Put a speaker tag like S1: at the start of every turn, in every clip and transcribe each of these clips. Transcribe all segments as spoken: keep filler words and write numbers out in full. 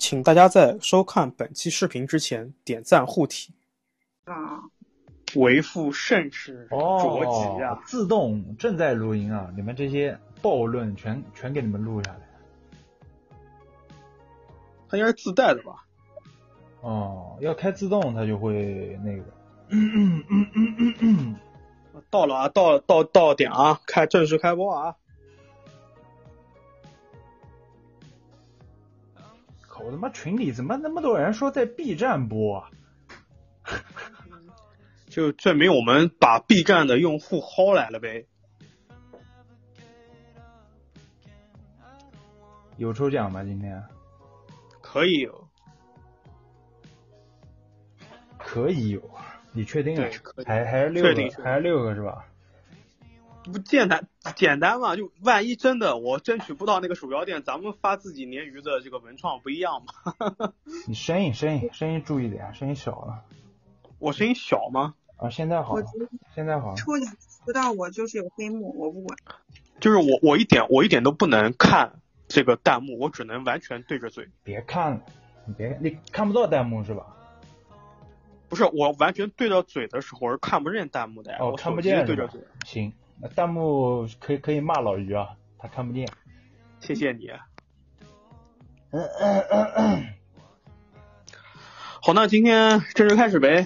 S1: 请大家在收看本期视频之前点赞护体。
S2: 啊，
S3: 为父甚是着急啊！
S4: 哦，自动正在录音啊！你们这些暴论全全给你们录下来。
S3: 它应该是自带的吧？
S4: 哦，要开自动它就会那个。
S3: 到了啊，到到到点啊，开正式开播啊！
S4: 我他妈群里怎么那么多人说在 B 站播啊？
S3: 就证明我们把 B 站的用户薅来了呗。
S4: 有抽奖吗？今天
S3: 可以有，
S4: 可以有，你确定？
S3: 对，可以，
S4: 还还是六个，还是六个是吧？
S3: 不简单简单嘛？就万一真的我争取不到那个鼠标垫，咱们发自己鲶鱼的这个文创不一样吗？
S4: 你声音声音声音注意点，声音小了。
S3: 我声音小吗？
S4: 啊，现在好，现在好。
S2: 抽奖不到我就是有黑幕，我不管。
S3: 就是我我一点我一点都不能看这个弹幕，我只能完全对着嘴。
S4: 别看了，你别你看不到弹幕是吧？
S3: 不是，我完全对着嘴的时候我是看不见弹幕的呀。
S4: 哦，看不见
S3: 对着嘴。
S4: 行，那弹幕可以可以骂老于啊，他看不见。
S3: 谢谢你。
S4: 嗯嗯嗯嗯。
S3: 好，那今天正式开始呗。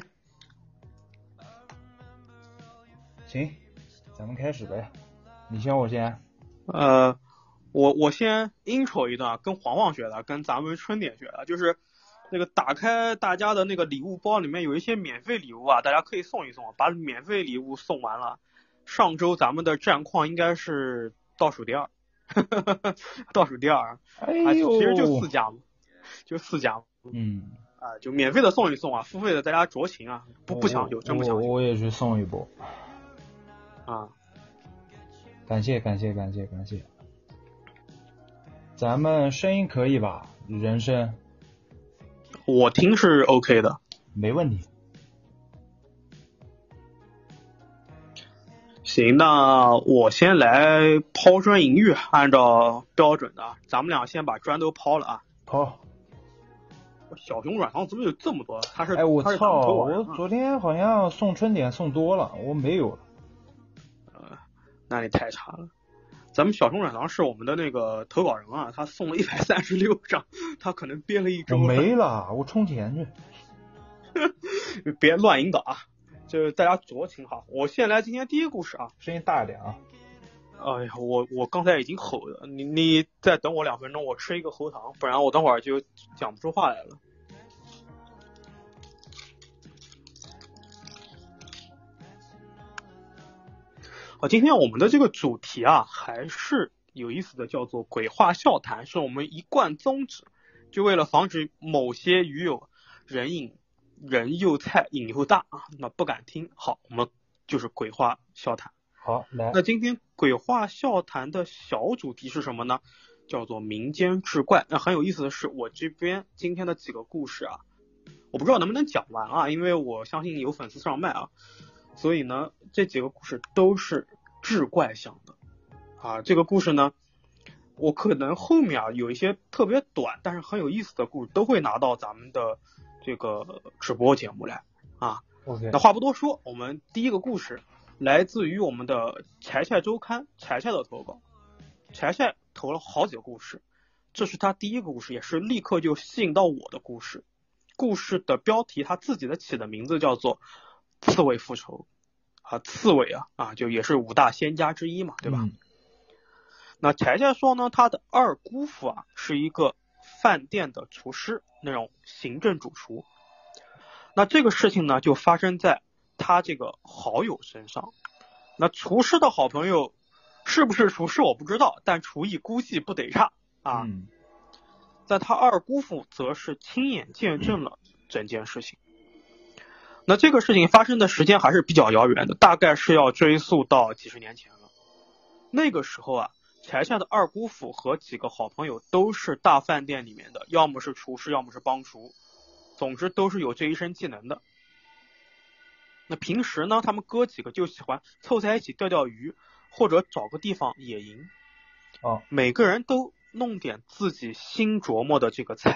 S4: 行，咱们开始呗。你先，我先。
S3: 呃，我我先 intro 一段，跟黄黄学的，跟咱们春点学的，就是那个打开大家的那个礼物包里面有一些免费礼物啊，大家可以送一送，把免费礼物送完了。上周咱们的战况应该是倒数第二，倒数第二，
S4: 哎呦，
S3: 其实就四家嘛，就四家。
S4: 嗯。
S3: 啊，就免费的送一送啊，付费的大家酌情啊，不不强求，真不强求。
S4: 我也去送一波。
S3: 啊，
S4: 感谢感谢感谢感谢。咱们声音可以吧？人声。
S3: 我听是 OK 的。
S4: 没问题。
S3: 行，那我先来抛砖引玉，按照标准的，咱们俩先把砖都抛了啊。
S4: 抛。
S3: 小熊软糖怎么有这么多？他是
S4: 哎我操！我
S3: 啊、
S4: 昨天好像送春点送多了，我没有了。
S3: 呃，那你太差了。咱们小熊软糖是我们的那个投稿人啊，他送了一百三十六张，他可能憋了一周。
S4: 我没了，我充钱
S3: 去。别乱引导啊！就是大家酌情哈。我先来今天第一个故事啊，
S4: 声音大一点啊。
S3: 哎呀，我我刚才已经吼了，你你再等我两分钟，我吃一个喉糖，不然我等会儿就讲不出话来了。好，今天我们的这个主题啊，还是有意思的，叫做鬼话笑谈，是我们一贯宗旨，就为了防止某些鱼友人瘾人又菜瘾又大啊，那不敢听。好，我们就是鬼话笑谈。
S4: 好，来。
S3: 那今天鬼话笑谈的小主题是什么呢？叫做民间志怪。那很有意思的是，我这边今天的几个故事啊，我不知道能不能讲完啊，因为我相信有粉丝上麦啊，所以呢，这几个故事都是志怪向的啊。这个故事呢，我可能后面啊有一些特别短但是很有意思的故事都会拿到咱们的这个直播节目来啊。
S4: Okay.
S3: 那话不多说，我们第一个故事来自于我们的柴柴周刊柴柴的投稿。柴柴投了好几个故事，这是他第一个故事，也是立刻就吸引到我的故事。故事的标题他自己的起的名字叫做刺猬复仇啊，刺猬啊啊，就也是五大仙家之一嘛，对吧？
S4: 嗯、
S3: 那柴柴说呢，他的二姑父啊是一个饭店的厨师，那种行政主厨。那这个事情呢就发生在他这个好友身上。那厨师的好朋友是不是厨师我不知道，但厨艺估计不得差啊。
S4: 嗯，
S3: 在他二姑父则是亲眼见证了整件事情。那这个事情发生的时间还是比较遥远的，大概是要追溯到几十年前了。那个时候啊，柴柴的二姑父和几个好朋友都是大饭店里面的，要么是厨师，要么是帮厨，总之都是有这一身技能的。那平时呢，他们哥几个就喜欢凑在一起钓钓鱼，或者找个地方野营。
S4: 哦，
S3: 每个人都弄点自己新琢磨的这个菜啊，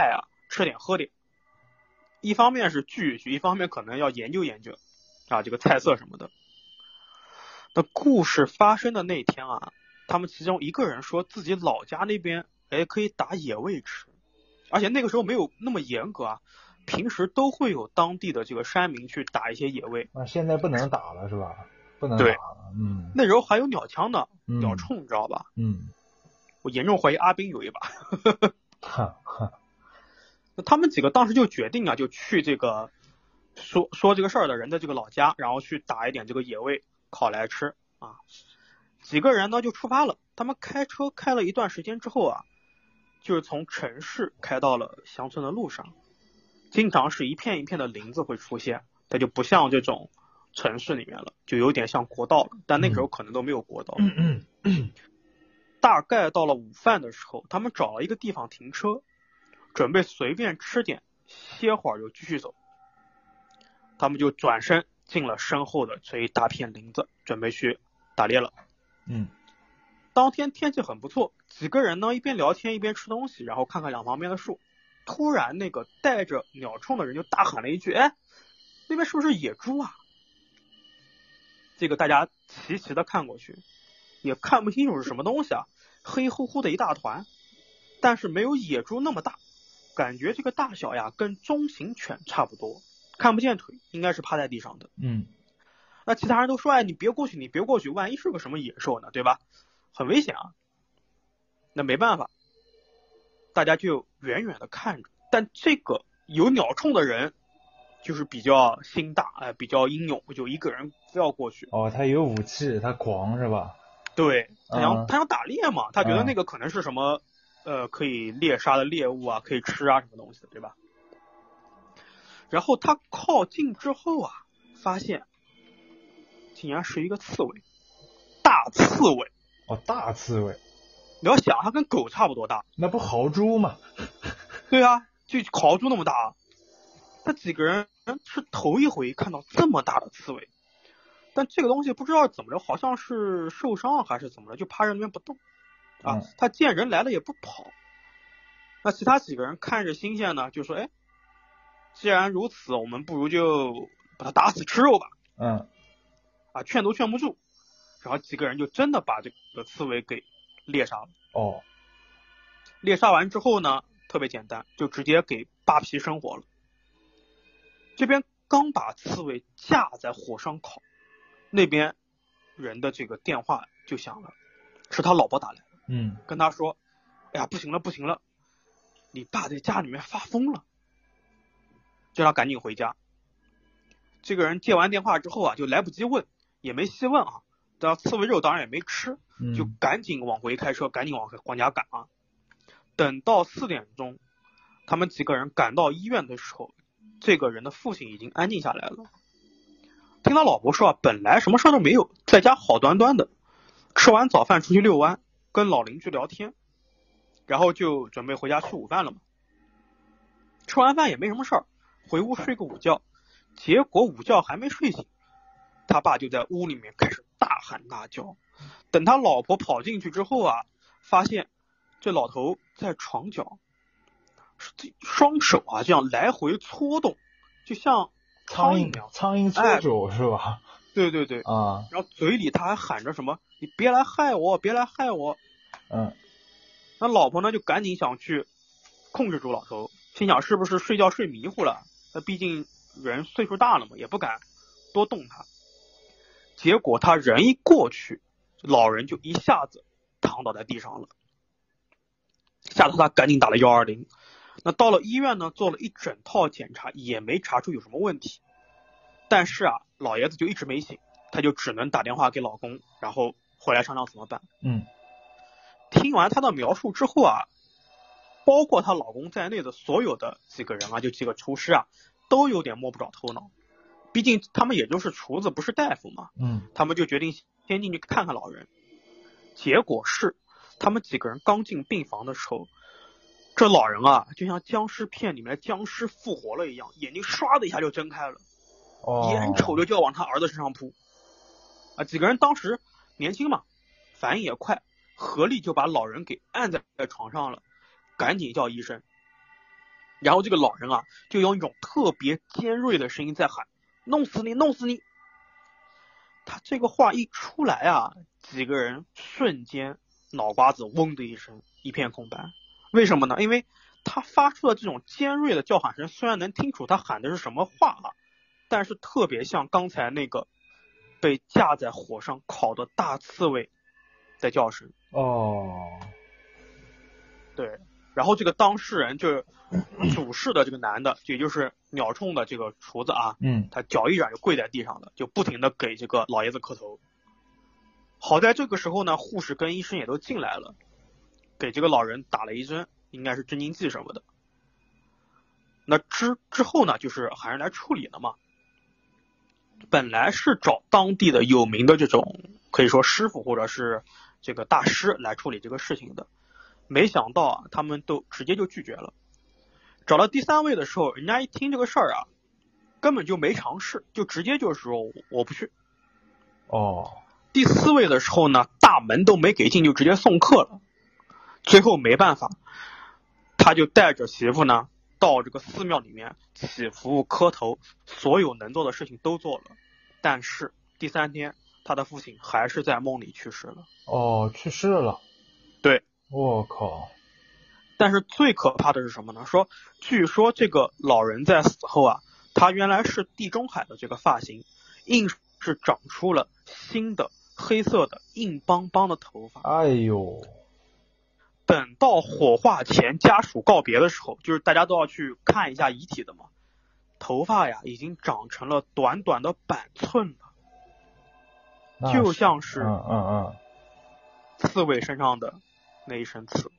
S3: 吃点喝点，一方面是聚一聚，一方面可能要研究研究啊这个菜色什么的。那故事发生的那天啊，他们其中一个人说自己老家那边哎可以打野味吃，而且那个时候没有那么严格啊，平时都会有当地的这个山民去打一些野味
S4: 啊。现在不能打了是吧？不能打了。嗯，
S3: 那时候还有鸟枪呢，
S4: 嗯
S3: 鸟铳你知道吧？
S4: 嗯，
S3: 我严重怀疑阿斌有一把。
S4: 哈哈。
S3: 那他们几个当时就决定啊，就去这个说说这个事儿的人的这个老家，然后去打一点这个野味烤来吃啊。几个人呢就出发了，他们开车开了一段时间之后啊，就是从城市开到了乡村的路上，经常是一片一片的林子会出现，它就不像这种城市里面了，就有点像国道了，但那个时候可能都没有国道。
S4: 嗯嗯嗯。
S3: 大概到了午饭的时候，他们找了一个地方停车，准备随便吃点，歇会儿就继续走。他们就转身进了身后的这一大片林子，准备去打猎了。
S4: 嗯，
S3: 当天天气很不错，几个人呢一边聊天一边吃东西，然后看看两旁边的树。突然那个带着鸟铳的人就大喊了一句：哎，那边是不是野猪啊？这个大家齐齐的看过去，也看不清楚是什么东西啊，黑乎乎的一大团，但是没有野猪那么大，感觉这个大小呀跟中型犬差不多，看不见腿，应该是趴在地上的。
S4: 嗯，
S3: 那其他人都说：哎，你别过去，你别过去，万一是个什么野兽呢，对吧？很危险啊。那没办法，大家就远远的看着。但这个有鸟铳的人就是比较心大，哎、呃，比较英勇，就一个人非要过去。
S4: 哦，他有武器，他狂是吧？
S3: 对，他想、
S4: 嗯、
S3: 他想打猎嘛，他觉得那个可能是什么、嗯、呃可以猎杀的猎物啊，可以吃啊什么东西的，对吧？然后他靠近之后啊，发现竟然是一个刺猬，大刺猬。
S4: 哦，大刺猬。
S3: 你要想，它跟狗差不多大。
S4: 那不豪猪吗？
S3: 对啊，就豪猪那么大。他几个人是头一回看到这么大的刺猬，但这个东西不知道怎么着，好像是受伤还是怎么了，就趴在那边不动啊。他见人来了也不跑。那其他几个人看着新鲜呢，就说：哎，既然如此，我们不如就把它打死吃肉吧。
S4: 嗯，
S3: 啊，劝都劝不住，然后几个人就真的把这个刺猬给猎杀了。
S4: 哦，
S3: 猎杀完之后呢，特别简单，就直接给扒皮生火了。这边刚把刺猬架在火上烤，那边人的这个电话就响了，是他老婆打来的。
S4: 嗯，
S3: 跟他说：哎呀，不行了不行了，你爸在家里面发疯了，叫他赶紧回家。这个人接完电话之后啊，就来不及问，也没细问啊，这刺猬肉当然也没吃，就赶紧往回开车，赶紧往往家赶啊。等到四点钟，他们几个人赶到医院的时候，这个人的父亲已经安静下来了。听他老婆说啊，本来什么事都没有，在家好端端的，吃完早饭出去遛弯，跟老邻居聊天，然后就准备回家吃午饭了嘛。吃完饭也没什么事儿，回屋睡个午觉，结果午觉还没睡醒，他爸就在屋里面开始大喊大叫。等他老婆跑进去之后啊，发现这老头在床角，双手啊这样来回搓动，就像苍蝇一样，
S4: 苍蝇搓手、哎、是吧？
S3: 对对对
S4: 啊，
S3: 然后嘴里他还喊着什么：你别来害我，别来害我。
S4: 嗯，
S3: 那老婆呢就赶紧想去控制住老头，心想是不是睡觉睡迷糊了，那毕竟人岁数大了嘛，也不敢多动他。结果他人一过去，老人就一下子躺倒在地上了，吓得他赶紧打了一二零。那到了医院呢，做了一整套检查，也没查出有什么问题。但是啊，老爷子就一直没醒，他就只能打电话给老公，然后回来商量怎么办。
S4: 嗯，
S3: 听完他的描述之后啊，包括她老公在内的所有的几个人啊，就几个厨师啊，都有点摸不着头脑。毕竟他们也就是厨子，不是大夫嘛。
S4: 嗯，
S3: 他们就决定先进去看看老人。结果是，他们几个人刚进病房的时候，这老人啊，就像僵尸片里面的僵尸复活了一样，眼睛唰的一下就睁开了，
S4: 哦，
S3: 眼瞅着就要往他儿子身上扑。啊，几个人当时年轻嘛，反应也快，合力就把老人给按在床上了，赶紧叫医生。 然后这个老人啊，就用一种特别尖锐的声音在喊：“弄死你，弄死你！”他这个话一出来啊，几个人瞬间脑瓜子嗡的一声，一片空白。为什么呢？因为他发出的这种尖锐的叫喊声，虽然能听出他喊的是什么话啊，但是特别像刚才那个被架在火上烤的大刺猬的叫声。
S4: 哦，
S3: 对。然后这个当事人就是主事的这个男的，也就是鸟冲的这个厨子啊，
S4: 嗯，
S3: 他脚一软就跪在地上了，就不停的给这个老爷子磕头。好在这个时候呢，护士跟医生也都进来了，给这个老人打了一针，应该是镇静剂什么的。那之之后呢，就是喊人来处理了嘛。本来是找当地的有名的这种可以说师傅或者是这个大师来处理这个事情的。没想到啊，他们都直接就拒绝了。找到第三位的时候，人家一听这个事儿啊，根本就没尝试，就直接就说我不去。
S4: 哦，
S3: 第四位的时候呢，大门都没给进就直接送客了。最后没办法，他就带着媳妇呢到这个寺庙里面祈福磕头，所有能做的事情都做了。但是第三天，他的父亲还是在梦里去世了。
S4: 哦，去世了。
S3: 对。
S4: 我靠！
S3: 但是最可怕的是什么呢？说，据说这个老人在死后啊，他原来是地中海的这个发型，硬是长出了新的黑色的硬邦邦的头发。
S4: 哎呦！
S3: 等到火化前家属告别的时候，就是大家都要去看一下遗体的嘛，头发呀已经长成了短短的板寸了，就像是
S4: 嗯嗯嗯
S3: 刺猬身上的那一身刺。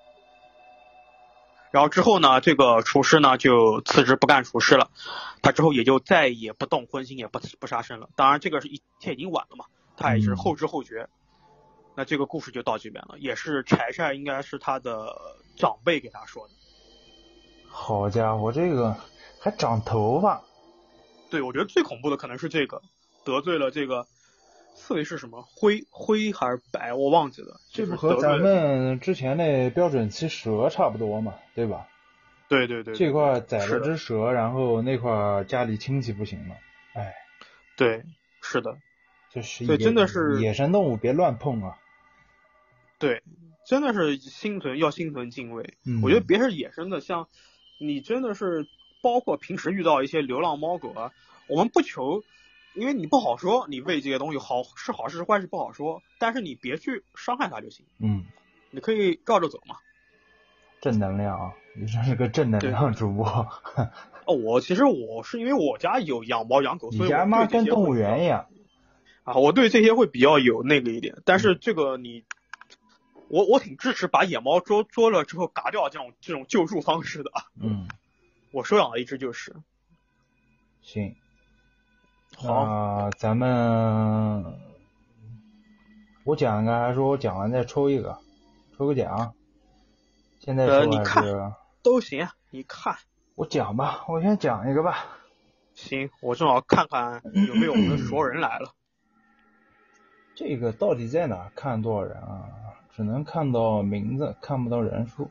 S3: 然后之后呢，这个厨师呢就辞职不干厨师了，他之后也就再也不动荤腥，也不不杀生了。当然这个是一切已经晚了嘛，他也是后知后觉。嗯、那这个故事就到这边了，也是柴柴应该是他的长辈给他说的。
S4: 好家伙，这个还长头发。
S3: 对，我觉得最恐怖的可能是这个得罪了这个刺猬是什么灰灰还是白我忘记了。
S4: 这不和咱们之前那标准期蛇差不多嘛，对吧？
S3: 对对 对, 对，
S4: 这块宰了只蛇，然后那块家里亲戚不行了，哎。
S3: 对，是的。
S4: 这是
S3: 对，真的是
S4: 野生动物别乱碰啊。
S3: 对，真的是心存要心存敬畏。
S4: 嗯、
S3: 我觉得别是野生的，像你真的是包括平时遇到一些流浪猫狗啊，我们不求。因为你不好说，你喂这些东西好是好是坏是不好说，但是你别去伤害它就行。
S4: 嗯，
S3: 你可以照着走嘛。
S4: 正能量啊，你真是个正能量主播。
S3: 哦，我其实我是因为我家有养猫养狗，所以
S4: 你家妈跟动物园一样
S3: 啊，我对这些会比较有那个一点。但是这个你，我我挺支持把野猫捉捉了之后嘎掉这种这种救助方式的。
S4: 嗯，
S3: 我收养了一只就是。
S4: 行。
S3: 好、
S4: 呃，咱们我讲一个还是说我讲完再抽一个，抽个奖。现在说还是、呃、
S3: 你看都行，你看
S4: 我讲吧，我先讲一个吧。
S3: 行，我正好看看有没有我们的熟人来了。
S4: 这个到底在哪看多少人啊？只能看到名字，看不到人数。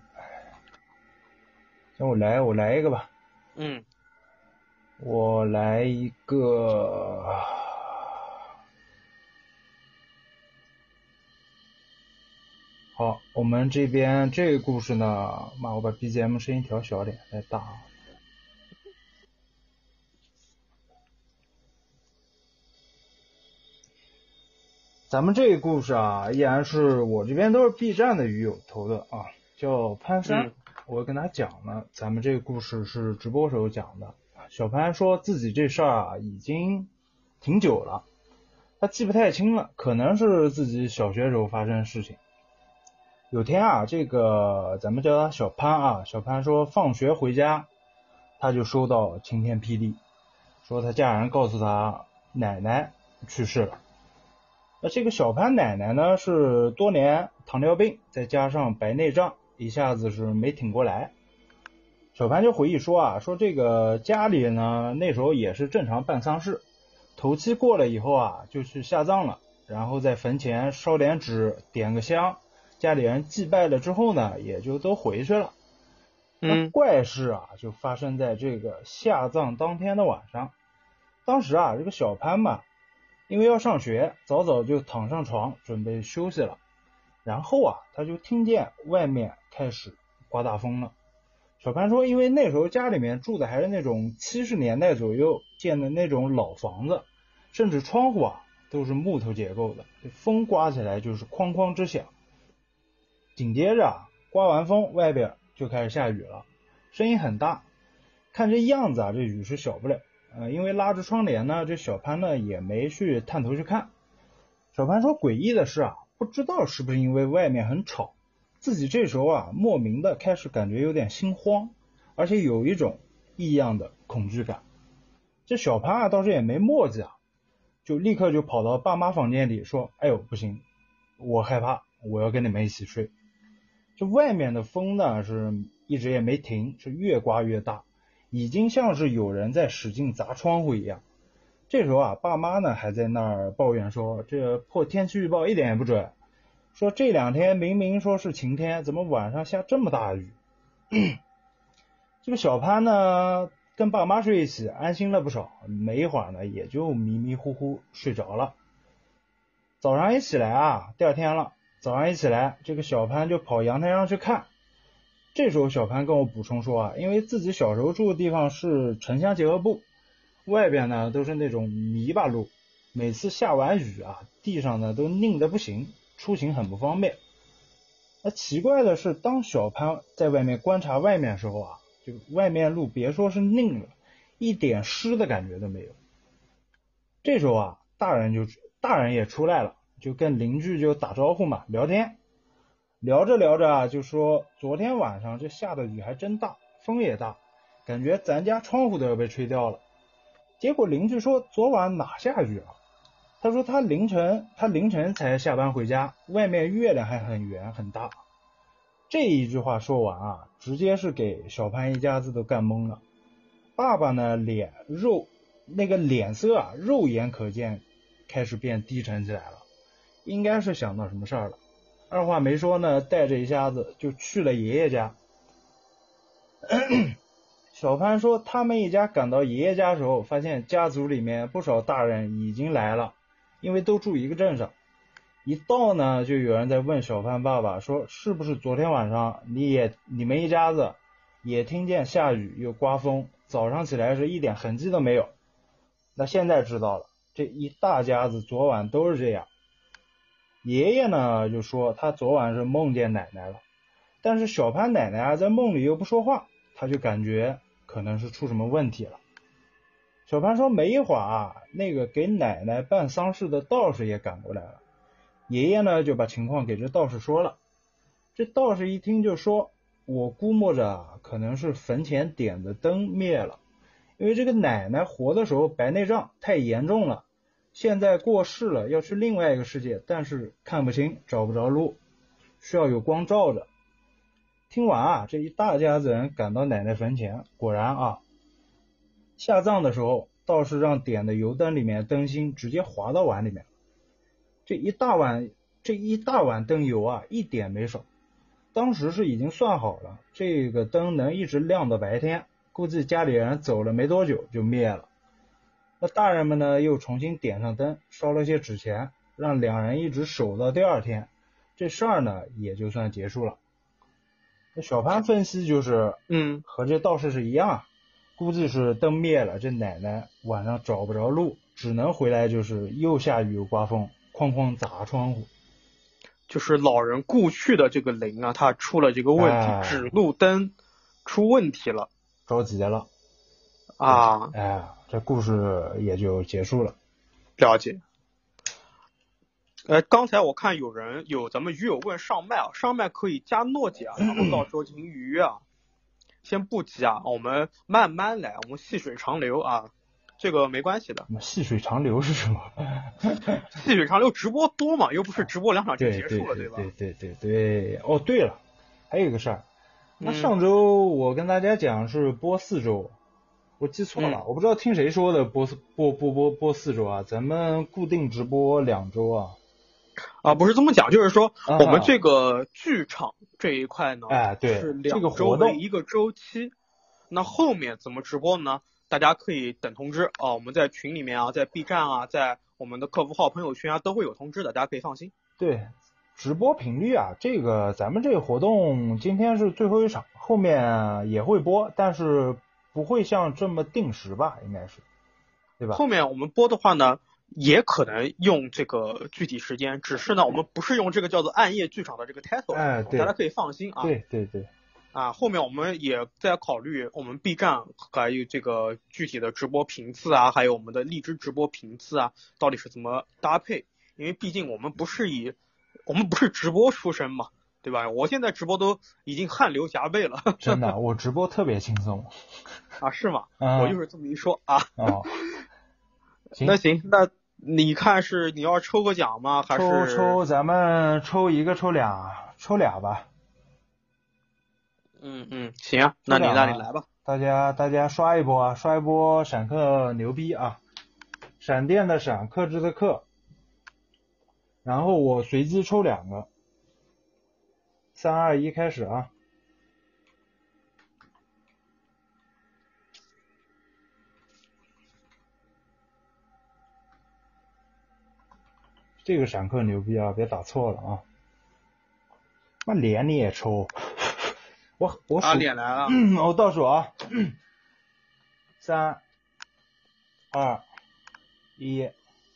S4: 行，我来我来一个吧。
S3: 嗯。
S4: 我来一个，好，我们这边这个故事呢，妈，我把 B G M 声音调小点，太大了。咱们这个故事啊，依然是我这边都是 B 站的鱼友投的啊，叫潘山。嗯、我跟他讲了，咱们这个故事是直播时候讲的。小潘说自己这事儿啊已经挺久了，他记不太清了，可能是自己小学时候发生的事情。有天啊，这个咱们叫他小潘啊，小潘说放学回家，他就收到晴天霹雳，说他家人告诉他奶奶去世了。那这个小潘奶奶呢是多年糖尿病，再加上白内障，一下子是没挺过来。小潘就回忆说啊，说这个家里呢那时候也是正常办丧事，头七过了以后啊就去下葬了，然后在坟前烧点纸点个香，家里人祭拜了之后呢也就都回去了。
S3: 嗯，
S4: 怪事啊就发生在这个下葬当天的晚上。当时啊，这个小潘嘛，因为要上学，早早就躺上床准备休息了。然后啊，他就听见外面开始刮大风了。小潘说，因为那时候家里面住的还是那种七十年代左右建的那种老房子，甚至窗户啊都是木头结构的，风刮起来就是哐哐之响。紧接着啊，刮完风，外边就开始下雨了，声音很大。看这样子啊，这雨是小不了。呃，因为拉着窗帘呢，这小潘呢也没去探头去看。小潘说，诡异的是啊，不知道是不是因为外面很吵，自己这时候啊莫名的开始感觉有点心慌，而且有一种异样的恐惧感。这小潘啊倒是也没墨迹啊，就立刻就跑到爸妈房间里说，哎呦不行，我害怕，我要跟你们一起睡。这外面的风呢是一直也没停，是越刮越大，已经像是有人在使劲砸窗户一样。这时候啊，爸妈呢还在那儿抱怨说，这破天气预报一点也不准，说这两天明明说是晴天，怎么晚上下这么大雨？这个小潘呢跟爸妈睡一起，安心了不少，没一会儿呢也就迷迷糊糊睡着了。早上一起来啊，第二天了，早上一起来，这个小潘就跑阳台上去看。这时候小潘跟我补充说啊，因为自己小时候住的地方是城乡结合部，外边呢都是那种泥巴路，每次下完雨啊，地上呢都硬得不行，出行很不方便。那奇怪的是，当小潘在外面观察外面的时候啊，就外面路别说是硬了，一点湿的感觉都没有。这时候啊，大人就大人也出来了，就跟邻居就打招呼嘛，聊天。聊着聊着啊，就说昨天晚上这下的雨还真大，风也大，感觉咱家窗户都要被吹掉了。结果邻居说，昨晚哪下雨啊？他说他凌晨他凌晨才下班回家，外面月亮还很圆很大。这一句话说完啊，直接是给小潘一家子都干懵了。爸爸呢脸肉那个脸色啊，肉眼可见开始变低沉起来了，应该是想到什么事儿了。二话没说呢，带着一家子就去了爷爷家。小潘说，他们一家赶到爷爷家的时候，发现家族里面不少大人已经来了，因为都住一个镇上。一到呢，就有人在问小潘爸爸说，是不是昨天晚上你也你们一家子也听见下雨又刮风，早上起来是一点痕迹都没有？那现在知道了，这一大家子昨晚都是这样。爷爷呢就说他昨晚是梦见奶奶了，但是小潘奶奶啊在梦里又不说话，他就感觉可能是出什么问题了。小潘说没一会儿啊，那个给奶奶办丧事的道士也赶过来了。爷爷呢就把情况给这道士说了。这道士一听就说，我估摸着啊，可能是坟前点的灯灭了，因为这个奶奶活的时候白内障太严重了，现在过世了，要去另外一个世界，但是看不清，找不着路，需要有光照着。听完啊，这一大家子人赶到奶奶坟前，果然啊，下葬的时候，道士让点的油灯里面灯芯直接滑到碗里面，这一大碗这一大碗灯油啊，一点没少。当时是已经算好了，这个灯能一直亮到白天，估计家里人走了没多久就灭了。那大人们呢又重新点上灯，烧了些纸钱，让两人一直守到第二天，这事儿呢也就算结束了。那小潘分析就是，
S3: 嗯，
S4: 和这道士是一样，估计是灯灭了，这奶奶晚上找不着路，只能回来就是又下雨又刮风，哐哐砸窗户。
S3: 就是老人故去的这个灵啊，它出了这个问题，
S4: 哎、
S3: 指路灯出问题了，
S4: 着急了
S3: 啊！
S4: 哎，这故事也就结束了。
S3: 了解。呃，刚才我看有人有咱们鱼友问上麦啊，上麦可以加诺姐啊，然后到时候进行预约啊。先不急啊，我们慢慢来，我们细水长流啊，这个没关系的。
S4: 细水长流是什么？
S3: 细水长流直播多嘛，又不是直播两场就结束了，
S4: 对
S3: 吧？
S4: 对对对对。哦，对了，还有一个事儿，那上周我跟大家讲是播四周，我记错了，
S3: 嗯、
S4: 我不知道听谁说的播播播播播四周啊，咱们固定直播两周啊。
S3: 啊，不是这么讲，就是说
S4: 啊
S3: 我们这个剧场这一块呢，
S4: 哎对
S3: 是
S4: 这个
S3: 两周
S4: 活动
S3: 为一个周期。那后面怎么直播呢？大家可以等通知啊，我们在群里面啊，在 B 站啊，在我们的客服号、朋友圈啊，都会有通知的，大家可以放心。
S4: 对，直播频率啊，这个咱们这个活动今天是最后一场，后面也会播，但是不会像这么定时吧，应该是，对吧？
S3: 后面我们播的话呢，也可能用这个具体时间，只是呢，我们不是用这个叫做暗夜剧场的这个 title，
S4: 哎，对，
S3: 大家可以放心啊。
S4: 对对对。
S3: 啊，后面我们也在考虑我们 B 站还有这个具体的直播频次啊，还有我们的荔枝直播频次啊，到底是怎么搭配？因为毕竟我们不是以我们不是直播出身嘛，对吧？我现在直播都已经汗流浃背了。
S4: 真的，我直播特别轻松。
S3: 啊，是吗？
S4: 嗯、
S3: 我就是这么一说啊。
S4: 哦。行
S3: 那行，那你看是你要抽个奖吗？还是
S4: 抽抽咱们抽一个抽俩，抽俩吧。
S3: 嗯嗯，行啊，那你那你来吧。
S4: 大家大家刷一波啊，刷一波闪客牛逼啊！闪电的闪，克制的克。然后我随机抽两个，三二一开始啊！这个闪客牛逼啊，别打错了啊！那脸你也抽。我我数，
S3: 啊，脸来了，
S4: 嗯，我倒数啊，三、二、一。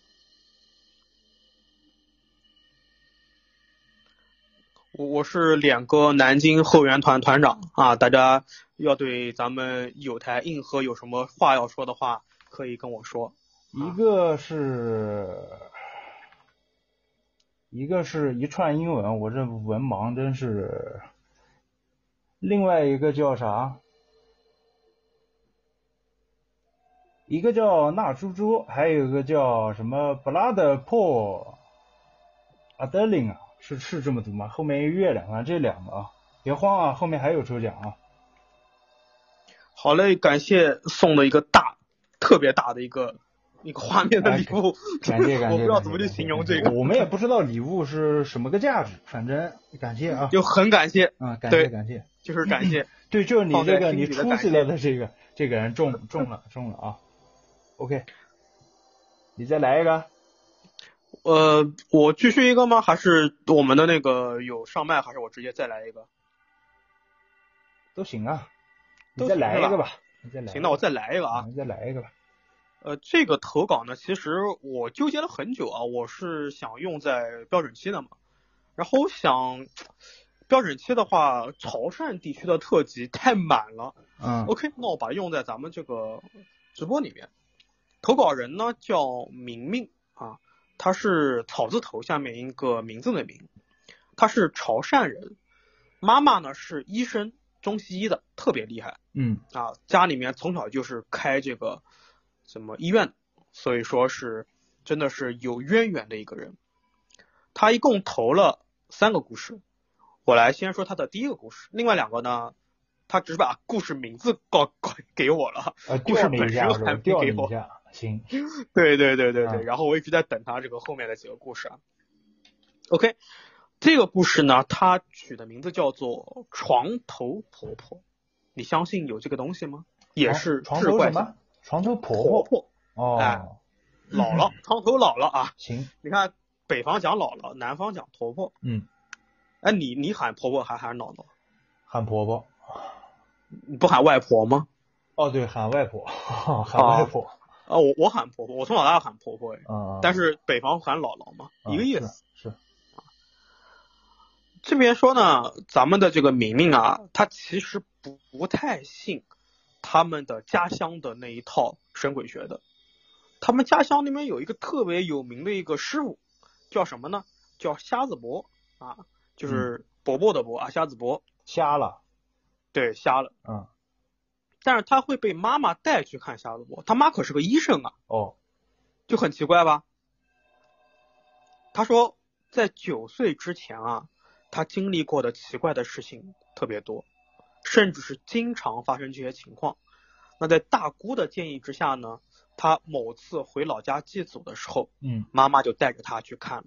S3: 我我是脸哥，南京后援团团长啊！大家要对咱们有台硬核有什么话要说的话，可以跟我说。
S4: 一个是，一个是一串英文，我这文盲真是。另外一个叫啥？一个叫纳猪猪，还有一个叫什么 Blood Paul Adeline 啊，是是这么读吗？后面一月亮啊，这两个啊，别慌啊，后面还有抽奖啊。
S3: 好嘞，感谢送的一个大，特别大的一个一个画面的礼物，
S4: 感谢感谢，
S3: 我不知道怎么去形容这个，
S4: 我们也不知道礼物是什么个价值，反正感谢啊，
S3: 就很感谢
S4: 啊，感谢感谢，
S3: 就是感谢，
S4: 对，就是你这个你出去了的这个这个人中中了中了啊 ，OK， 你再来一个，
S3: 呃，我继续一个吗？还是我们的那个有上麦？还是我直接再来一个？
S4: 都行啊，你再来一个吧，你再来，
S3: 行，那我再来一个啊，
S4: 你再来一个吧。
S3: 呃，这个投稿呢，其实我纠结了很久啊，我是想用在标准期的嘛，然后我想标准期的话，潮汕地区的特辑太满了，
S4: 嗯
S3: ，OK， 那我把它用在咱们这个直播里面。投稿人呢叫明明啊，他是草字头下面一个名字的名，他是潮汕人，妈妈呢是医生，中西医的，特别厉害，
S4: 嗯
S3: 啊，家里面从小就是开这个什么医院，所以说是真的是有渊源的一个人。他一共投了三个故事，我来先说他的第一个故事，另外两个呢，他只是把故事名字告告给我了，
S4: 呃，
S3: 故事本身还没给我。
S4: 行，
S3: 对对对对对、
S4: 啊，
S3: 然后我一直在等他这个后面的几个故事啊。OK， 这个故事呢，它取的名字叫做床头婆婆，你相信有这个东西吗？也是
S4: 床头什么？床头婆
S3: 婆婆
S4: 哦，
S3: 哎，姥姥，床头姥姥啊。
S4: 行，
S3: 你看北方讲姥姥，南方讲婆婆。
S4: 嗯，
S3: 哎，你你喊婆婆还喊姥姥？
S4: 喊婆婆。
S3: 你不喊外婆吗？
S4: 哦，对，喊外婆，喊外婆。
S3: 啊，我我喊婆婆，我从小到大喊婆婆哎，
S4: 嗯，
S3: 但是北方喊姥姥嘛，
S4: 嗯、
S3: 一个意思。
S4: 是。是
S3: 这边说呢，咱们的这个明明啊，他其实不不太信他们的家乡的那一套神鬼学的。他们家乡里面有一个特别有名的一个师傅，叫什么呢？叫瞎子伯啊，就是伯伯的伯啊，瞎子伯。
S4: 瞎了。
S3: 对，瞎了。
S4: 嗯。
S3: 但是他会被妈妈带去看瞎子伯，他妈可是个医生啊。
S4: 哦。
S3: 就很奇怪吧？他说，在九岁之前啊，他经历过的奇怪的事情特别多，甚至是经常发生这些情况。那在大姑的建议之下呢，他某次回老家祭祖的时候，
S4: 嗯，
S3: 妈妈就带着他去看了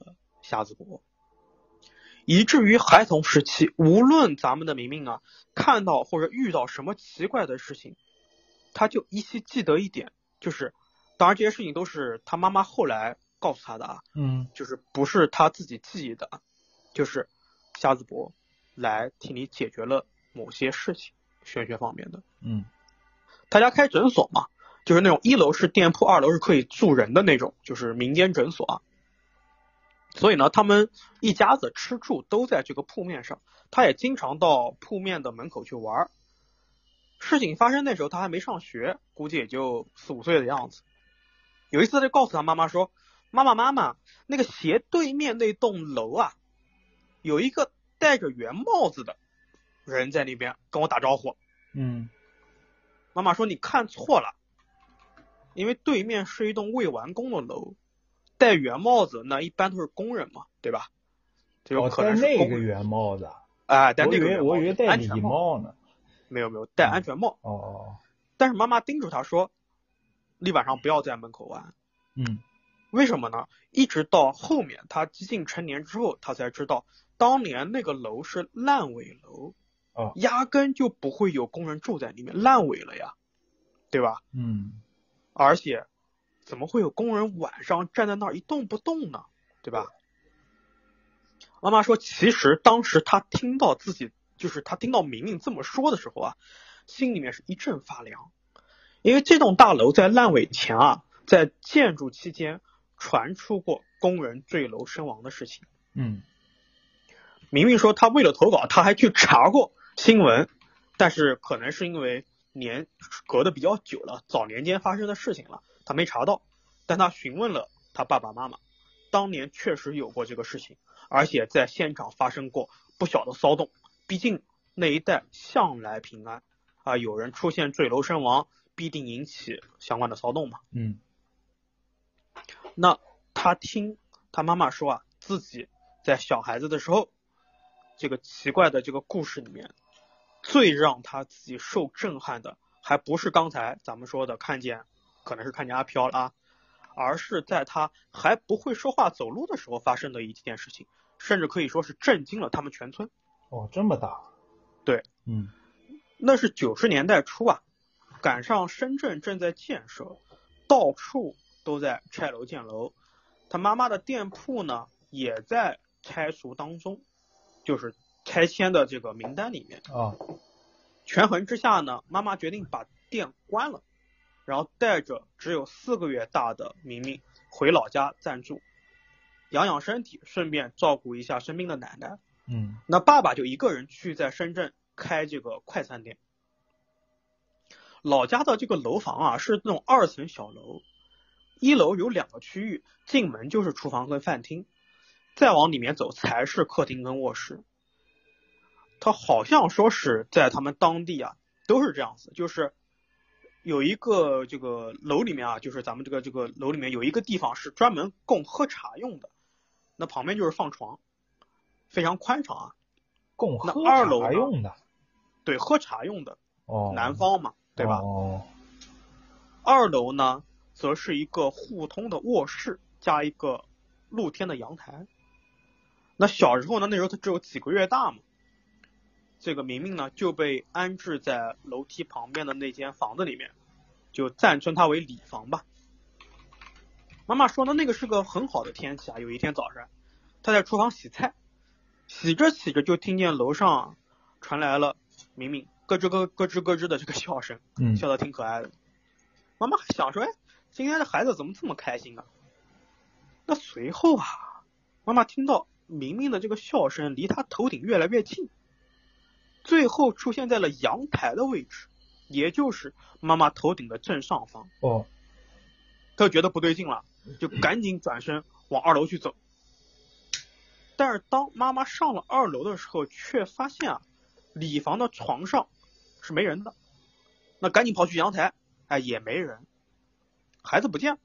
S3: 瞎子伯，以至于孩童时期，无论咱们的明明啊看到或者遇到什么奇怪的事情，他就依稀记得一点，就是当然这些事情都是他妈妈后来告诉他的啊，
S4: 嗯，
S3: 就是不是他自己记忆的，就是瞎子伯来替你解决了某些事情，玄学方面的。
S4: 嗯，
S3: 他家开诊所嘛，就是那种一楼是店铺，二楼是可以住人的那种，就是民间诊所啊。所以呢，他们一家子吃住都在这个铺面上，他也经常到铺面的门口去玩。事情发生那时候他还没上学，估计也就四五岁的样子。有一次他就告诉他妈妈说，妈妈妈妈，那个斜对面那栋楼啊，有一个戴着圆帽子的人在那边跟我打招呼。
S4: 嗯，
S3: 妈妈说你看错了，因为对面是一栋未完工的楼，戴圆帽子那一般都是工人嘛，对吧？就有可能是
S4: 戴那个圆帽子，
S3: 哎，戴那个
S4: 圆帽，我以为戴礼帽呢。
S3: 没有没有，戴安全帽。
S4: 哦哦。
S3: 但是妈妈叮嘱他说，你晚上不要在门口玩。
S4: 嗯。
S3: 为什么呢？一直到后面他接近成年之后，他才知道当年那个楼是烂尾楼，
S4: 哦，
S3: 压根就不会有工人住在里面，烂尾了呀，对吧？
S4: 嗯。
S3: 而且怎么会有工人晚上站在那儿一动不动呢？对吧？妈妈说，其实当时他听到自己，就是他听到明明这么说的时候啊，心里面是一阵发凉，因为这栋大楼在烂尾前啊，在建筑期间传出过工人坠楼身亡的事情。
S4: 嗯。
S3: 明明说他为了投稿，他还去查过新闻，但是可能是因为年隔得比较久了，早年间发生的事情了，他没查到。但他询问了他爸爸妈妈，当年确实有过这个事情，而且在现场发生过不小的骚动，毕竟那一带向来平安啊，有人出现坠楼身亡，必定引起相关的骚动嘛。
S4: 嗯。
S3: 那他听他妈妈说啊，自己在小孩子的时候，这个奇怪的这个故事里面，最让他自己受震撼的，还不是刚才咱们说的看见，可能是看见阿飘了啊，而是在他还不会说话走路的时候发生的一件事情，甚至可以说是震惊了他们全村。
S4: 哦，这么大。
S3: 对。
S4: 嗯。
S3: 那是九十年代初啊，赶上深圳正在建设，到处都在拆楼建楼，他妈妈的店铺呢也在拆除当中，就是拆迁的这个名单里面
S4: 啊。
S3: 权衡之下呢，妈妈决定把店关了，然后带着只有四个月大的明明回老家暂住，养养身体，顺便照顾一下生病的奶奶。
S4: 嗯。
S3: 那爸爸就一个人去在深圳开这个快餐店。老家的这个楼房啊是那种二层小楼，一楼有两个区域，进门就是厨房跟饭厅，再往里面走才是客厅跟卧室。他好像说是在他们当地啊都是这样子，就是有一个这个楼里面啊，就是咱们这个这个楼里面有一个地方是专门供喝茶用的，那旁边就是放床，非常宽敞啊。
S4: 供喝茶用的？
S3: 对，喝茶用的。
S4: 哦。
S3: 南方嘛，对吧？
S4: 哦。
S3: 二楼呢则是一个互通的卧室加一个露天的阳台。那小时候呢，那时候他只有几个月大嘛，这个明明呢就被安置在楼梯旁边的那间房子里面，就暂称它为里房吧。妈妈说呢，那个是个很好的天气啊，有一天早上他在厨房洗菜，洗着洗着就听见楼上传来了明明咯吱咯咯吱咯吱的这个笑声，
S4: 嗯，
S3: 笑得挺可爱的。妈妈还想说，哎，今天的孩子怎么这么开心啊？那随后啊，妈妈听到明明的这个笑声离他头顶越来越近，最后出现在了阳台的位置，也就是妈妈头顶的正上方。
S4: 哦，
S3: 他就觉得不对劲了，就赶紧转身往二楼去走。但是当妈妈上了二楼的时候，却发现啊，里房的床上是没人的。那赶紧跑去阳台，哎，也没人，孩子不见。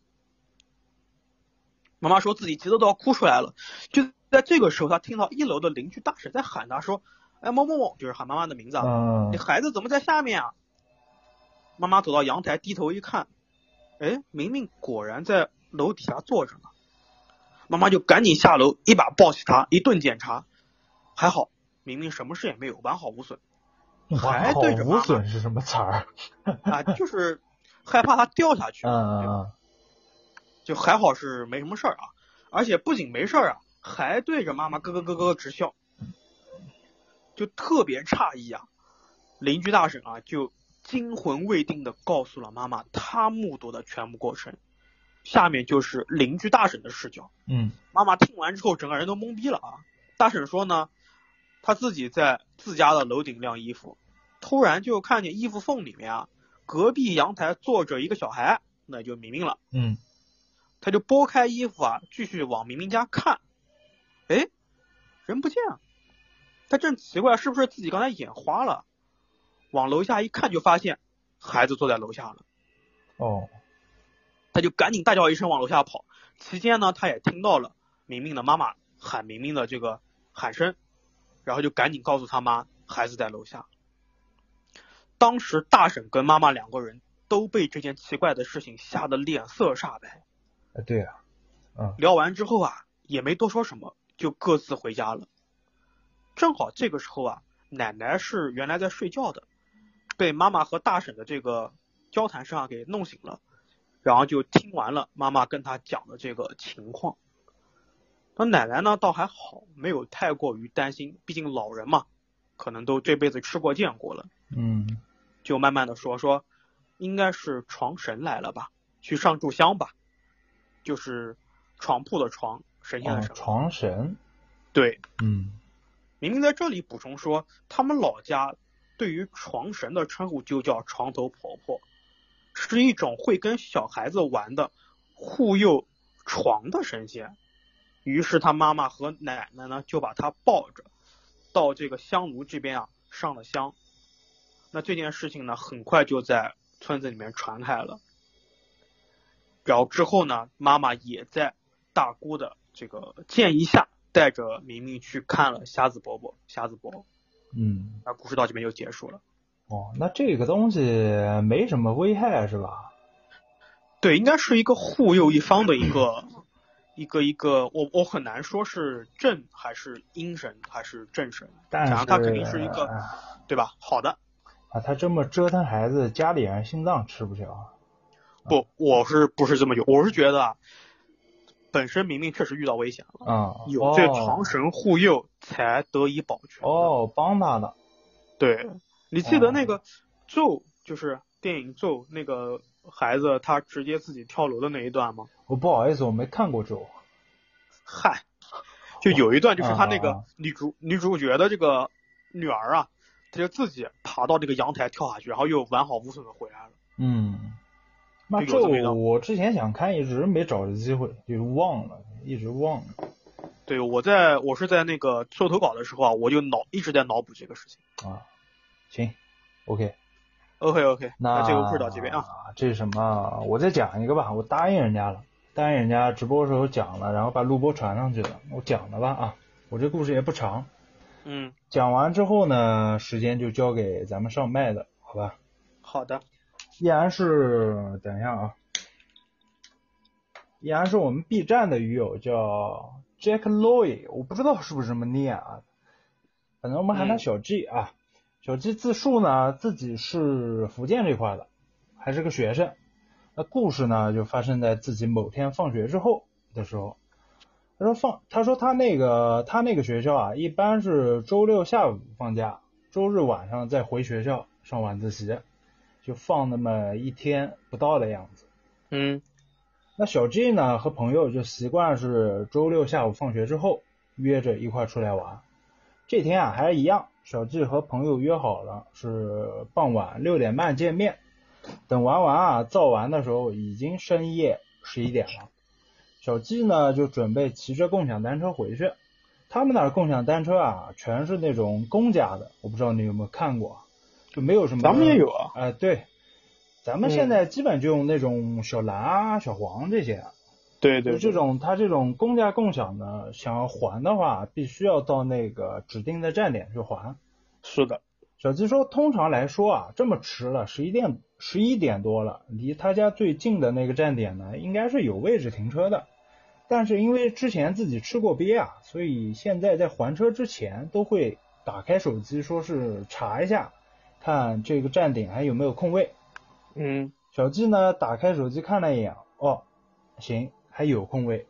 S3: 妈妈说自己急得都要哭出来了。就在这个时候，她听到一楼的邻居大婶在喊她说：“哎，某某某，就是喊妈妈的名字啊，
S4: 嗯、
S3: 你孩子怎么在下面啊？”妈妈走到阳台，低头一看，哎，明明果然在楼底下坐着呢。 妈妈就赶紧下楼，一把抱起他，一顿检查，还好明明什么事也没有，完好无损。还对着妈妈，
S4: 完好无损是什么词儿
S3: 啊？就是害怕他掉下去，
S4: 嗯嗯，
S3: 就还好是没什么事儿啊，而且不仅没事儿啊，还对着妈妈咯咯咯咯直笑，就特别诧异啊。邻居大婶啊，就惊魂未定的告诉了妈妈她目睹的全部过程。下面就是邻居大婶的视角。
S4: 嗯，
S3: 妈妈听完之后，整个人都懵逼了啊。大婶说呢，她自己在自家的楼顶晾衣服，突然就看见衣服缝里面啊，隔壁阳台坐着一个小孩，那就明明了。
S4: 嗯，
S3: 她就拨开衣服啊，继续往明明家看，哎，人不见了。她正奇怪是不是自己刚才眼花了，往楼下一看就发现孩子坐在楼下了。
S4: 哦，
S3: 他就赶紧大叫一声往楼下跑，期间呢他也听到了明明的妈妈喊明明的这个喊声，然后就赶紧告诉他妈孩子在楼下。当时大婶跟妈妈两个人都被这件奇怪的事情吓得脸色煞白。
S4: 啊对啊，嗯，
S3: 聊完之后啊也没多说什么，就各自回家了。正好这个时候啊，奶奶是原来在睡觉的，被妈妈和大婶的这个交谈声啊给弄醒了，然后就听完了妈妈跟他讲的这个情况。那奶奶呢倒还好，没有太过于担心，毕竟老人嘛，可能都这辈子吃过见过了。
S4: 嗯，
S3: 就慢慢的说说，应该是床神来了吧，去上炷香吧，就是床铺的床，神仙的神。
S4: 哦，床神。
S3: 对，
S4: 嗯，
S3: 明明在这里补充说，他们老家对于床神的称呼就叫床头婆婆，是一种会跟小孩子玩的护佑床的神仙。于是他妈妈和奶奶呢就把他抱着到这个香炉这边啊上了香。那这件事情呢很快就在村子里面传开了。然后之后呢，妈妈也在大姑的这个建议下带着明明去看了瞎子伯伯瞎子伯。
S4: 嗯，
S3: 那故事到这边就结束了。
S4: 哦，那这个东西没什么危害是吧？
S3: 对，应该是一个护佑一方的一个一个一个，我我很难说是正还是阴神还是正神，
S4: 但是
S3: 想他肯定是一个，对吧？好的
S4: 啊，他这么折腾孩子，家里人心脏吃不消。
S3: 不，我是不是这么觉得？我是觉得啊，本身明明确实遇到危险了，
S4: 啊、嗯，
S3: 有这床神护佑才得以保全。
S4: 哦，帮他的。
S3: 对，你记得那个咒，就是电影咒那个孩子他直接自己跳楼的那一段吗？
S4: 我不好意思，我没看过咒。
S3: 嗨，就有一段就是他那个
S4: 啊
S3: 女主、女主角的这个女儿啊，她就自己爬到这个阳台跳下去，然后又完好无损的回来了。
S4: 嗯，那咒我之前想看，一直没找着机会，就忘了，一直忘了。
S3: 对，我在我是在那个做投稿的时候啊，我就脑一直在脑补这个事情
S4: 啊。行 ，OK。
S3: OK OK，
S4: 那
S3: 这个故事到这边啊。
S4: 这是什么？我再讲一个吧，我答应人家了。答应人家直播的时候讲了，然后把录播传上去了，我讲了吧啊，我这故事也不长，
S3: 嗯，
S4: 讲完之后呢，时间就交给咱们上麦的，好吧？
S3: 好的，
S4: 依然是等一下啊，依然是我们 B 站的鱼友叫 Jack Loy， 我不知道是不是这么念啊，反正我们喊他小 G 啊，嗯、小 G 自述呢自己是福建这块的，还是个学生。那故事呢，就发生在自己某天放学之后的时候。他说放，他说他那个他那个学校啊，一般是周六下午放假，周日晚上再回学校上晚自习，就放那么一天不到的样子。
S3: 嗯，
S4: 那小 G 呢和朋友就习惯是周六下午放学之后约着一块出来玩。这天啊还是一样，小 G 和朋友约好了是傍晚六点半见面。等玩完啊，造完的时候已经深夜十一点了。小 G 呢就准备骑着共享单车回去。他们那儿共享单车啊，全是那种公家的，我不知道你有没有看过，就没有什么。
S3: 咱们也有啊。
S4: 哎、呃，对，咱们现在基本就用那种小蓝啊、小黄这些。
S3: 对对。
S4: 这种它这种公家共享呢，想要还的话，必须要到那个指定的站点去还。
S3: 是的。
S4: 小 G 说，通常来说啊，这么迟了，十一点十一点多了，离他家最近的那个站点呢，应该是有位置停车的。 但是因为之前自己吃过鳖啊，所以现在在还车之前都会打开手机，说是查一下，看这个站点还有没有空位。
S3: 嗯，
S4: 小季呢打开手机看了一眼，哦，行，还有空位。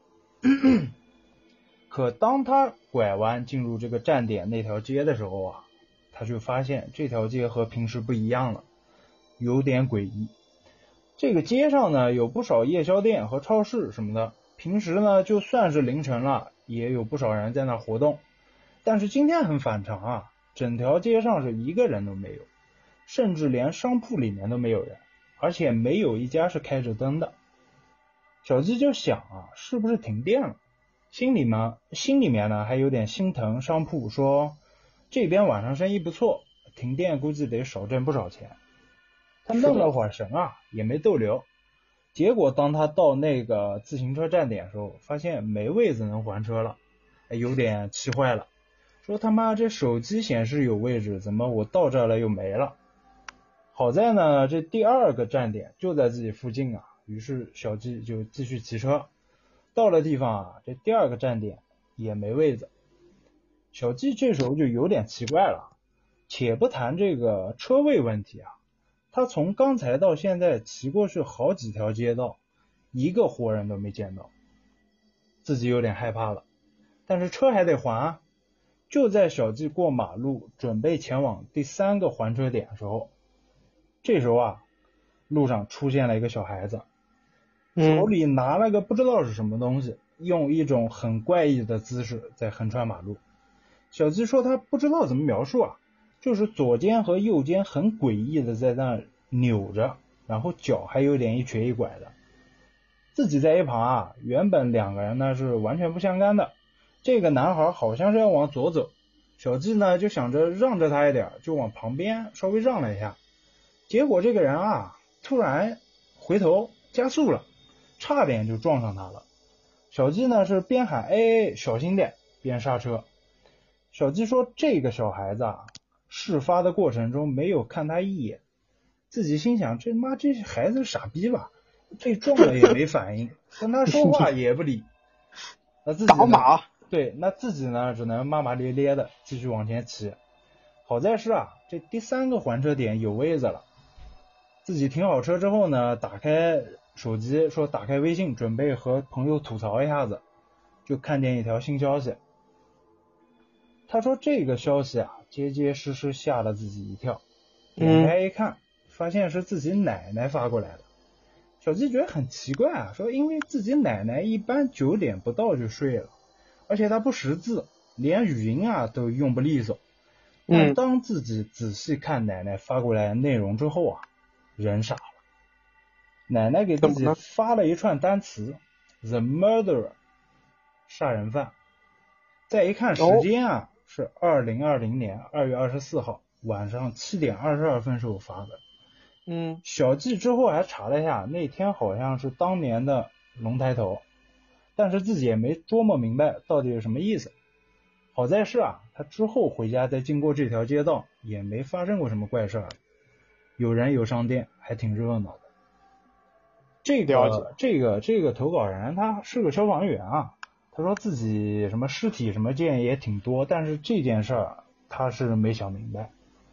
S4: 可当他拐弯进入这个站点那条街的时候啊，他就发现这条街和平时不一样了，有点诡异。这个街上呢有不少夜宵店和超市什么的，平时呢就算是凌晨了，也有不少人在那活动。但是今天很反常啊，整条街上是一个人都没有，甚至连商铺里面都没有人，而且没有一家是开着灯的。小鸡就想啊，是不是停电了？心里面心里面呢还有点心疼商铺，说这边晚上生意不错，停电估计得少挣不少钱。他愣了会儿神啊，也没逗留。结果当他到那个自行车站点的时候，发现没位子能还车了，有点气坏了，说他妈这手机显示有位置，怎么我到这了又没了？好在呢这第二个站点就在自己附近啊，于是小鸡就继续骑车。到了地方啊，这第二个站点也没位子。小鸡这时候就有点奇怪了，且不谈这个车位问题啊，他从刚才到现在骑过去好几条街道，一个活人都没见到，自己有点害怕了。但是车还得还啊。就在小鸡过马路准备前往第三个还车点的时候，这时候啊，路上出现了一个小孩子，手里拿了个不知道是什么东西，用一种很怪异的姿势在横穿马路。小鸡说他不知道怎么描述啊，就是左肩和右肩很诡异的在那扭着，然后脚还有点一瘸一拐的。自己在一旁啊，原本两个人呢是完全不相干的。这个男孩好像是要往左走，小鸡呢就想着让着他一点，就往旁边稍微让了一下。结果这个人啊突然回头加速了，差点就撞上他了。小鸡呢是边喊哎小心点边刹车。小鸡说这个小孩子啊，事发的过程中没有看他一眼，自己心想这妈这孩子傻逼吧，被撞了也没反应，跟他说话也不理。那自己
S3: 打马，
S4: 对，那自己呢只能骂骂咧咧的继续往前骑。好在是啊，这第三个还车点有位子了。自己停好车之后呢，打开手机说打开微信准备和朋友吐槽一下子，就看见一条新消息。他说这个消息啊结结实实吓了自己一跳，点开一看，发现是自己奶奶发过来的。小鸡觉得很奇怪啊，说因为自己奶奶一般九点不到就睡了，而且她不识字，连语音啊都用不利索。但当自己仔细看奶奶发过来的内容之后啊，人傻了。奶奶给自己发了一串单词 The murderer 杀人犯。再一看时间啊，是二零二零年二月二十四号晚上七点二十二分时候发的。
S3: 嗯，
S4: 小记之后还查了一下，那天好像是当年的龙抬头，但是自己也没琢磨明白到底是什么意思。好在是啊，他之后回家再经过这条街道也没发生过什么怪事儿，有人有商店，还挺热闹的。这个这个这个投稿人他是个消防员啊，他说自己什么尸体什么见也挺多，但是这件事儿他是没想明白。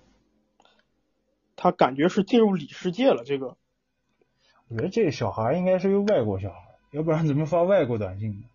S3: 他感觉是进入里世界了，这个
S4: 我觉得这个小孩应该是个外国小孩，要不然怎么发外国短信呢？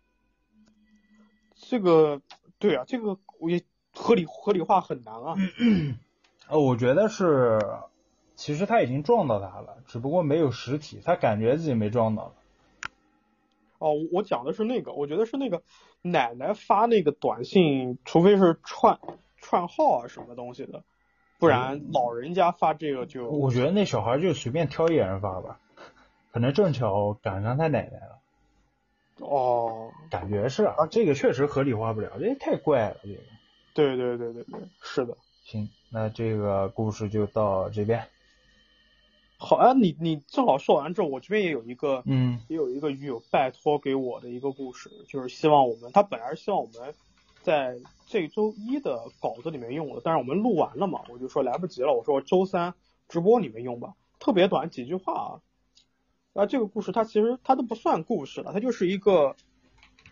S3: 这个对啊，这个我也合理合理化很难啊。
S4: 呃，我觉得是，其实他已经撞到他了，只不过没有实体，他感觉自己没撞到了。
S3: 哦，我讲的是那个，我觉得是那个奶奶发那个短信，除非是串串号啊什么东西的，不然老人家发这个就……
S4: 我觉得那小孩就随便挑一个人发吧，可能正巧赶上他奶奶了。
S3: 哦，
S4: 感觉是啊，这个确实合理化不了，这太怪了，这个。
S3: 对对对对对，是的。
S4: 行，那这个故事就到这边。
S3: 好啊，你你正好说完之后，我这边也有一个，
S4: 嗯，
S3: 也有一个鱼友拜托给我的一个故事，就是希望我们，他本来是希望我们在这周一的稿子里面用的，但是我们录完了嘛，我就说来不及了，我说周三直播里面用吧，特别短几句话啊。啊，这个故事它其实它都不算故事了，它就是一个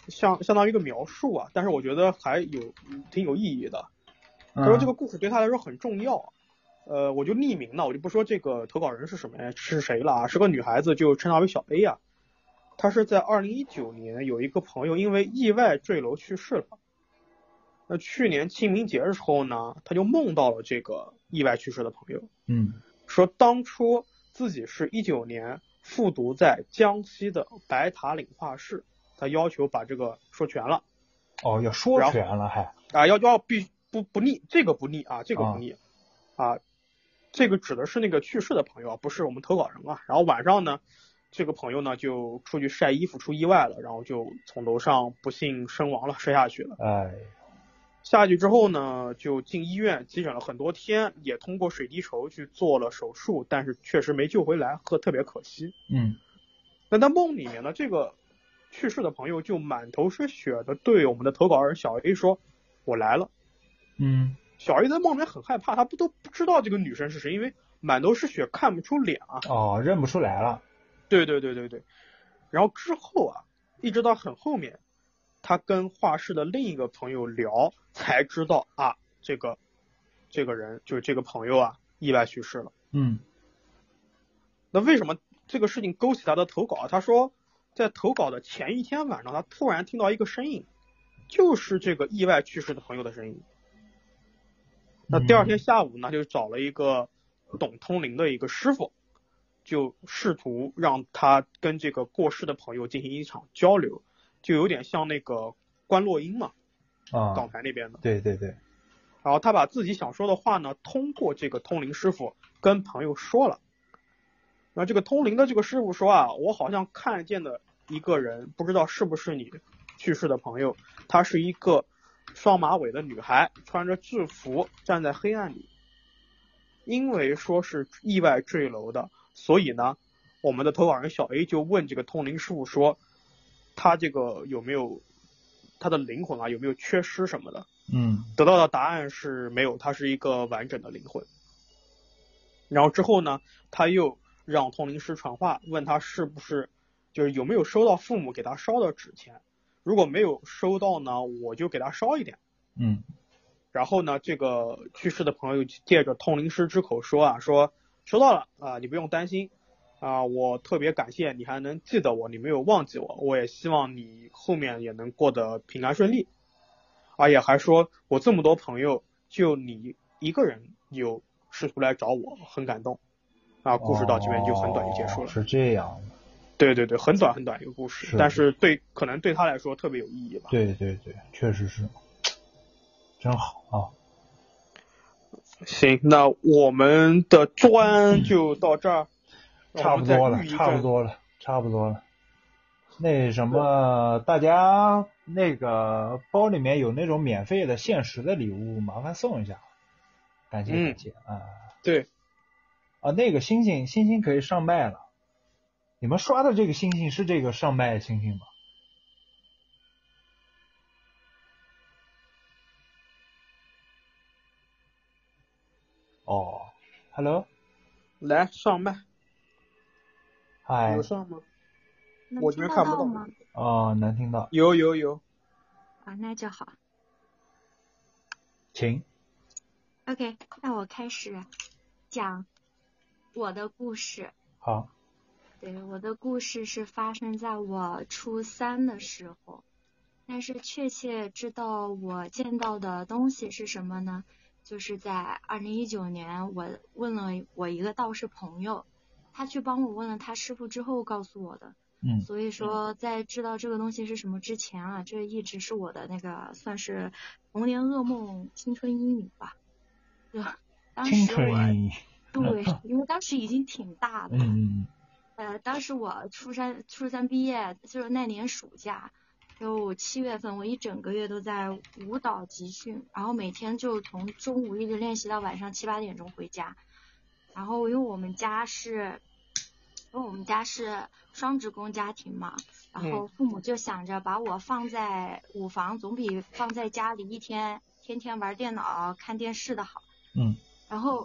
S3: 像相当于一个描述啊，但是我觉得还有挺有意义的。他说这个故事对他来说很重要，呃，我就匿名了，我就不说这个投稿人是什么呀，是谁了啊？是个女孩子，就称她为小 A 啊。她是在二零一九年有一个朋友因为意外坠楼去世了。那去年清明节的时候呢，她就梦到了这个意外去世的朋友，
S4: 嗯，
S3: 说当初自己是一九年复读在江西的白塔岭画室，她要求把这个说全了。
S4: 哦，要说全了还
S3: 啊，要要必不不腻，这个不腻啊，这个不腻啊。啊，这个指的是那个去世的朋友，不是我们投稿人啊。然后晚上呢，这个朋友呢就出去晒衣服出意外了，然后就从楼上不幸身亡了，摔下去了。
S4: 哎，
S3: 下去之后呢，就进医院急诊了很多天，也通过水滴筹去做了手术，但是确实没救回来，特特别可惜。
S4: 嗯，
S3: 那在梦里面呢，这个去世的朋友就满头是血的对我们的投稿人小 A 说：“我来了。”
S4: 嗯，
S3: 小 A 在梦里面很害怕，他不都不知道这个女生是谁，因为满都是血，看不出脸啊。
S4: 哦，认不出来了。
S3: 对对对对对。然后之后啊，一直到很后面，他跟画室的另一个朋友聊，才知道啊，这个这个人就是这个朋友啊，意外去世了。
S4: 嗯，
S3: 那为什么这个事情勾起他的投稿？他说，在投稿的前一天晚上，他突然听到一个声音，就是这个意外去世的朋友的声音。那第二天下午呢，就找了一个懂通灵的一个师傅，就试图让他跟这个过世的朋友进行一场交流，就有点像那个关洛音嘛，
S4: 啊，
S3: 港台那边的。
S4: 对对对。
S3: 然后他把自己想说的话呢，通过这个通灵师傅跟朋友说了。然后这个通灵的这个师傅说啊，我好像看见的一个人，不知道是不是你去世的朋友，她是一个双马尾的女孩，穿着制服站在黑暗里。因为说是意外坠楼的，所以呢，我们的投稿人小 A 就问这个通灵师傅说，他这个有没有他的灵魂啊，有没有缺失什么的？
S4: 嗯，
S3: 得到的答案是没有，他是一个完整的灵魂。然后之后呢，他又让通灵师传话，问他是不是就是有没有收到父母给他烧的纸钱，如果没有收到呢，我就给他烧一点。
S4: 嗯，
S3: 然后呢，这个去世的朋友借着通灵师之口说啊，说收到了啊，你不用担心啊，我特别感谢你还能记得我，你没有忘记我，我也希望你后面也能过得平安顺利。啊，也还说我这么多朋友，就你一个人有试图来找我，很感动。啊，故事到这边就很短就结束了。
S4: 哦，是这样的。
S3: 对对对，很短很短一个故事，
S4: 是，
S3: 但是对可能对他来说特别有意义吧。
S4: 对对对，确实是，真好啊。
S3: 行，那我们的专就到这儿。
S4: 差不多了，差不多了，差不多了。那什么，大家那个包里面有那种免费的限时的礼物，麻烦送一下，感谢感谢、嗯、啊。
S3: 对。
S4: 啊，那个星星星星可以上麦了。你们刷的这个星星是这个上麦的星星吗？哦 ，Hello，
S3: 来上麦。
S4: 嗨。
S3: 有上吗？
S5: 我这边看不到吗？
S4: 哦，能听到。
S3: 有有有。
S5: 啊，那就好。
S4: 请。
S5: OK， 那我开始讲我的故事。
S4: 好。
S5: 对，我的故事是发生在我初三的时候，但是确切知道我见到的东西是什么呢？就是在二零一九年，我问了我一个道士朋友，他去帮我问了他师傅之后告诉我的。
S4: 嗯。
S5: 所以说，在知道这个东西是什么之前啊，这一直是我的那个算是童年噩梦、青春阴影吧。就当时我对，因为当时已经挺大的了。
S4: 嗯。
S5: 呃，当时我初三初三毕业，就是那年暑假，就七月份，我一整个月都在舞蹈集训，然后每天就从中午一直练习到晚上七八点钟回家。然后因为我们家是，因为我们家是双职工家庭嘛，然后父母就想着把我放在舞房，总比放在家里一天天天玩电脑看电视的好。
S4: 嗯。
S5: 然后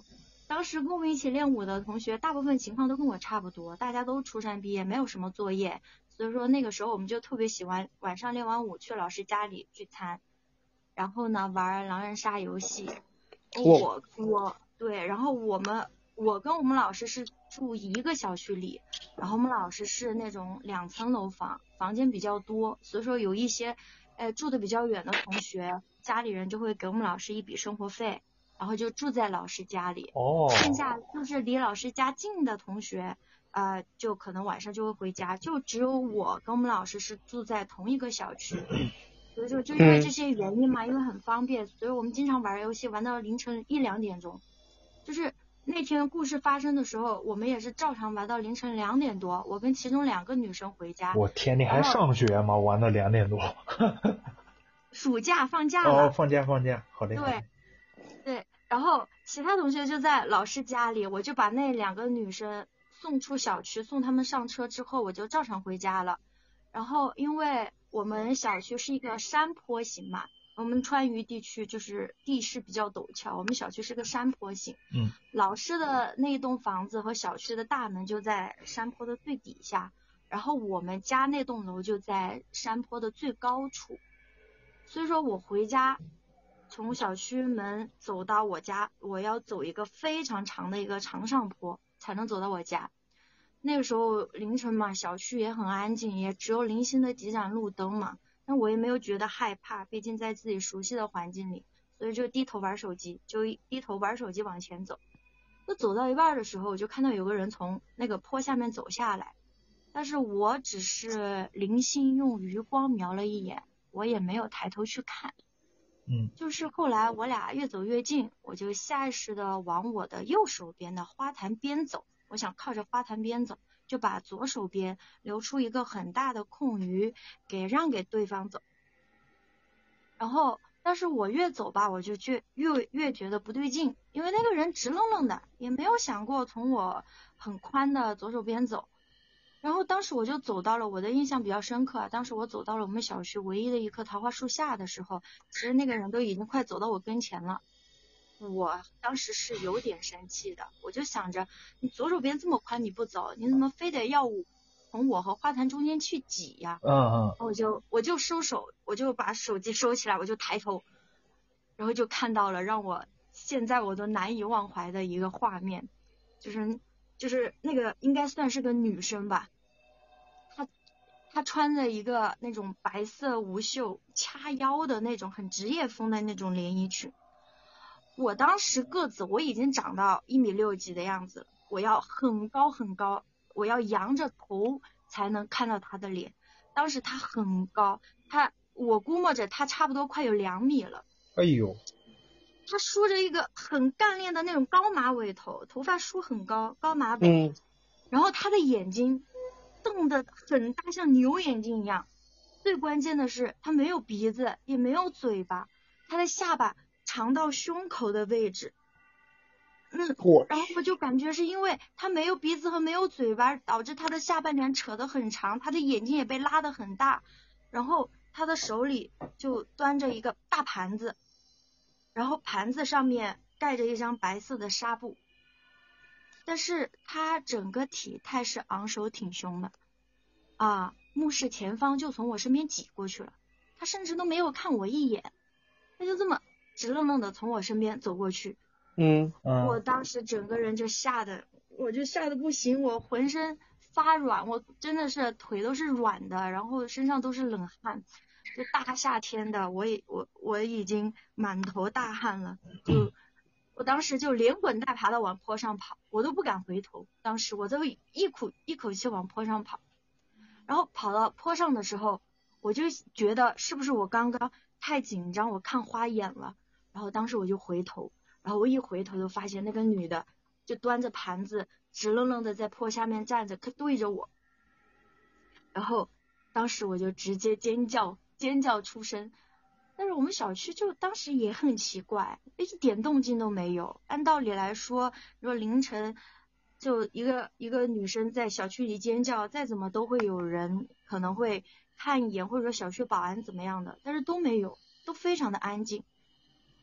S5: 当时跟我们一起练舞的同学，大部分情况都跟我差不多，大家都初三毕业，没有什么作业，所以说那个时候我们就特别喜欢晚上练完舞去老师家里聚餐，然后呢玩狼人杀游戏。我我对，然后我们我跟我们老师是住一个小区里，然后我们老师是那种两层楼房，房间比较多，所以说有一些呃住的比较远的同学，家里人就会给我们老师一笔生活费，然后就住在老师家里。
S4: 哦。
S5: 剩下就是离老师家近的同学，呃，就可能晚上就会回家，就只有我跟我们老师是住在同一个小区。所以就就因为这些原因嘛，因为很方便，所以我们经常玩游戏玩到凌晨一两点钟。就是那天故事发生的时候，我们也是照常玩到凌晨两点多，我跟其中两个女生回家。
S4: 我天，你还上学吗？玩到两点多。
S5: 暑假放假了。
S4: 哦，放假放假，好嘞。
S5: 对对，然后其他同学就在老师家里，我就把那两个女生送出小区，送他们上车之后，我就照常回家了。然后因为我们小区是一个山坡型嘛，我们川渝地区就是地势比较陡峭，我们小区是个山坡型。
S4: 嗯。
S5: 老师的那栋房子和小区的大门就在山坡的最底下，然后我们家那栋楼就在山坡的最高处。所以说我回家从小区门走到我家，我要走一个非常长的一个长上坡才能走到我家。那个时候凌晨嘛，小区也很安静，也只有零星的几盏路灯嘛，但我也没有觉得害怕，毕竟在自己熟悉的环境里，所以就低头玩手机，就低头玩手机往前走。那走到一半的时候，我就看到有个人从那个坡下面走下来，但是我只是零星用余光瞄了一眼，我也没有抬头去看。
S4: 嗯，
S5: 就是后来我俩越走越近，我就下意识的往我的右手边的花坛边走，我想靠着花坛边走，就把左手边留出一个很大的空余给让给对方走。然后但是我越走吧，我就越越越觉得不对劲，因为那个人直愣愣的，也没有想过从我很宽的左手边走。然后当时我就走到了，我的印象比较深刻，当时我走到了我们小区唯一的一棵桃花树下的时候，其实那个人都已经快走到我跟前了。我当时是有点生气的，我就想着你左手边这么宽你不走，你怎么非得要从我和花坛中间去挤呀？
S4: 嗯嗯。
S5: 我就我就收手，我就把手机收起来，我就抬头，然后就看到了让我现在我都难以忘怀的一个画面，就是就是那个应该算是个女生吧，她她穿着一个那种白色无袖掐腰的那种很职业风的那种连衣裙。我当时个子我已经长到一米六几的样子，我要很高很高，我要仰着头才能看到她的脸。当时她很高，她我估摸着她差不多快有两米了。
S4: 哎呦。
S5: 她梳着一个很干练的那种高马尾头，头发梳很高，高马尾。嗯。然后她的眼睛瞪得很大，像牛眼睛一样。最关键的是她没有鼻子，也没有嘴巴，她的下巴长到胸口的位置。嗯，然后我就感觉是因为他没有鼻子和没有嘴巴，导致他的下半脸扯得很长，他的眼睛也被拉得很大，然后他的手里就端着一个大盘子，然后盘子上面盖着一张白色的纱布，但是他整个体态是昂首挺胸的啊，目视前方就从我身边挤过去了，他甚至都没有看我一眼，他就这么直愣愣的从我身边走过去。
S1: 嗯，
S5: 我当时整个人就吓得，我就吓得不行，我浑身发软，我真的是腿都是软的，然后身上都是冷汗，就大夏天的，我也我我已经满头大汗了，就我当时就连滚带爬的往坡上跑，我都不敢回头，当时我都一口一口气往坡上跑，然后跑到坡上的时候，我就觉得是不是我刚刚太紧张，我看花眼了，然后当时我就回头。然后我一回头就发现那个女的就端着盘子直愣愣的在坡下面站着，对着我，然后当时我就直接尖叫尖叫出声。但是我们小区就当时也很奇怪，一点动静都没有，按道理来说如果凌晨就一个一个女生在小区里尖叫，再怎么都会有人可能会看一眼，或者说小区保安怎么样的，但是都没有，都非常的安静。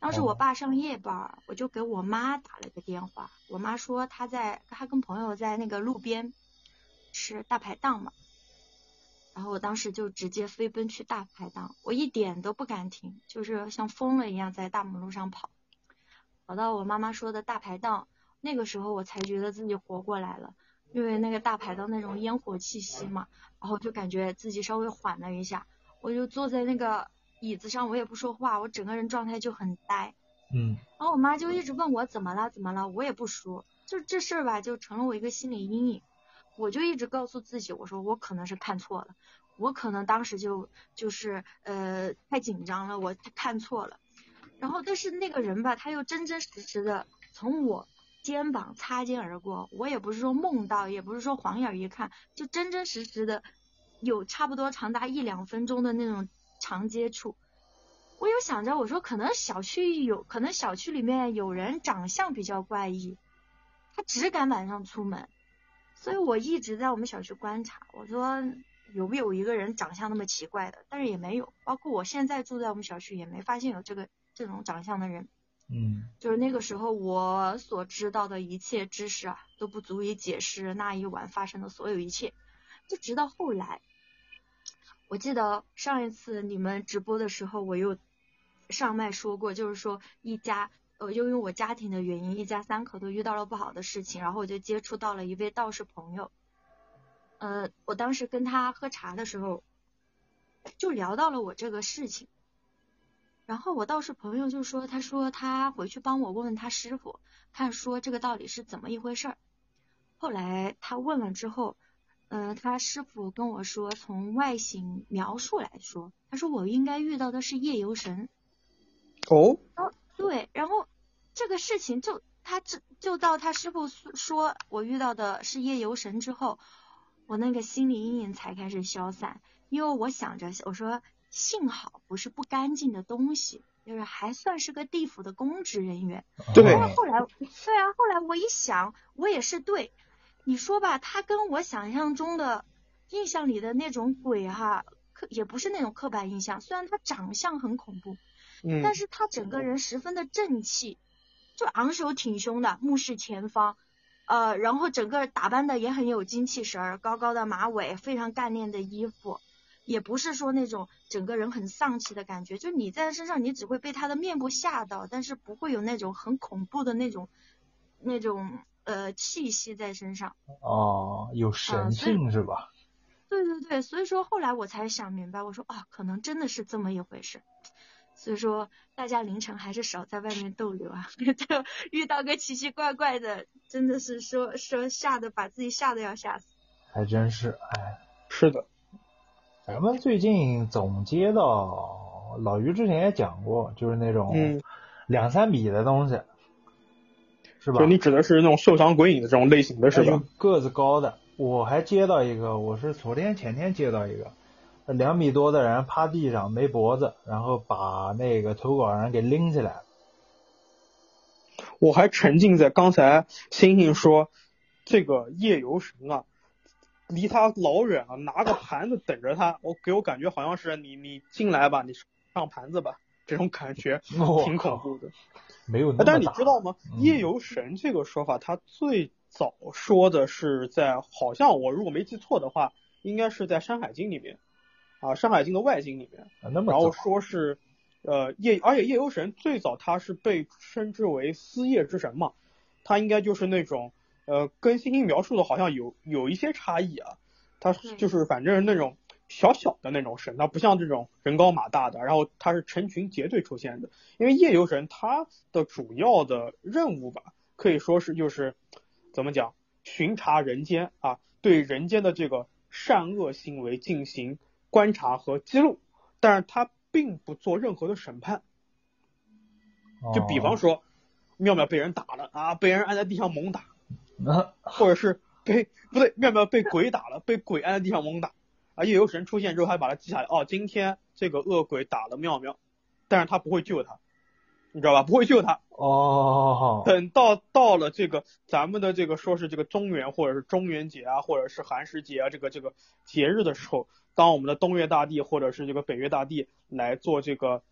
S5: 当时我爸上夜班，我就给我妈打了个电话，我妈说她在她跟朋友在那个路边吃大排档嘛，然后我当时就直接飞奔去大排档，我一点都不敢停，就是像疯了一样在大马路上跑，跑到我妈妈说的大排档，那个时候我才觉得自己活过来了，因为那个大排档那种烟火气息嘛，然后就感觉自己稍微缓了一下，我就坐在那个椅子上，我也不说话，我整个人状态就很呆。
S4: 嗯，
S5: 然后我妈就一直问我怎么了怎么了，我也不说，就这事儿吧，就成了我一个心理阴影。我就一直告诉自己，我说我可能是看错了，我可能当时就就是呃太紧张了，我看错了。然后但是那个人吧，他又真真实实的从我肩膀擦肩而过，我也不是说梦到，也不是说晃眼一看，就真真实实的有差不多长达一两分钟的那种长接触。我有想着，我说可能小区有可能小区里面有人长相比较怪异，他只敢晚上出门，所以我一直在我们小区观察，我说有没有一个人长相那么奇怪的，但是也没有，包括我现在住在我们小区也没发现有这个这种长相的人。
S4: 嗯，
S5: 就是那个时候我所知道的一切知识啊，都不足以解释那一晚发生的所有一切。就直到后来，我记得上一次你们直播的时候，我又上麦说过，就是说一家呃，就因为我家庭的原因，一家三口都遇到了不好的事情，然后我就接触到了一位道士朋友。呃，我当时跟他喝茶的时候，就聊到了我这个事情。然后我道士朋友就说，他说他回去帮我问问他师傅，看说这个到底是怎么一回事儿。后来他问了之后，嗯、呃，他师傅跟我说，从外形描述来说，他说我应该遇到的是夜游神。
S1: 哦，
S5: 哦，对，然后这个事情就他就就到他师傅说我遇到的是夜游神之后，我那个心理阴影才开始消散，因为我想着我说幸好不是不干净的东西，就是还算是个地府的公职人员。
S1: 对
S5: 但是后来对啊，后来我一想，我也是对，你说吧，他跟我想象中的印象里的那种鬼哈，刻也不是那种刻板印象，虽然他长相很恐怖。
S1: 嗯，
S5: 但是他整个人十分的正气，就昂首挺胸的，目视前方，呃，然后整个打扮的也很有精气神儿，高高的马尾，非常干练的衣服，也不是说那种整个人很丧气的感觉，就你在他身上，你只会被他的面部吓到，但是不会有那种很恐怖的那种那种呃气息在身上。
S4: 哦，有神性、呃、是吧？
S5: 对对对，所以说后来我才想明白，我说啊，可能真的是这么一回事。所以说大家凌晨还是少在外面逗留啊，就遇到个奇奇怪怪的，真的是说说吓得把自己吓得要吓死。
S4: 还真是，哎，
S1: 是的。
S4: 咱们最近总接到老于之前也讲过，就是那种两三米的东西，嗯、是吧？
S1: 就你指的是那种受伤鬼影的这种类型的是吧？
S4: 个子高的，我还接到一个，我是昨天前天接到一个。两米多的人趴地上没脖子，然后把那个投稿人给拎起来了。
S1: 我还沉浸在刚才星星说这个夜游神啊，离他老远了，拿个盘子等着他，我给我感觉好像是你你进来吧，你上盘子吧，这种感觉挺恐怖的。
S4: 没有那么大。
S1: 但是你知道吗？
S4: 嗯、
S1: 夜游神这个说法，他最早说的是在，好像我如果没记错的话，应该是在《山海经》里面。啊，《山海经》的外经里面，
S4: 啊、那么
S1: 然后说是，呃夜，而且夜游神最早他是被称之为司夜之神嘛，他应该就是那种，呃，跟星星描述的好像有有一些差异啊，他就是反正那种小小的那种神，他不像这种人高马大的，然后他是成群结队出现的，因为夜游神他的主要的任务吧，可以说是就是怎么讲，巡查人间啊，对人间的这个善恶行为进行观察和记录，但是他并不做任何的审判。就比方说，妙妙被人打了啊，被人按在地上猛打，或者是被不对，妙妙被鬼打了，被鬼按在地上猛打啊。夜游神出现之后，还把他记下来，哦，今天这个恶鬼打了妙妙，但是他不会救他，你知道吧？不会救他。
S4: 哦。
S1: 等到到了这个咱们的这个说是这个中元或者是中元节啊，或者是寒食节啊，这个这个节日的时候。当我们的东岳大帝或者是这个北岳大帝来做这个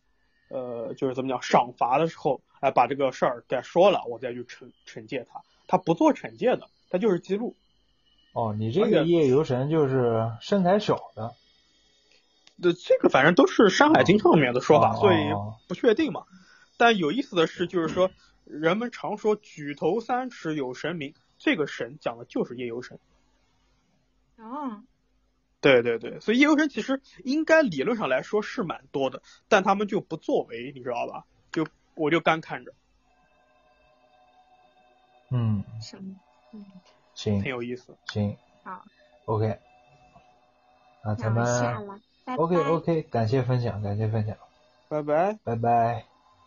S1: 呃，就是怎么讲赏罚的时候，哎，把这个事儿给说了，我再去惩惩戒他。他不做惩戒的，他就是记录。
S4: 哦，你这个夜游神就是身材小的。
S1: 对，这个反正都是《山海经》上面的说法，
S4: 哦、
S1: 所以不确定嘛。但有意思的是，就是说人们常说举头三尺有神明，这个神讲的就是夜游神。
S5: 哦。
S1: 对对对，所以夜游神其实应该理论上来说是蛮多的，但他们就不作为，你知道吧？就我就干看着。
S4: 嗯。
S5: 什么？嗯。
S4: 行。
S1: 很有意思。
S4: 行。
S5: 好。
S4: OK。那咱们
S5: 下了。拜拜
S4: OK OK， 感谢分享，感谢分享。
S1: 拜拜。
S4: 拜拜。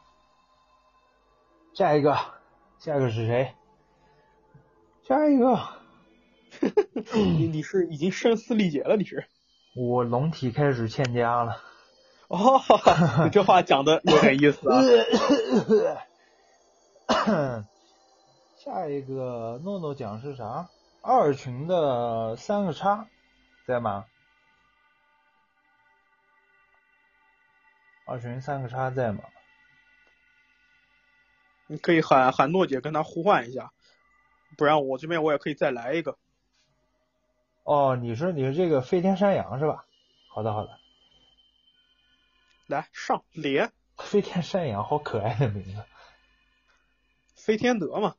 S4: 下一个，下一个是谁？下一个。
S1: 你你是已经声嘶力竭了，你是？
S4: 我龙体开始欠佳了。
S1: 哦，你这话讲的有点意思啊。
S4: 下一个诺诺讲是啥？二群的三个叉，在吗？二群三个叉在吗？
S1: 你可以喊喊诺姐跟他互换一下，不然我这边我也可以再来一个。
S4: 哦，你说你是这个飞天山羊是吧？好的好的。
S1: 来上连。
S4: 飞天山羊好可爱的名字。
S1: 飞天德嘛。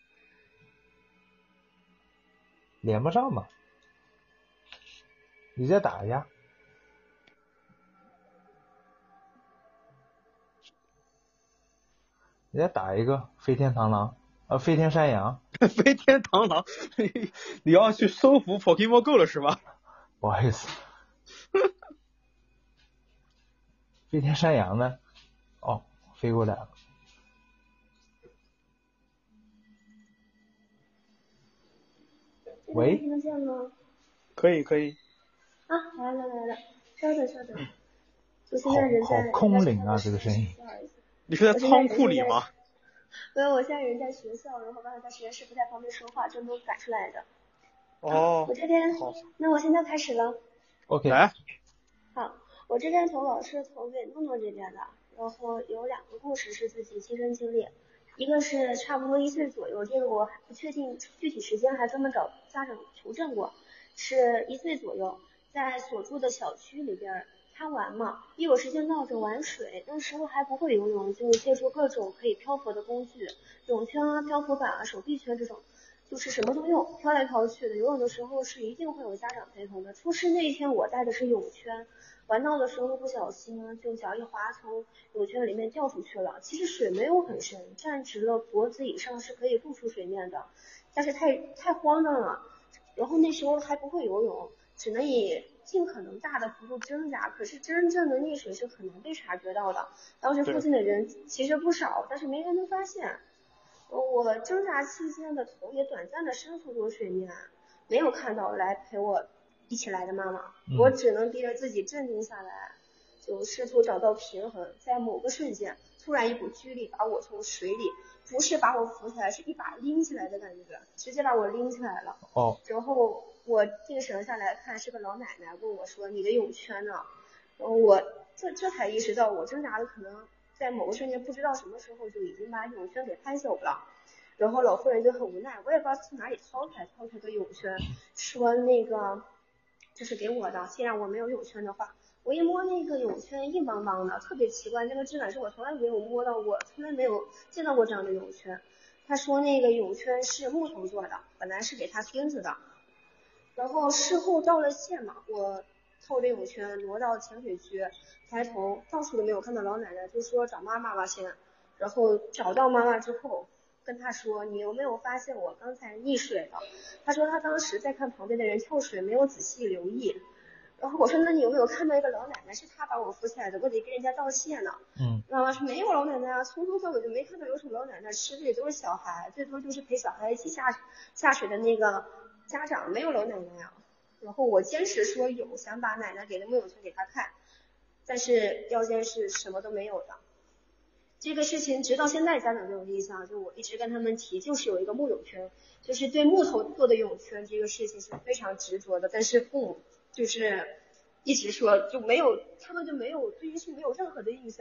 S4: 连不上嘛。你再打一下。你再打一个飞天螳螂，呃，飞天山羊。
S1: 飞天螳螂，你要去收服 Pokemon Go 了是吧？
S4: 不好意思。飞天山羊呢？哦，飞过来了。喂？
S6: 听得见吗？
S1: 可以可以。
S6: 啊，来了来了，稍等稍等。我现在人在。
S4: 好好空灵啊，这个声音。
S1: 你是在仓库里吗？
S6: 没有，我现在人在学校，然后刚才在实验室不太方便说话，就没有赶出来的。
S1: 哦。
S6: 我这边，那我现在开始了。
S4: OK。
S1: 来。
S6: 好，我这边投稿是投给诺诺这边的，然后有两个故事是自己亲身经历，一个是差不多一岁左右，这个我还不确定具体时间，还专门找家长求证过，是一岁左右，在所住的小区里边。他玩嘛，一有时间闹着玩水，那时候还不会游泳，就借助各种可以漂浮的工具，泳圈啊、漂浮板啊、手臂圈这种，就是什么都用，飘来飘去的。游泳的时候是一定会有家长陪同的。出事那一天我带的是泳圈，玩闹的时候不小心就脚一滑，从泳圈里面掉出去了。其实水没有很深，站直了脖子以上是可以露出水面的，但是太太慌张了，然后那时候还不会游泳，只能以尽可能大的幅度挣扎，可是真正的溺水是很难被察觉到的。当时附近的人其实不少，但是没人能发现。我挣扎期间的头也短暂的伸出过水面，没有看到来陪我一起来的妈妈，
S4: 嗯、
S6: 我只能逼着自己镇定下来，就试图找到平衡。在某个瞬间，突然一股巨力把我从水里，不是把我扶起来，是一把拎起来的感觉，直接把我拎起来了。
S4: 哦。
S6: 然后我定神下来看，是个老奶奶问我说：“你的泳圈呢？”然后我这这才意识到，我挣扎的可能在某个瞬间不知道什么时候就已经把泳圈给拍走了。然后老妇人就很无奈，我也不知道从哪里掏出来掏出来个泳圈，说那个这是给我的，既然我没有泳圈的话。我一摸那个泳圈硬邦邦的，特别奇怪，那个质感是我从来没有摸到过，从来没有见到过这样的泳圈。他说那个泳圈是木头做的，本来是给他钉子的。然后事后到了县嘛，我套着泳圈挪到浅水区，抬头到处都没有看到老奶奶，就说找妈妈吧先。然后找到妈妈之后，跟她说你有没有发现我刚才溺水了？她说她当时在看旁边的人跳水，没有仔细留意。然后我说那你有没有看到一个老奶奶是她把我扶起来的，我得跟人家道谢呢。
S4: 嗯。
S6: 妈妈说没有老奶奶啊，从头到尾就没看到有什么老奶奶，吃的也都是小孩，最多就是陪小孩一起下下水的那个家长，没有老奶奶啊。然后我坚持说有，想把奶奶给的木泳圈给她看，但是腰间是什么都没有的。这个事情直到现在家长都有印象，就我一直跟他们提，就是有一个木泳圈，就是对木头做的泳圈这个事情是非常执着的，但是父母就是一直说就没有，他们就没有对于是没有任何的印象，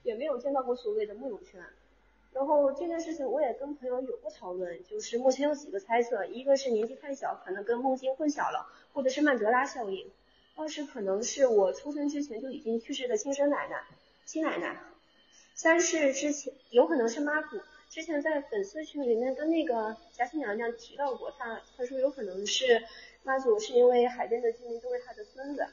S6: 也没有见到过所谓的木有圈。然后这件事情我也跟朋友有过讨论，就是目前有几个猜测，一个是年纪太小，可能跟梦境混淆了，或者是曼德拉效应；二是可能是我出生之前就已经去世的亲生奶奶、亲奶奶；三是之前有可能是妈祖，之前在粉丝群里面跟那个嘉庆娘娘提到过，她她说有可能是妈祖是因为海边的居民都是她的孙子。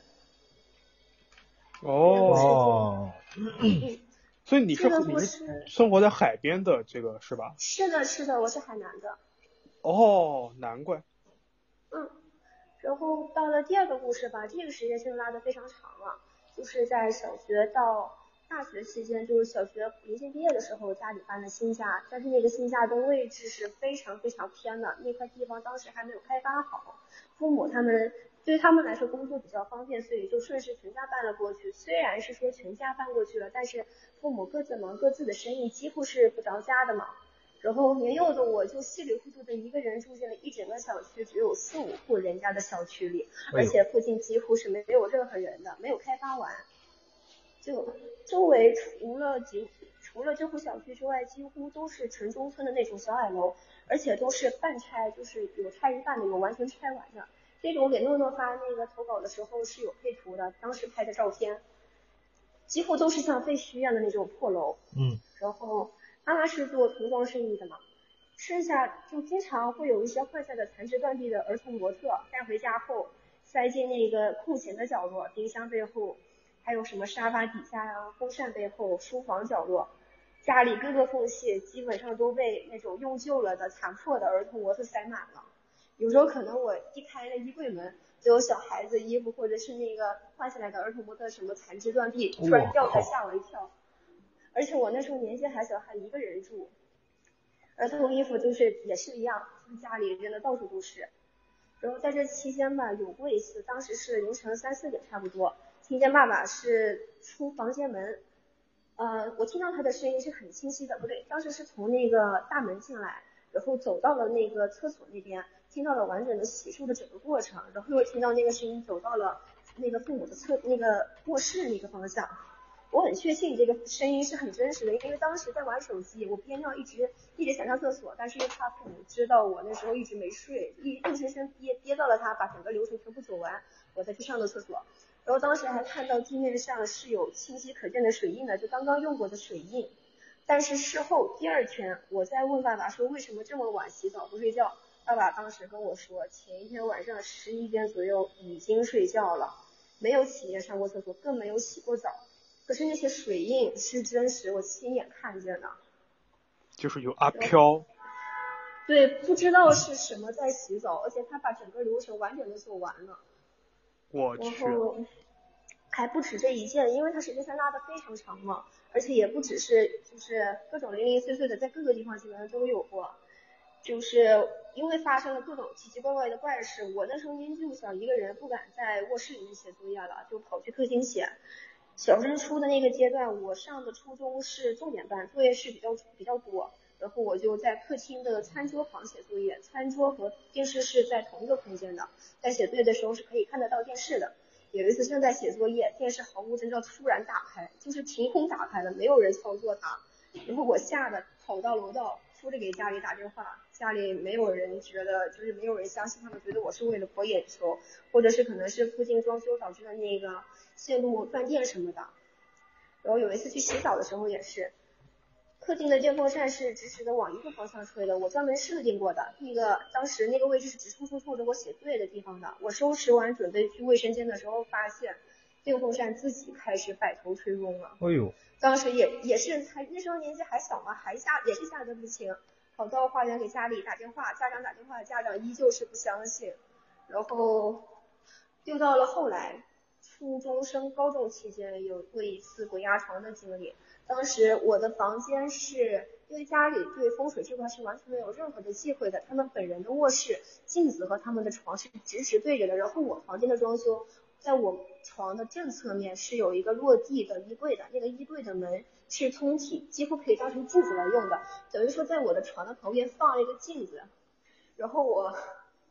S4: 哦。
S6: 嗯。
S1: 所以你是你是生活在海边的这个是吧？
S6: 是的，是的，我是海南的。
S1: 哦，难怪。
S6: 嗯，然后到了第二个故事吧，这个时间线拉得非常长了，就是在小学到大学期间，就是小学临近毕业的时候，家里搬了新家，但是那个新家的位置是非常非常偏的，那块地方当时还没有开发好，父母他们对于他们来说工作比较方便，所以就顺势全家搬了过去。虽然是说全家搬过去了，但是父母各自忙各自的生意，几乎是不着家的嘛。然后年幼的我就稀里糊涂的一个人住进了一整个小区只有四五户人家的小区里，而且附近几乎是没有任何人的，没有开发完。就周围除了几除了这户小区之外，几乎都是城中村的那种小矮楼，而且都是半拆，就是有拆一半的，有完全拆完的。这种给诺诺发那个投稿的时候是有配图的，当时拍的照片，几乎都是像废墟一样的那种破楼。
S4: 嗯。
S6: 然后妈妈是做童装生意的嘛，剩下就经常会有一些坏下的残肢断臂的儿童模特带回家后，塞进那个空闲的角落，冰箱背后，还有什么沙发底下啊、风扇背后、书房角落，家里各个缝隙基本上都被那种用旧了的残破的儿童模特塞满了。有时候可能我一开那衣柜门，就有小孩子衣服或者是那个换下来的儿童模特什么残肢断臂突然掉下，吓我一跳。而且我那时候年纪还小，还一个人住，儿童衣服就是也是一样，就是家里扔的到处都是。然后在这期间吧，有过一次，当时是凌晨三四点差不多，听见爸爸是出房间门，呃，我听到他的声音是很清晰的，不对，当时是从那个大门进来，然后走到了那个厕所那边，听到了完整的洗漱的整个过程，然后又听到那个声音走到了那个父母的厕那个卧室那个方向。我很确信这个声音是很真实的，因为当时在玩手机，我憋尿一直一直想上厕所，但是又怕父母知道我那时候一直没睡，一硬生生憋憋到了他把整个流程全部走完，我才去上的厕所。然后当时还看到地面上是有清晰可见的水印的，就刚刚用过的水印。但是事后第二天，我在问爸爸说为什么这么晚洗澡不睡觉，爸爸当时跟我说，前一天晚上十一点左右已经睡觉了，没有起夜上过厕所，更没有洗过澡。可是那些水印是真实，我亲眼看见的。
S1: 就是有阿飘。
S6: 对，不知道是什么在洗澡，而且他把整个流程完整的做完了。
S1: 我去。
S6: 然后还不止这一件，因为他时间线拉得非常长嘛，而且也不只是就是各种零零碎碎的，在各个地方基本上都有过。就是因为发生了各种奇奇怪怪的怪事，我那时候年纪就小，一个人不敢在卧室里面写作业了，就跑去客厅写。小升初的那个阶段，我上的初中是重点班，作业是比较比较多，然后我就在客厅的餐桌旁写作业，餐桌和电视是在同一个空间的，在写作业的时候是可以看得到电视的。有一次正在写作业，电视毫无征兆突然打开，就是凭空打开了，没有人操作它，然后我吓得跑到楼道，哭着给家里打电话，家里没有人觉得，就是没有人相信，他们觉得我是为了博眼球，或者是可能是附近装修导致的那个线路断电什么的。然后有一次去洗澡的时候也是，客厅的电风扇是直直的往一个方向吹的，我专门设定过的，那个当时那个位置是直冲冲冲着我写作业的地方的。我收拾完准备去卫生间的时候，发现电风扇自己开始摆头吹风了。
S4: 哎呦！
S6: 当时也也是还那时候年纪还小嘛，还吓也是吓得不轻，跑到花园给家里打电话，家长打电话，家长依旧是不相信。然后又到了后来初中升高中期间，有过一次鬼压床的经历。当时我的房间是因为家里对风水这块是完全没有任何的忌讳的，他们本人的卧室镜子和他们的床是直直对着的，然后我房间的装修在我床的正侧面是有一个落地的衣柜的，那个衣柜的门是通体，几乎可以当成镜子来用的，等于说在我的床的旁边放了一个镜子。然后我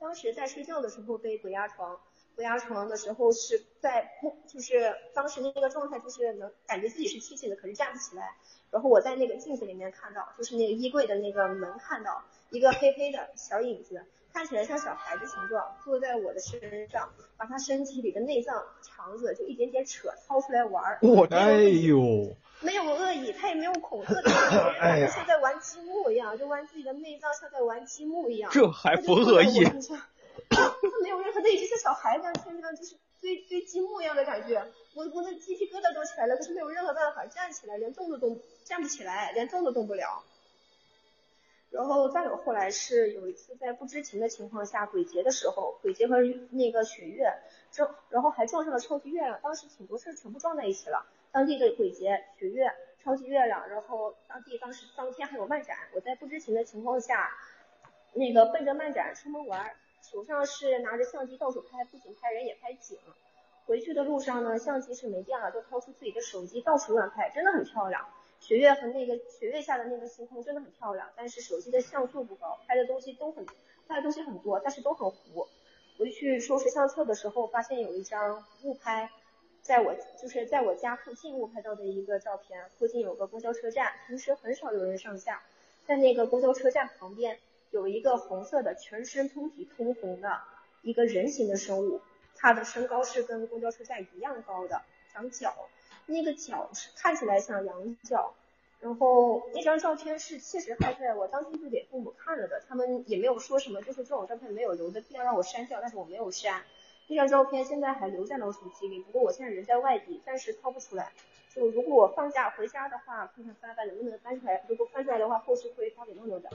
S6: 当时在睡觉的时候被鬼压床，鬼压床的时候是在不就是当时那个状态就是能感觉自己是清醒的，可是站不起来。然后我在那个镜子里面看到，就是那个衣柜的那个门看到一个黑黑的小影子，看起来像小孩子形状，坐在我的身上，把他身体里的内脏肠子就一点点扯掏出来玩儿。
S1: 我
S4: 哎呦，
S6: 没有恶意，他也没有恐吓，感觉像在玩积木一样，就玩自己的内脏，像在玩积木一样。
S1: 这还不恶意？
S6: 他没有任何的意，就像小孩子身上就是堆堆积木一样的感觉，我我的鸡皮疙瘩都起来了，可是没有任何办法站起来，连动都动站不起来，连动都动不了。然后再有后来是有一次在不知情的情况下鬼节的时候，鬼节和那个雪月，这然后还撞上了超级月亮，当时挺多事全部撞在一起了。当地的鬼节、雪月、超级月亮，然后当地当时当天还有漫展，我在不知情的情况下，那个奔着漫展出门玩，手上是拿着相机到处拍，不仅拍人也拍景。回去的路上呢，相机是没电了，就掏出自己的手机到处乱拍，真的很漂亮。雪月和那个雪月下的那个星空真的很漂亮，但是手机的像素不高，拍的东西都很拍的东西很多，但是都很糊。回去收拾相册的时候，发现有一张误拍，在我就是在我家附近误拍到的一个照片，附近有个公交车站，平时很少有人上下，在那个公交车站旁边有一个红色的全身通体通红的一个人形的生物，它的身高是跟公交车站一样高的，长角，那个角是看起来像羊角。然后那张照片是切实拍出来，我当天就给父母看了的，他们也没有说什么，就是这种照片没有留的必要让我删掉，但是我没有删。那张照片现在还留在了我手机里，不过我现在人在外地，暂时掏不出来。就如果我放假回家的话，看看翻翻能不能翻出来，如果翻出来的话，后续会发给诺诺的。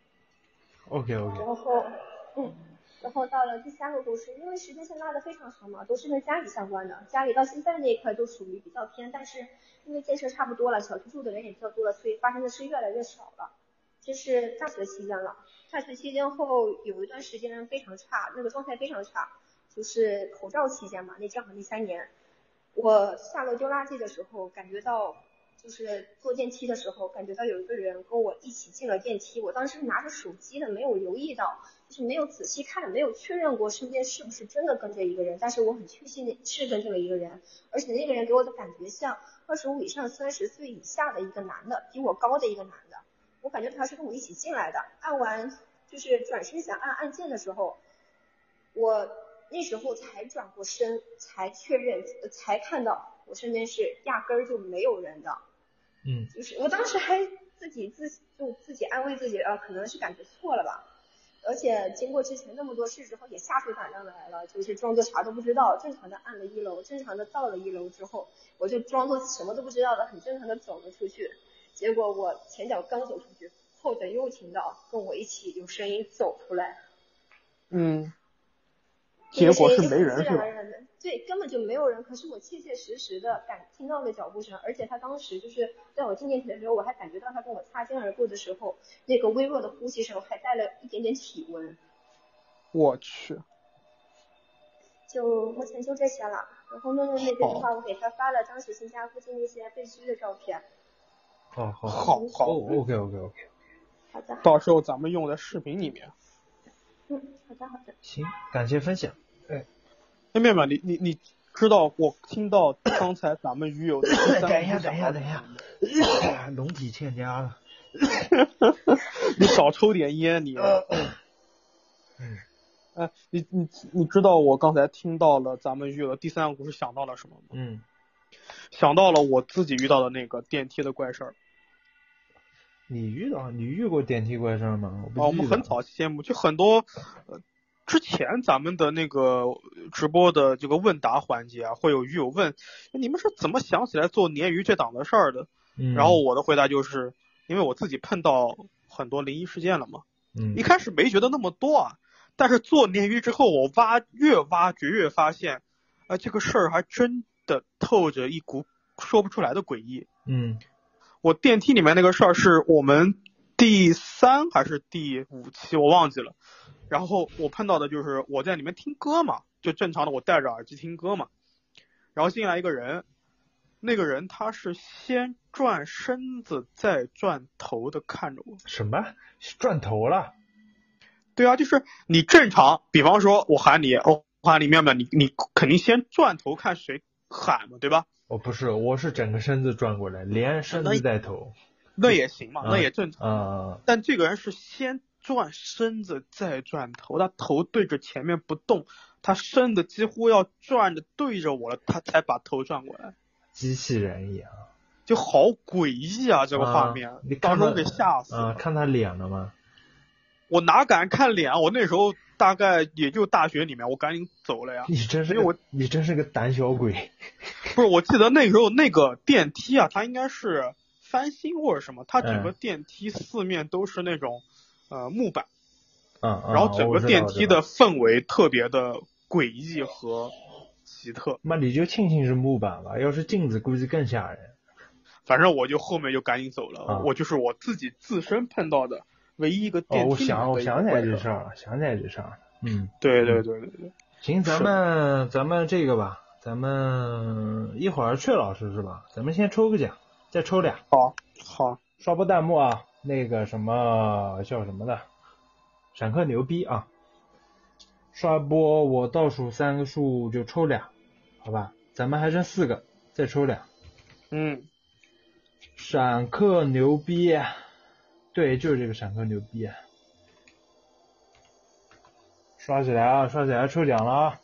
S4: OK OK。
S6: 然后，嗯。然后到了第三个故事，因为时间线拉得非常长嘛，都是跟家里相关的，家里到现在那一块都属于比较偏，但是因为建设差不多了，小区住的人也比较多了，所以发生的事越来越少了。这是大学期间了，大学期间后有一段时间非常差，那个状态非常差，就是口罩期间嘛，那正好那三年，我下楼丢垃圾的时候感觉到。就是坐电梯的时候，感觉到有一个人跟我一起进了电梯。我当时拿着手机的，没有留意到，就是没有仔细看，没有确认过身边是不是真的跟着一个人。但是我很确信是跟着了一个人，而且那个人给我的感觉像二十五以上、三十岁以下的一个男的，比我高的一个男的。我感觉他是跟我一起进来的。按完就是转身想按按键的时候，我那时候才转过身，才确认，才看到我身边是压根儿就没有人的。
S4: 嗯，
S6: 就是我当时还自己自就自己安慰自己啊，可能是感觉错了吧。而且经过之前那么多事之后，也下水胆量来了，就是装作啥都不知道，正常的按了一楼，正常的到了一楼之后，我就装作什么都不知道的，很正常的走了出去。结果我前脚刚走出去，后脚又听到跟我一起有声音走出来。
S1: 嗯。结果是没人是吧？
S6: 对，根本就没有人。可是我切切实实的感听到了脚步声，而且他当时就是在我进电梯的时候，我还感觉到他跟我擦肩而过的时候，那个微弱的呼吸声还带了一点点体温。
S1: 我去。
S6: 就目前就这些了。然后诺诺那边的话，我给他发了当时新家附近那些废墟的照片。
S4: 好好
S1: 好好
S4: ，OK OK OK。
S6: 好的。
S1: 到时候咱们用在视频里面。
S6: 嗯，好的好的。
S4: 行，感谢分享。哎，
S1: 哎，妹妹，你你你知道我听到刚才咱们鱼友的第三个
S4: 等一下等一下等一下，龙体欠佳了。
S1: 你少抽点烟你。
S4: 嗯。
S1: 哎，你你你知道我刚才听到了咱们鱼友的第三个故事，想到了什么吗？
S4: 嗯。
S1: 想到了我自己遇到的那个电梯的怪事儿。
S4: 你遇到你遇过电梯怪事儿吗？我不
S1: 啊，我们很早期节目就很多，呃，之前咱们的那个直播的这个问答环节啊，会有鱼友问你们是怎么想起来做鲶鱼这档的事儿的？
S4: 嗯。
S1: 然后我的回答就是，因为我自己碰到很多灵异事件了嘛。
S4: 嗯。
S1: 一开始没觉得那么多啊，但是做鲶鱼之后，我挖越挖掘越发现，啊、呃，这个事儿还真的透着一股说不出来的诡异。
S4: 嗯。
S1: 我电梯里面那个事儿是我们第三还是第五期我忘记了，然后我碰到的就是我在里面听歌嘛，就正常的我戴着耳机听歌嘛，然后进来一个人，那个人他是先转身子再转头的看着我。
S4: 什么？转头了？
S3: 对啊，就是你正常，比方说我喊你，我喊你妙妙，你你肯定先转头看谁喊嘛，对吧？
S4: 哦，不是，我是整个身子转过来，连身子带头。
S3: 那也行嘛，
S4: 嗯、
S3: 那也正常。
S4: 嗯、
S3: 但这个人是先转身子再转头，他头对着前面不动，他身子几乎要转着对着我了，他才把头转过来。
S4: 机器人一样，
S3: 就好诡异啊！这个画面，
S4: 啊、你当
S3: 时给吓死了。
S4: 啊，看他脸了吗？
S3: 我哪敢看脸？我那时候大概也就大学里面，我赶紧走了呀。
S4: 你真是我，你真是个胆小鬼。
S3: 不是，我记得那时候那个电梯啊，它应该是翻新或者什么，它整个电梯四面都是那种、嗯、呃木板，
S4: 嗯，
S3: 然后整个电梯的氛围特别的诡异和奇特。
S4: 那你就庆幸是木板吧，要是镜子估计更吓人。
S3: 反正我就后面就赶紧走了，
S4: 啊、
S3: 我就是我自己自身碰到的唯一一个电梯、
S4: 哦。我想我想起来这事儿了，想起来这事儿了。嗯，
S3: 对对对对对。
S4: 行，咱们咱们这个吧，咱们一会儿阙老师是吧？咱们先抽个奖，再抽俩。
S3: 好，好，
S4: 刷波弹幕啊，那个什么叫什么的，闪客牛逼啊！刷波，我倒数三个数就抽俩，好吧？咱们还剩四个，再抽俩。
S3: 嗯。
S4: 闪客牛逼，对，就是这个闪客牛逼。刷起来啊，刷起来，抽奖了啊！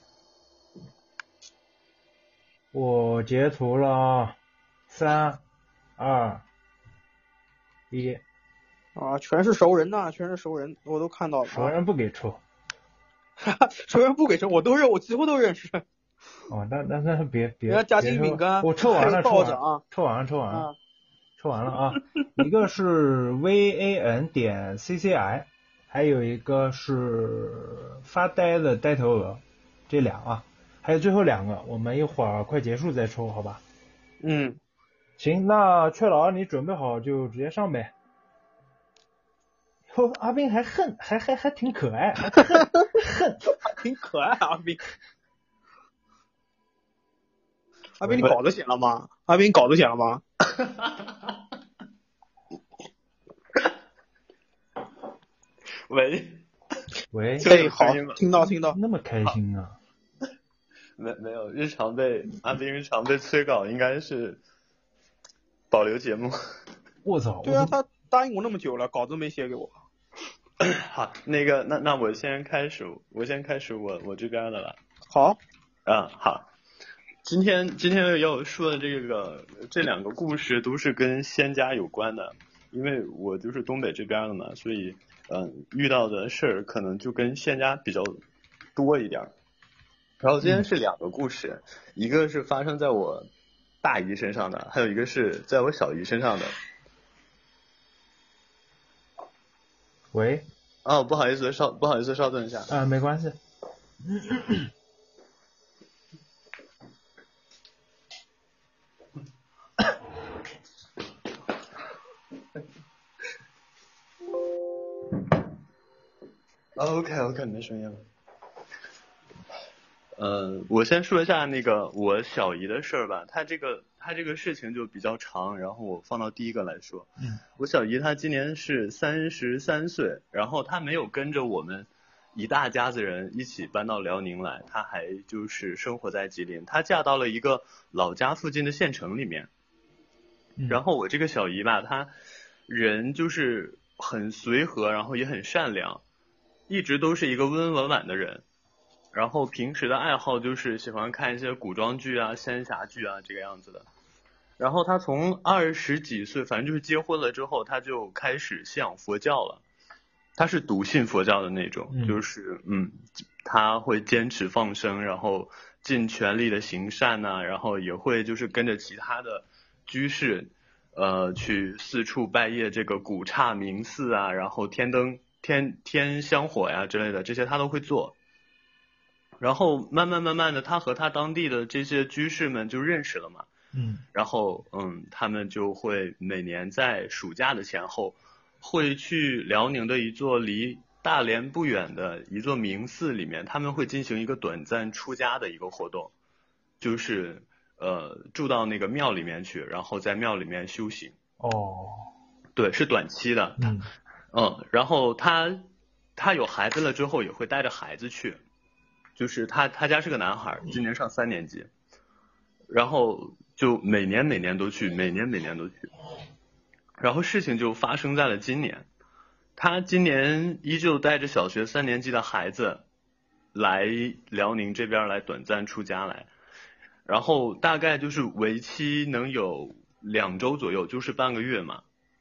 S4: 我截图了啊，三、二、一。
S3: 啊，全是熟人呐，全是熟人，我都看到了。
S4: 熟人不给抽。
S3: 熟人不给抽，我都认，我几乎都认识。
S4: 哦，那那那别别。
S3: 人家夹心饼干，
S4: 我抽完了，抽完
S3: 了，
S4: 抽完了，抽完了，
S3: 啊、
S4: 抽完了啊！一个是 V A N 点 C C I， 还有一个是发呆的呆头鹅，这俩啊，还有最后两个，我们一会儿快结束再抽，好吧？
S3: 嗯，
S4: 行，那阙老你准备好就直接上呗。哦，阿斌还恨，还还还挺可爱，还恨恨，
S3: 挺可爱，阿斌。阿斌，你稿子写了吗？阿斌，稿子写了吗？
S7: 喂
S4: 喂，
S3: 哎，好，听到听到，
S4: 那么开心啊？
S7: 没没有，日常被阿斌日常被催稿，应该是保留节目。
S4: 我操！
S3: 对啊，他答应我那么久了，稿子没写给我。
S7: 好，那个，那那我先开始，我先开始我我这边的了。
S3: 好，
S7: 啊好。今天今天要说的这个这两个故事都是跟仙家有关的，因为我就是东北这边的嘛，所以嗯、呃、遇到的事儿可能就跟仙家比较多一点。然后今天是两个故事，嗯、一个是发生在我大姨身上的，还有一个是在我小姨身上的。
S4: 喂，
S7: 哦，不好意思，稍不好意思，稍等一下。
S4: 啊，没关系。
S7: OK OK 没声音了。呃，我先说一下那个我小姨的事儿吧。她这个她这个事情就比较长，然后我放到第一个来说。
S4: 嗯。
S7: 我小姨她今年是三十三岁，然后她没有跟着我们一大家子人一起搬到辽宁来，她还就是生活在吉林。她嫁到了一个老家附近的县城里面。
S4: 嗯。
S7: 然后我这个小姨吧，她人就是很随和，然后也很善良，一直都是一个温温婉婉的人。然后平时的爱好就是喜欢看一些古装剧啊、仙侠剧啊这个样子的。然后他从二十几岁，反正就是结婚了之后，他就开始信仰佛教了。他是笃信佛教的那种，
S4: 嗯、
S7: 就是嗯，他会坚持放生，然后尽全力的行善呐、啊，然后也会就是跟着其他的居士，呃，去四处拜谒这个古刹名寺啊，然后添灯、添添香火呀之类的，这些他都会做。然后慢慢慢慢的，他和他当地的这些居士们就认识了嘛。
S4: 嗯。
S7: 然后嗯，他们就会每年在暑假的前后，会去辽宁的一座离大连不远的一座名寺里面，他们会进行一个短暂出家的一个活动，就是呃住到那个庙里面去，然后在庙里面修行。
S4: 哦。
S7: 对，是短期的。
S4: 嗯。
S7: 嗯，然后他他有孩子了之后也会带着孩子去，就是他他家是个男孩，今年上三年级，然后就每年每年都去，每年每年都去。然后事情就发生在了今年，他今年依旧带着小学三年级的孩子来辽宁这边来短暂出家来，然后大概就是为期能有两周左右，就是半个月嘛。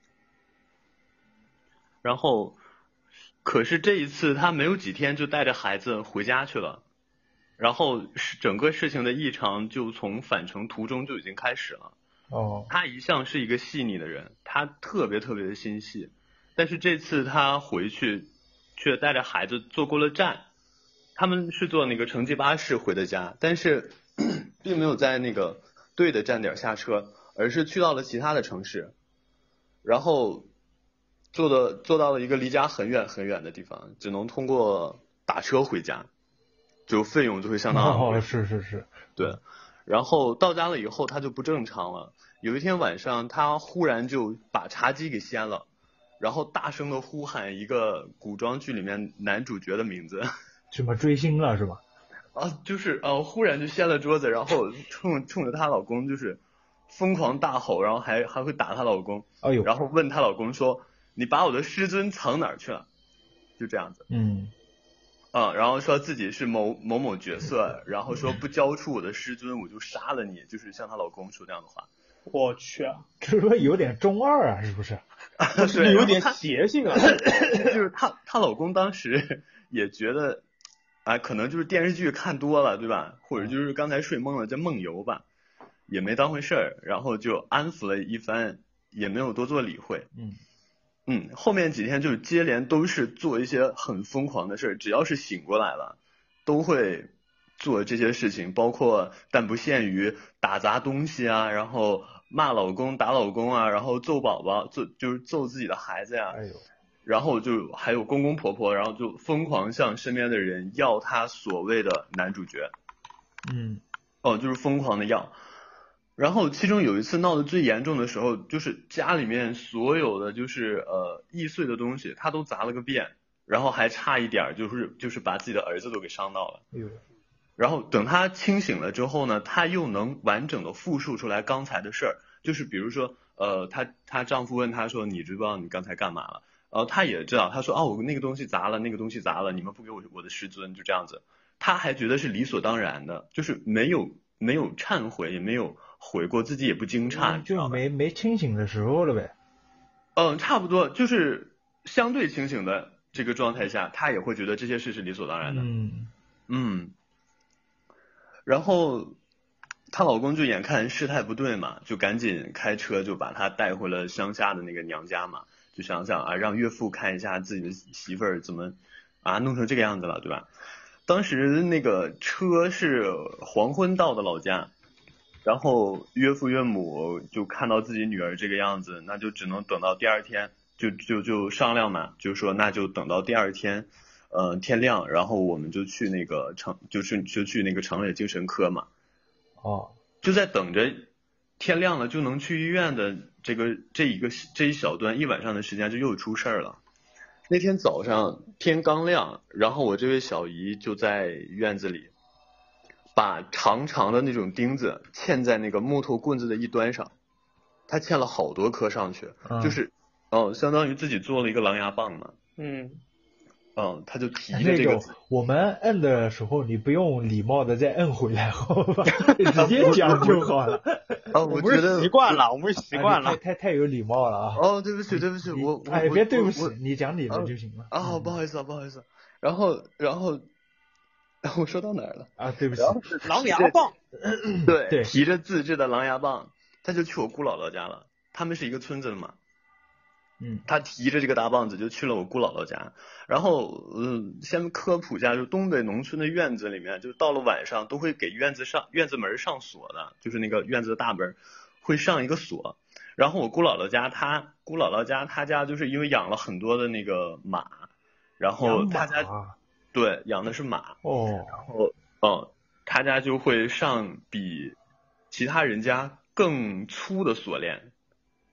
S7: 然后可是这一次他没有几天就带着孩子回家去了，然后整个事情的异常就从返程途中就已经开始了。
S4: 哦，
S7: 他一向是一个细腻的人，他特别特别的心细，但是这次他回去却带着孩子坐过了站，他们是坐那个城际巴士回的家，但是并没有在那个对的站点下车，而是去到了其他的城市，然后坐的坐到了一个离家很远很远的地方，只能通过打车回家，就费用就会相当昂贵。
S4: 哦，是是是，
S7: 对。然后到家了以后他就不正常了，有一天晚上他忽然就把茶几给掀了，然后大声的呼喊一个古装剧里面男主角的名字。
S4: 什么追星了是吧？
S7: 啊，就是呃，忽然就掀了桌子，然后冲冲着她老公就是疯狂大吼，然后还还会打她老公，
S4: 哎呦，
S7: 然后问她老公说：“你把我的师尊藏哪儿去了？”就这样子。
S4: 嗯。
S7: 啊、嗯，然后说自己是某某某角色，然后说不交出我的师尊我就杀了你，就是像她老公说这样的话。
S1: 我去啊，
S4: 这不是有点中二啊，是不是？
S1: 是不是有点邪性啊？
S7: 就是她她老公当时也觉得，啊，可能就是电视剧看多了，对吧？或者就是刚才睡懵了，叫梦游吧，也没当回事儿，然后就安抚了一番，也没有多做理会。
S4: 嗯。
S7: 嗯，后面几天就是接连都是做一些很疯狂的事儿，只要是醒过来了，都会做这些事情，包括但不限于打砸东西啊，然后骂老公、打老公啊，然后揍宝宝，揍就是揍自己的孩子呀，
S4: 哎呦，
S7: 然后就还有公公婆婆，然后就疯狂向身边的人要他所谓的男主角，
S4: 嗯，
S7: 哦，就是疯狂的要。然后其中有一次闹得最严重的时候，就是家里面所有的就是呃易碎的东西，他都砸了个遍，然后还差一点就是就是把自己的儿子都给伤到了。
S4: 哎呦，
S7: 然后等他清醒了之后呢，他又能完整的复述出来刚才的事儿，就是比如说呃她她丈夫问她说你知不知道你刚才干嘛了？然后她也知道，她说哦我那个东西砸了，那个东西砸了，你们不给我我的师尊，就这样子，她还觉得是理所当然的，就是没有没有忏悔，也没有悔过，自己也不惊诧，
S4: 就没没清醒的时候了呗。
S7: 嗯，差不多，就是相对清醒的这个状态下，她也会觉得这些事是理所当然的。
S4: 嗯
S7: 嗯。然后她老公就眼看事态不对嘛，就赶紧开车就把她带回了乡下的那个娘家嘛，就想想啊，让岳父看一下自己的媳妇儿怎么啊弄成这个样子了，对吧？当时那个车是黄昏到的老家，然后岳父岳母就看到自己女儿这个样子，那就只能等到第二天，就就就商量嘛，就说那就等到第二天，呃天亮，然后我们就去那个城，就是就去那个城里精神科嘛。
S4: 哦，
S7: 就在等着天亮了就能去医院的这个这一个这一小段一晚上的时间，就又出事儿了。那天早上天刚亮，然后我这位小姨就在院子里把长长的那种钉子嵌在那个木头棍子的一端上，她嵌了好多颗上去，
S4: 嗯、
S7: 就是哦、呃，相当于自己做了一个狼牙棒嘛。
S1: 嗯。
S7: 嗯，他就提着这个，
S4: 我们摁的时候，你不用礼貌的再摁回来，好吧？直接讲就好了。
S7: 啊，我觉得
S1: 习惯了，我们习惯了，
S4: 太太太有礼貌了啊！
S7: 哦，对不起，对不起，我我
S4: 哎，别对不起，
S7: 我
S4: 你讲你的就行了。
S7: 啊，好，不好意思啊，不好意思。然后，然后，我说到哪儿了？
S4: 啊，对不起，
S1: 狼牙棒。
S7: 对
S4: 对，
S7: 提着自制的狼牙棒，他就去我姑姥姥家了。他们是一个村子的嘛。
S4: 嗯，
S7: 他提着这个大棒子就去了我姑姥姥家，然后嗯，先科普一下，就东北农村的院子里面，就到了晚上都会给院子上院子门上锁的，就是那个院子的大门会上一个锁。然后我姑姥姥家，她姑姥姥家，她家就是因为养了很多的那个马，然后她家对养的是马
S4: 哦，
S7: 然后嗯，她家就会上比其他人家更粗的锁链。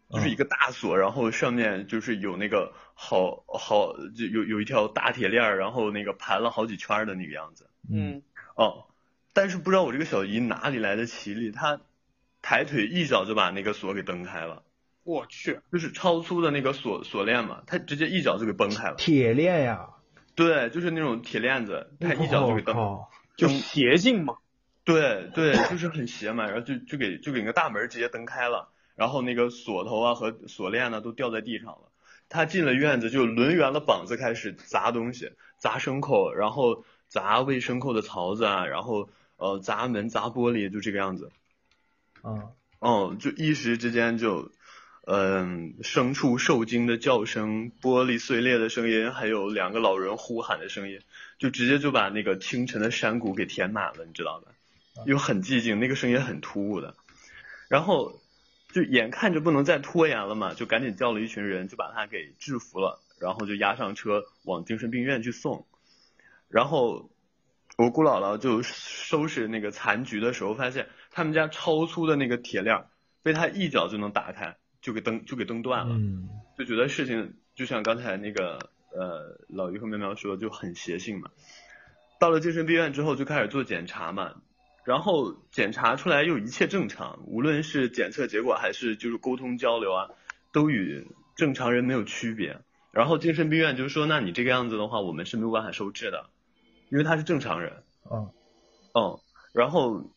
S7: 就是一个大锁，然后上面就是有那个好好就有有一条大铁链，然后那个盘了好几圈的那个样子。
S1: 嗯，
S7: 哦，但是不知道我这个小姨哪里来的奇力，她抬腿一脚就把那个锁给蹬开了。
S1: 我去，
S7: 就是超粗的那个锁锁链嘛，她直接一脚就给崩开了。
S4: 铁链呀？
S7: 对，就是那种铁链子，她一脚就给蹬，
S1: 就邪性嘛。
S7: 对对，就是很邪嘛，然后就就给就给那个大门直接蹬开了，然后那个锁头啊和锁链呢都掉在地上了。他进了院子就抡圆了膀子开始砸东西，砸牲口，然后砸喂牲口的槽子啊，然后呃砸门砸玻璃，就这个样子。
S4: 嗯，
S7: 哦，就一时之间就嗯、呃、牲畜受惊的叫声，玻璃碎裂的声音，还有两个老人呼喊的声音，就直接就把那个清晨的山谷给填满了，你知道吧？又很寂静，那个声音很突兀的，然后就眼看着不能再拖延了嘛，就赶紧叫了一群人，就把他给制服了，然后就押上车往精神病院去送。然后我姑姥姥就收拾那个残局的时候，发现他们家超粗的那个铁链被他一脚就能打开，就给蹬就给蹬断了。
S4: 嗯，
S7: 就觉得事情就像刚才那个呃老于和苗苗说，就很邪性嘛。到了精神病院之后，就开始做检查嘛。然后检查出来又一切正常，无论是检测结果还是就是沟通交流啊，都与正常人没有区别。然后精神病院就说，那你这个样子的话，我们是没有办法收治的，因为他是正常人。
S4: 嗯
S7: 嗯，然后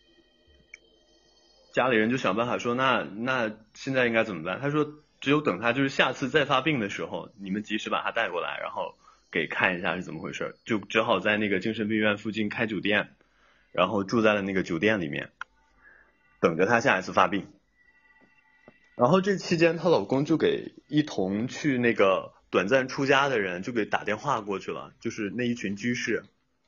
S7: 家里人就想办法说，那那现在应该怎么办？他说，只有等他就是下次再发病的时候，你们及时把他带过来，然后给看一下是怎么回事，就只好在那个精神病院附近开酒店。然后住在了那个酒店里面，等着她下一次发病。然后这期间她老公就给一同去那个短暂出家的人就给打电话过去了，就是那一群居士。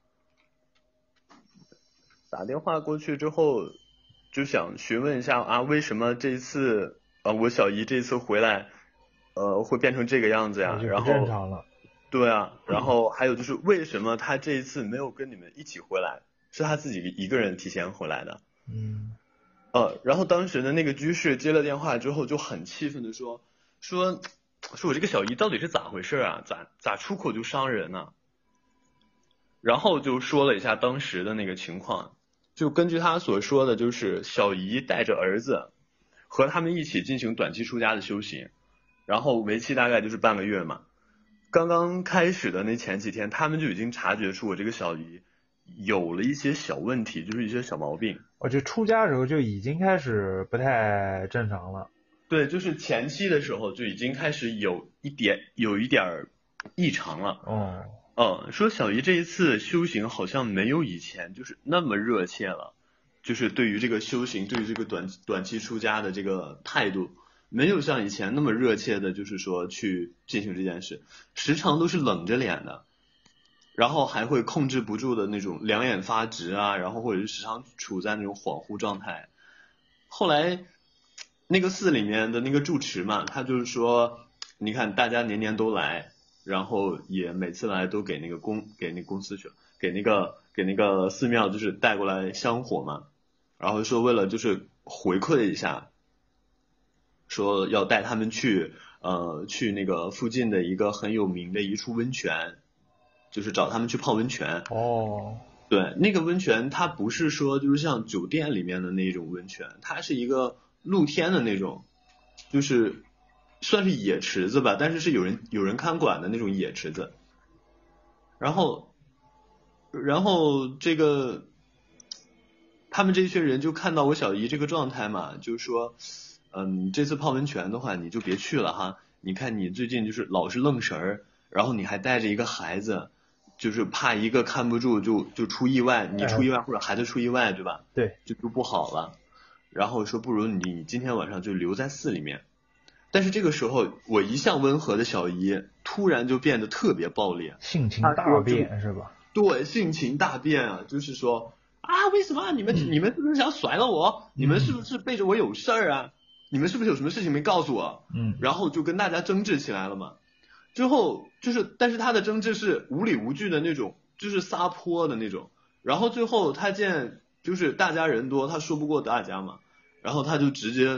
S7: 打电话过去之后就想询问一下啊，为什么这一次呃我小姨这次回来呃会变成这个样子呀？然后
S4: 正常了。
S7: 对啊，然后还有就是为什么她这一次没有跟你们一起回来？是他自己一个人提前回来的。
S4: 嗯，
S7: 呃，然后当时的那个居士接了电话之后就很气愤的说，说，说我这个小姨到底是咋回事啊？咋咋出口就伤人呢？然后就说了一下当时的那个情况，就根据他所说的，就是小姨带着儿子和他们一起进行短期出家的修行，然后为期大概就是半个月嘛。刚刚开始的那前几天，他们就已经察觉出我这个小姨有了一些小问题，就是一些小毛病。
S4: 我就出家的时候就已经开始不太正常了。
S7: 对，就是前期的时候就已经开始有一点有一点异常了。
S4: 哦，
S7: 嗯，说小姨这一次修行好像没有以前就是那么热切了，就是对于这个修行，对于这个短短期出家的这个态度，没有像以前那么热切的，就是说去进行这件事，时常都是冷着脸的。然后还会控制不住的那种两眼发直啊，然后或者是时常处在那种恍惚状态。后来那个寺里面的那个住持嘛，他就是说，你看大家年年都来，然后也每次来都给那个公给那个公司去了，给那个给那个寺庙就是带过来香火嘛，然后说为了就是回馈一下，说要带他们去呃去那个附近的一个很有名的一处温泉。就是找他们去泡温泉。
S4: 哦，
S7: 对，那个温泉它不是说就是像酒店里面的那种温泉，它是一个露天的那种，就是算是野池子吧，但是是有人有人看管的那种野池子。然后，然后这个他们这一群人就看到我小姨这个状态嘛，就说，嗯，这次泡温泉的话你就别去了哈，你看你最近就是老是愣神儿，然后你还带着一个孩子。就是怕一个看不住就就出意外，你出意外或者孩子出意外，对吧？
S4: 对，
S7: 就就不好了。然后说不如你今天晚上就留在寺里面。但是这个时候，我一向温和的小姨突然就变得特别暴烈，
S4: 性情大变是吧？
S7: 对，性情大变啊，就是说啊，为什么你们、嗯、你们是不是想甩了我？你们是不是背着我有事儿啊？你们是不是有什么事情没告诉我？
S4: 嗯，
S7: 然后就跟大家争执起来了嘛。之后就是，但是他的争执是无理无据的那种，就是撒泼的那种。然后最后他见就是大家人多，他说不过大家嘛，然后他就直接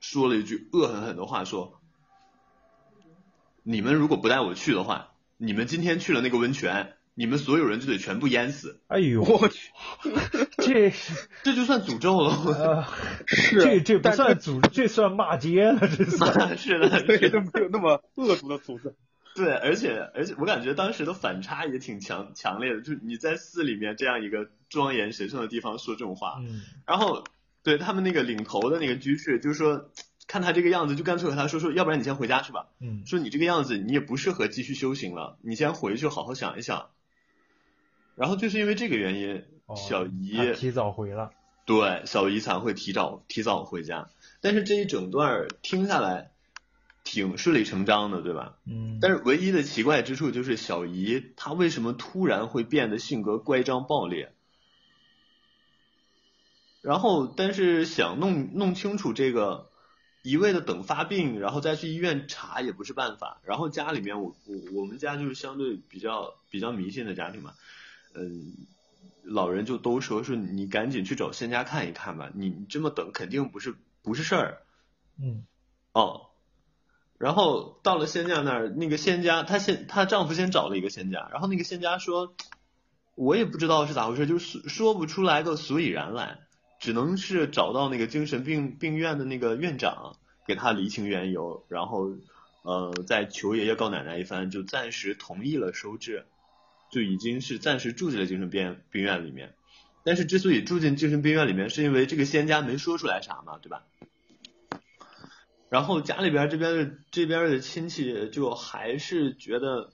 S7: 说了一句恶狠狠的话，说你们如果不带我去的话，你们今天去了那个温泉，你们所有人就得全部淹死。
S4: 哎呦，
S1: 我去，
S4: 这
S7: 这就算诅咒了。
S4: 呃，
S1: 是
S4: 这这不算诅，这算骂街了，这算
S7: 是的，
S1: 对，都没有那么恶毒的诅咒。
S7: 对，而且而且我感觉当时的反差也挺强强烈的，就是你在寺里面这样一个庄严神圣的地方说这种话，
S4: 嗯，
S7: 然后对他们那个领头的那个居士就是说，看他这个样子，就干脆和他说说，要不然你先回家去吧，
S4: 嗯，
S7: 说你这个样子你也不适合继续修行了，你先回去好好想一想。然后就是因为这个原因，
S4: 哦、
S7: 小姨
S4: 他提早回了，
S7: 对，小姨才会提早提早回家。但是这一整段听下来挺顺理成章的，对吧？
S4: 嗯。
S7: 但是唯一的奇怪之处就是小姨她为什么突然会变得性格乖张暴烈？然后，但是想弄弄清楚这个，一味的等发病，然后再去医院查也不是办法。然后家里面我我我们家就是相对比较比较迷信的家庭嘛，嗯，老人就都说说你赶紧去找仙家看一看吧，你你这么等肯定不是不是事儿。
S4: 嗯。
S7: 哦。然后到了仙家那儿，那个仙家她先她丈夫先找了一个仙家，然后那个仙家说，我也不知道是咋回事，就是说不出来个所以然来，只能是找到那个精神病病院的那个院长给他厘清缘由，然后呃再求爷爷告奶奶一番，就暂时同意了收治，就已经是暂时住进了精神病病院里面。但是之所以住进精神病院里面，是因为这个仙家没说出来啥嘛，对吧？然后家里边这边的这边的亲戚就还是觉得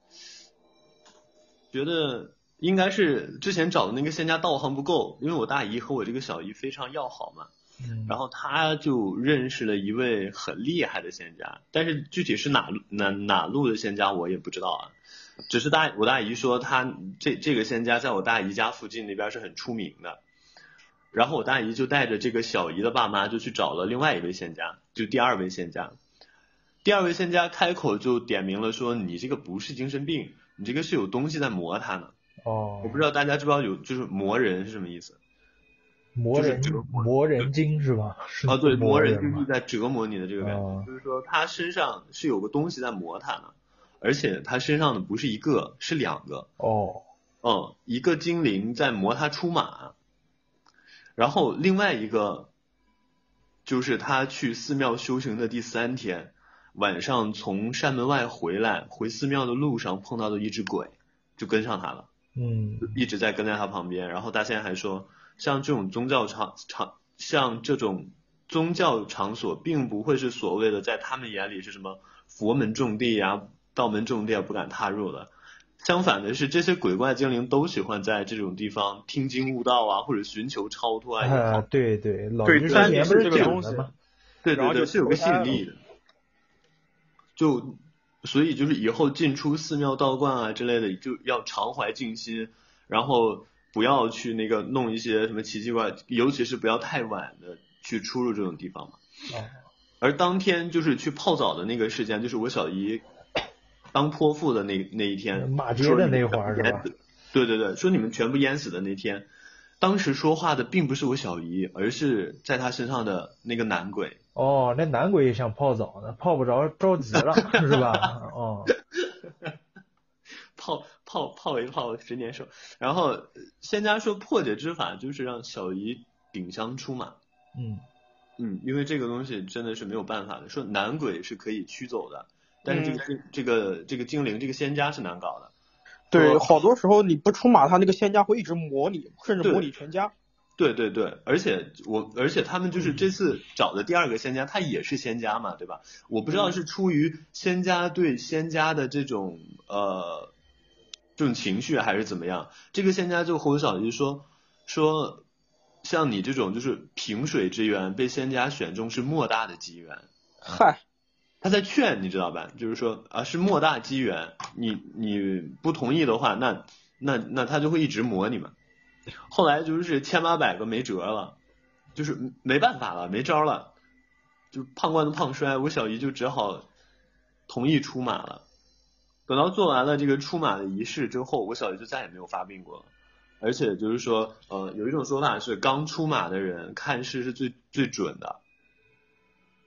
S7: 觉得应该是之前找的那个仙家道行不够，因为我大姨和我这个小姨非常要好嘛，
S4: 嗯，
S7: 然后他就认识了一位很厉害的仙家，但是具体是哪哪哪路的仙家我也不知道啊，只是大我大姨说他这这个仙家在我大姨家附近那边是很出名的。然后我大姨就带着这个小姨的爸妈就去找了另外一位仙家，就第二位仙家。第二位仙家开口就点明了说，你这个不是精神病，你这个是有东西在磨他呢。
S4: 哦，
S7: 我不知道大家知不知道有就是磨人是什么意思？
S4: 磨人、
S7: 就是
S4: 磨人精是吧？是
S7: 啊，对，磨人
S4: 人
S7: 就是在折磨你的这个感觉，
S4: 哦、
S7: 就是说他身上是有个东西在磨他呢，而且他身上的不是一个，是两个。
S4: 哦，
S7: 嗯，一个精灵在磨他出马。然后另外一个就是他去寺庙修行的第三天晚上，从山门外回来回寺庙的路上碰到的一只鬼就跟上他了，
S4: 嗯，
S7: 一直在跟在他旁边。然后大仙还说，像这种宗教场场像这种宗教场所并不会是所谓的在他们眼里是什么佛门重地啊道门重地啊不敢踏入的，相反的是，这些鬼怪精灵都喜欢在这种地方听经悟道啊，或者寻求超脱啊。
S4: 啊，对对，老
S1: 对，
S4: 于
S1: 三
S4: 年不是
S1: 这个东西
S4: 讲的吗？
S7: 对对对，是有个吸引力
S1: 的。
S7: 就所以就是以后进出寺庙道观啊之类的，就要常怀静心，然后不要去那个弄一些什么奇奇怪，尤其是不要太晚的去出入这种地方嘛。
S4: 哦。
S7: 而当天就是去泡澡的那个事件，就是我小姨当泼妇的那那一天，
S4: 骂街的那会儿是吧？
S7: 对对对，说你们全部淹死的那天，当时说话的并不是我小姨，而是在她身上的那个男鬼。
S4: 哦，那男鬼也想泡澡呢，泡不着着急了是吧？哦，
S7: 泡泡泡一泡十年寿。然后仙家说破解之法就是让小姨顶香出马。
S4: 嗯
S7: 嗯，因为这个东西真的是没有办法的，说男鬼是可以驱走的。但是这个、嗯、这个这个精灵这个仙家是难搞的，
S1: 对，好多时候你不出马，他那个仙家会一直磨你，甚至磨你全家。
S7: 对对对，而且我而且他们就是这次找的第二个仙家，他也是仙家嘛，对吧？我不知道是出于仙家对仙家的这种呃这种情绪还是怎么样，这个仙家就和我小姨说说，像你这种就是萍水之缘被仙家选中是莫大的机缘。
S1: 嗨。
S7: 他在劝你知道吧，就是说啊是莫大机缘，你你不同意的话，那那那他就会一直磨你嘛。后来就是千八百个没辙了，就是没办法了，没招了，就胖罐子胖摔，我小姨就只好同意出马了。等到做完了这个出马的仪式之后，我小姨就再也没有发病过了。而且就是说，呃，有一种说法是刚出马的人看事是最最准的。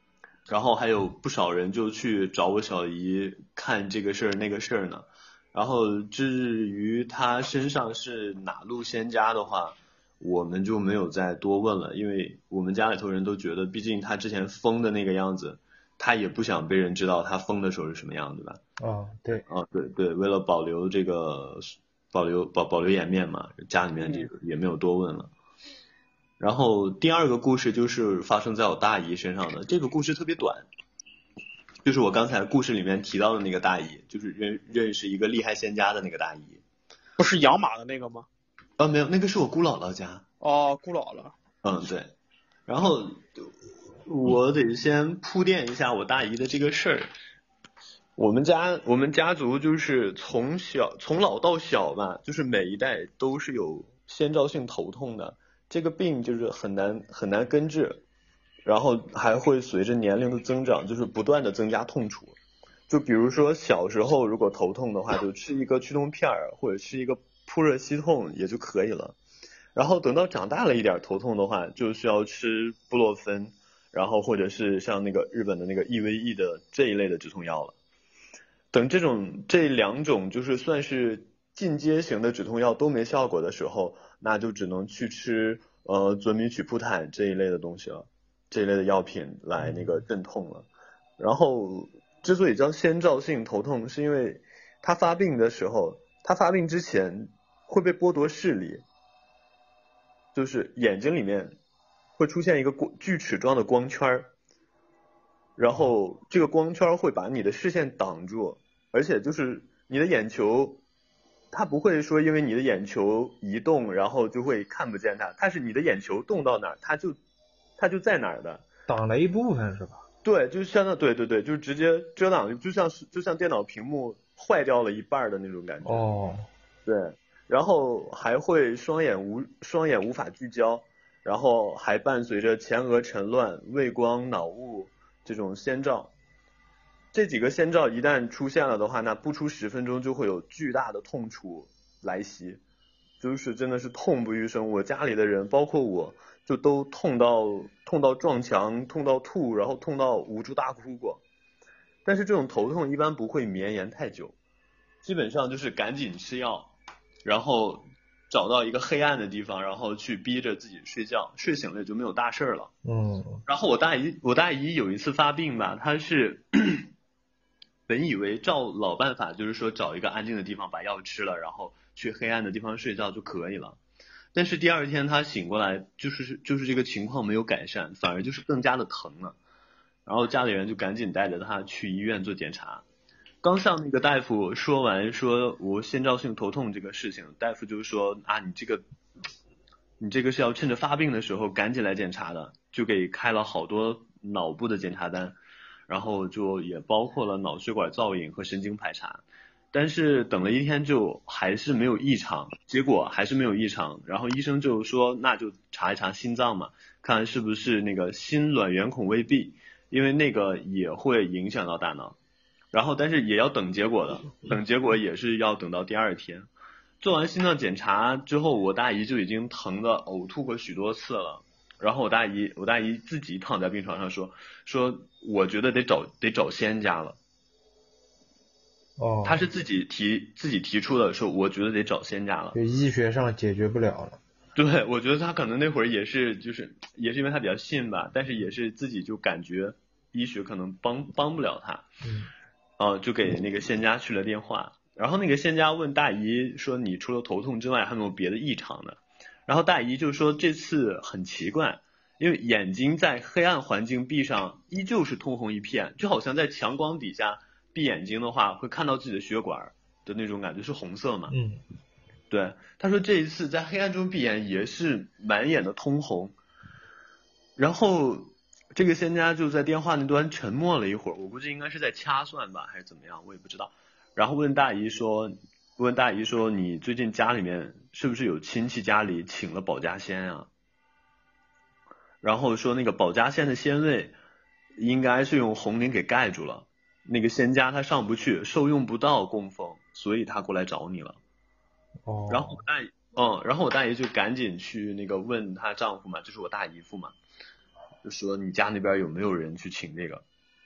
S7: 然后还有不少人就去找我小姨看这个事儿那个事儿呢。然后至于他身上是哪路仙家的话，我们就没有再多问了，因为我们家里头人都觉得，毕竟他之前疯的那个样子，他也不想被人知道他疯的时候是什么样，对吧？
S4: 哦，对，
S7: 哦，对对，为了保留这个保留保保留颜面嘛，家里面这个也没有多问了。然后第二个故事就是发生在我大姨身上的，这个故事特别短，就是我刚才故事里面提到的那个大姨，就是认认识一个厉害仙家的那个大姨。
S3: 不是养马的那个吗？
S7: 啊，没有，那个是我姑姥姥家。
S3: 哦，姑姥姥。
S7: 嗯，对。然后我得先铺垫一下我大姨的这个事儿。我们家我们家族就是从小从老到小吧，就是每一代都是有先兆性头痛的，这个病就是很难很难根治，然后还会随着年龄的增长，就是不断的增加痛楚。就比如说小时候如果头痛的话，就吃一个驱痛片儿或者吃一个扑热息痛也就可以了。然后等到长大了一点头痛的话，就需要吃布洛芬，然后或者是像那个日本的那个 E V E 的这一类的止痛药了。等这种这两种就是算是进阶型的止痛药都没效果的时候，那就只能去吃呃佐米曲扑坦这一类的东西了，这一类的药品来那个镇痛了。然后之所以叫先兆性头痛，是因为它发病的时候，它发病之前会被剥夺视力，就是眼睛里面会出现一个锯齿状的光圈，然后这个光圈会把你的视线挡住，而且就是你的眼球，它不会说因为你的眼球移动然后就会看不见它，它是你的眼球动到哪儿，它就它就在哪儿的，
S4: 挡了一部分是吧？
S7: 对，就相当对对对，就直接遮挡，就像是就像电脑屏幕坏掉了一半的那种感觉。
S4: 哦，
S7: 对，然后还会双眼无双眼无法聚焦，然后还伴随着前额沉乱、畏光、脑雾这种先兆。这几个先兆一旦出现了的话，那不出十分钟就会有巨大的痛楚来袭，就是真的是痛不欲生。我家里的人，包括我，就都痛到痛到撞墙，痛到吐，然后痛到无助大哭过。但是这种头痛一般不会绵延太久，基本上就是赶紧吃药，然后找到一个黑暗的地方，然后去逼着自己睡觉，睡醒了也就没有大事了。
S4: 嗯。
S7: 然后我大姨，我大姨有一次发病吧，她是本以为照老办法，就是说找一个安静的地方把药吃了，然后去黑暗的地方睡觉就可以了。但是第二天她醒过来，就是就是这个情况没有改善，反而就是更加的疼了。然后家里人就赶紧带着她去医院做检查。刚向那个大夫说完说我先兆性头痛这个事情，大夫就说啊，你这个你这个是要趁着发病的时候赶紧来检查的，就给开了好多脑部的检查单，然后就也包括了脑血管造影和神经排查。但是等了一天就还是没有异常，结果还是没有异常，然后医生就说那就查一查心脏嘛，看是不是那个心卵圆孔未闭，因为那个也会影响到大脑。然后但是也要等结果的，等结果也是要等到第二天。做完心脏检查之后，我大姨就已经疼得呕吐过许多次了。然后我大姨我大姨自己躺在病床上说说我觉得得找得找仙家了。
S4: 哦，
S7: 她是自己提自己提出的，说我觉得得找仙家了。
S4: 就医学上解决不了了。
S7: 对，我觉得她可能那会儿也是就是也是因为她比较信吧，但是也是自己就感觉医学可能帮帮不了她。
S4: 嗯。
S7: 啊，就给那个仙家去了电话，然后那个仙家问大姨说你除了头痛之外还有没有别的异常的，然后大姨就说这次很奇怪，因为眼睛在黑暗环境闭上依旧是通红一片，就好像在强光底下闭眼睛的话会看到自己的血管的那种感觉，是红色嘛。
S4: 嗯，
S7: 对，他说这一次在黑暗中闭眼也是满眼的通红。然后这个仙家就在电话那端沉默了一会儿，我估计应该是在掐算吧，还是怎么样，我也不知道。然后问大姨说，问大姨说，你最近家里面是不是有亲戚家里请了保家仙啊？然后说那个保家仙的仙位应该是用红绫给盖住了，那个仙家他上不去，受用不到供奉，所以他过来找你了。
S4: 哦。
S7: 然后我大姨，嗯，然后我大姨就赶紧去那个问她丈夫嘛，就是我大姨夫嘛。就说你家那边有没有人去请那个？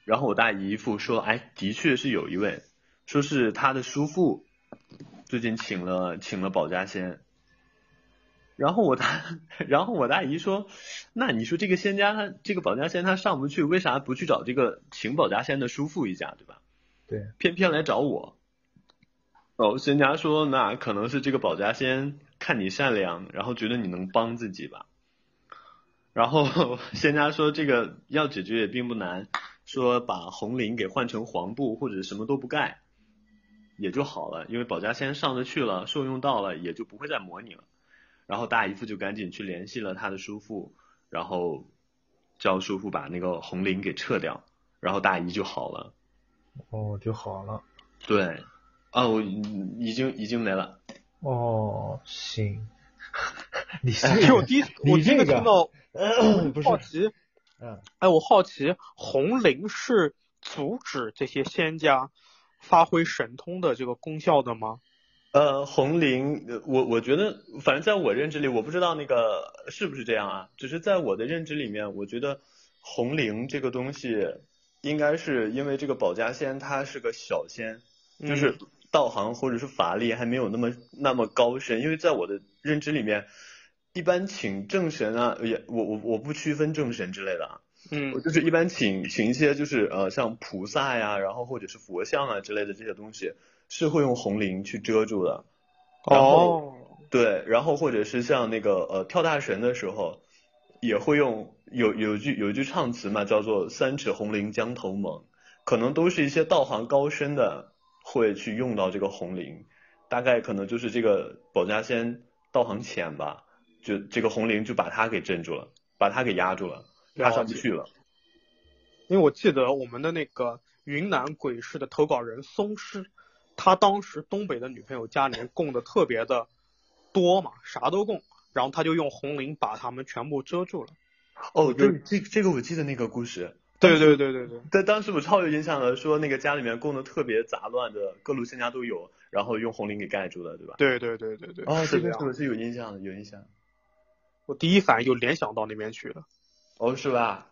S7: 然后我大姨夫说，哎，的确是有一位，说是他的叔父最近请了请了保家仙。然后我大，然后我大姨说，那你说这个仙家他这个保家仙他上不去，为啥不去找这个请保家仙的叔父一下，对吧？
S4: 对，
S7: 偏偏来找我。哦，仙家说，那可能是这个保家仙看你善良，然后觉得你能帮自己吧。然后仙家说，这个要解决也并不难，说把红绫给换成黄布或者什么都不盖也就好了，因为保家仙上得去了，受用到了，也就不会再磨你了。然后大姨夫就赶紧去联系了他的叔父，然后叫叔父把那个红绫给撤掉，然后大姨就好了。
S4: 哦，就好了。
S7: 对，哦，我已经已经没了。
S4: 哦，行。你
S3: 其实我第一我第一个听到，
S4: 不是
S3: 好奇，
S4: 嗯，
S3: 哎，我好奇红绫是阻止这些仙家发挥神通的这个功效的吗？
S7: 呃，红绫，我我觉得，反正在我认知里，我不知道那个是不是这样啊。只是在我的认知里面，我觉得红绫这个东西，应该是因为这个保家仙他是个小仙，就是道行或者是法力还没有那么那么高深。因为在我的认知里面，一般请正神啊，也我我我不区分正神之类的啊。
S3: 嗯，
S7: 我就是一般请请一些就是呃像菩萨呀，然后或者是佛像啊之类的这些东西。是会用红绫去遮住的，然后、
S3: 哦、
S7: 对，然后或者是像那个呃跳大神的时候，也会用有有句有一句唱词嘛，叫做三尺红绫将头蒙，可能都是一些道行高深的会去用到这个红绫，大概可能就是这个保家仙道行浅吧，就这个红绫就把他给镇住了，把他给压住了，他上不去了。
S3: 因为我记得我们的那个云南鬼市的投稿人松狮。他当时东北的女朋友家里面供的特别的多嘛，啥都供，然后他就用红绫把他们全部遮住了。
S7: 哦，这这这个我记得那个故事。
S3: 对对对对对。
S7: 但当时我超有印象的，说那个家里面供的特别杂乱的，各路仙家都有，然后用红绫给盖住了，对吧？
S3: 对对对对对。
S7: 哦，
S3: 是
S7: 这个我是有印象的，有印象。
S3: 我第一反应就联想到那边去了。
S7: 哦，是吧？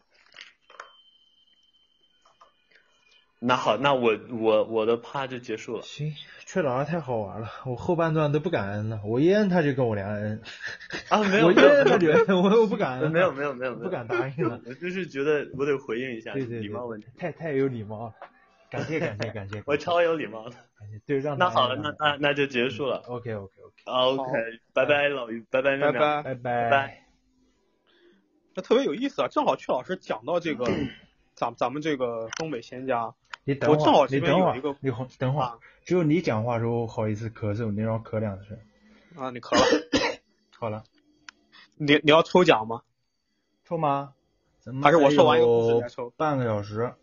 S7: 那好，那我我我的趴就结束了。
S4: 行，阙老师太好玩了，我后半段都不敢恩了，我一恩他就跟我俩恩。
S7: 啊，没有，
S4: 我一恩他就恩，我我不敢恩。
S7: 没有没有没有，
S4: 不敢答应了。
S7: 我就是觉得我得回应一下，
S4: 对对对，
S7: 礼貌问题。
S4: 太太有礼貌了，感谢感谢感谢。
S7: 我超有礼貌的。
S4: 感谢，对，让
S7: 那好了，那那那就结束了。
S4: OK OK OK。
S7: OK，拜拜老于，拜拜
S3: 拜
S7: 拜
S4: 拜
S7: 拜拜。
S3: 那特别有意思啊，正好阙老师讲到这个，咱咱们这个东北仙家。
S4: 你等会儿，
S3: 我正好这
S4: 你等会儿，
S3: 边有一个，
S4: 你等会儿、啊，只有你讲话的时候好意思咳嗽，你让我咳两声。
S3: 啊，你咳了。
S4: 好了。
S3: 你你要抽奖吗？
S4: 抽吗？
S3: 还是我说完一个故事再抽？
S4: 半个小时。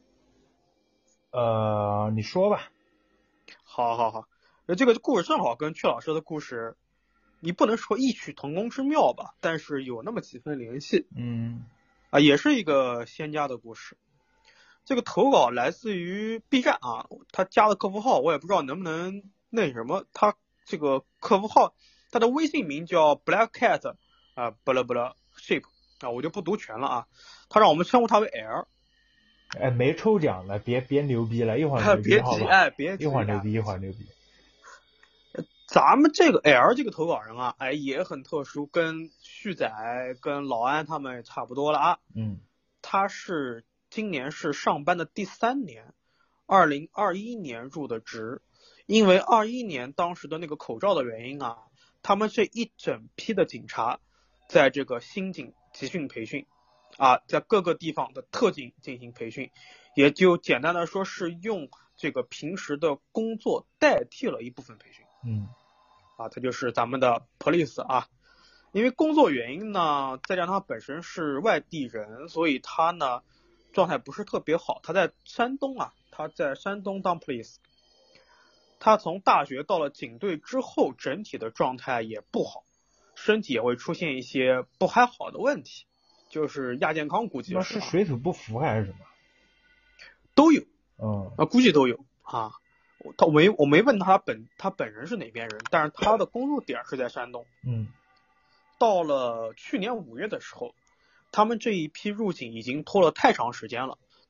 S4: 呃，你说吧。
S3: 好好好，这个故事正好跟阙老师的故事，你不能说异曲同工之妙吧，但是有那么几分联系。
S4: 嗯。
S3: 啊，也是一个仙家的故事。这个投稿来自于 B 站啊，他加的客服号我也不知道能不能那什么，他这个客服号他的微信名叫 Black Cat 啊，不了不了 Shape 啊，我就不读全了啊，他让我们称呼他为 L。
S4: 哎，没抽奖了，别别牛逼了，一会儿牛逼好吧？
S3: 哎，别急，
S4: 一会儿牛逼，一会儿牛逼。
S3: 咱们这个 L 这个投稿人啊，哎也很特殊，跟旭仔跟老安他们差不多了啊。
S4: 嗯。
S3: 他是。今年是上班的第三年，二零二一年入的职，因为二一年当时的那个口罩的原因啊，他们这一整批的警察在这个新警集训培训啊，在各个地方的特警进行培训，也就简单的说是用这个平时的工作代替了一部分培训。
S4: 嗯，
S3: 啊，这就是咱们的 police 啊。因为工作原因呢，再加上他本身是外地人，所以他呢状态不是特别好，他在山东啊，他在山东当 police。他从大学到了警队之后，整体的状态也不好，身体也会出现一些不还好的问题，就是亚健康估计是、啊。
S4: 是水土不服还是什么？
S3: 都有。
S4: 嗯。
S3: 啊，估计都有啊。他我没我没问他本他本人是哪边人，但是他的工作点是在山东。
S4: 嗯。
S3: 到了去年五月的时候。他们这一批入警已经拖了太长时间了，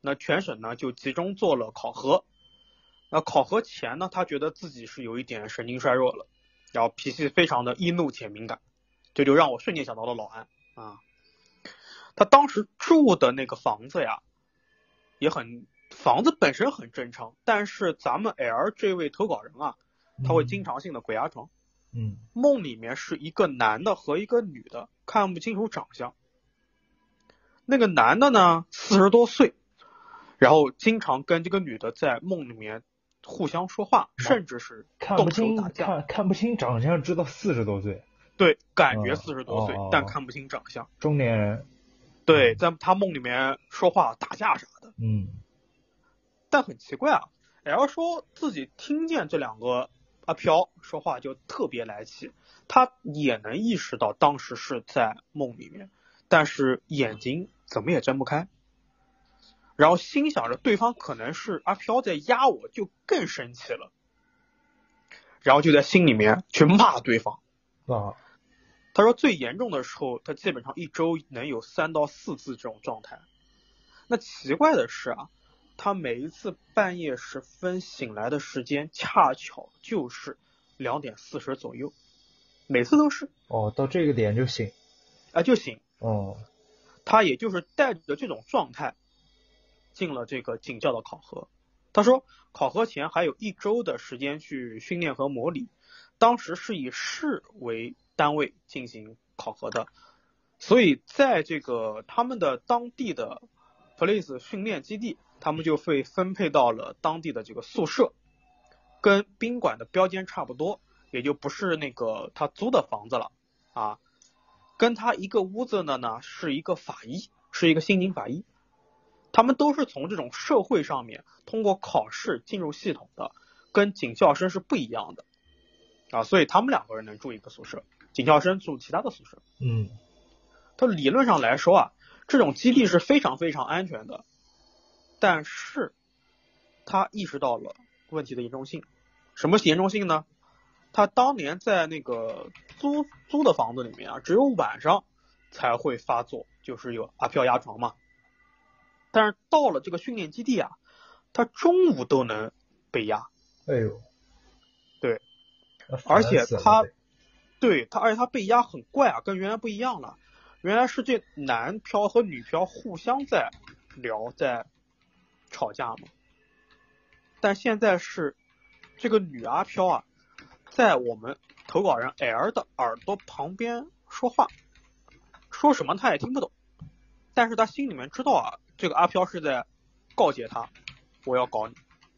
S3: 那全省呢就集中做了考核。那考核前呢，他觉得自己是有一点神经衰弱了，然后脾气非常的易怒且敏感，这就让我瞬间想到了老安啊。他当时住的那个房子呀，也很房子本身很正常，但是咱们 L 这位投稿人啊，他会经常性的鬼压床。
S4: 嗯，
S3: 梦里面是一个男的和一个女的，看不清楚长相。那个男的呢，四十多岁，然后经常跟这个女的在梦里面互相说话，甚至是动手打架。
S4: 看看不清长相，知道四十多岁。
S3: 对，感觉四十多岁，
S4: 哦哦、
S3: 但看不清长相。
S4: 中年人。
S3: 对，在他梦里面说话、打架啥的。
S4: 嗯。
S3: 但很奇怪啊 ，L 说自己听见这两个阿飘说话就特别来气，他也能意识到当时是在梦里面，但是眼睛怎么也睁不开。然后心想着对方可能是阿飘在压我，就更生气了。然后就在心里面去骂对方。
S4: 啊。
S3: 他说最严重的时候，他基本上一周能有三到四次这种状态。那奇怪的是啊，他每一次半夜时分醒来的时间恰巧就是两点四十左右，每次都是。
S4: 哦，到这个点就醒。
S3: 啊，就醒。
S4: 哦。
S3: 他也就是带着这种状态进了这个警校的考核。他说考核前还有一周的时间去训练和模拟，当时是以市为单位进行考核的，所以在这个他们的当地的 police 训练基地，他们就被分配到了当地的这个宿舍，跟宾馆的标间差不多，也就不是那个他租的房子了啊。跟他一个屋子的呢是一个法医，是一个刑警法医，他们都是从这种社会上面通过考试进入系统的，跟警校生是不一样的啊，所以他们两个人能住一个宿舍，警校生住其他的宿舍。
S4: 嗯，
S3: 他理论上来说啊，这种基地是非常非常安全的，但是他意识到了问题的严重性。什么严重性呢？他当年在那个租租的房子里面啊，只有晚上才会发作，就是有阿飘压床嘛。但是到了这个训练基地啊，他中午都能被压。
S4: 哎呦，
S3: 对，而且他，对他，而且他被压很怪啊，跟原来不一样了。原来是这男漂和女漂互相在聊，在吵架嘛。但现在是这个女阿飘啊，在我们投稿人 L 的耳朵旁边说话，说什么他也听不懂，但是他心里面知道啊，这个阿飘是在告诫他，我要搞你。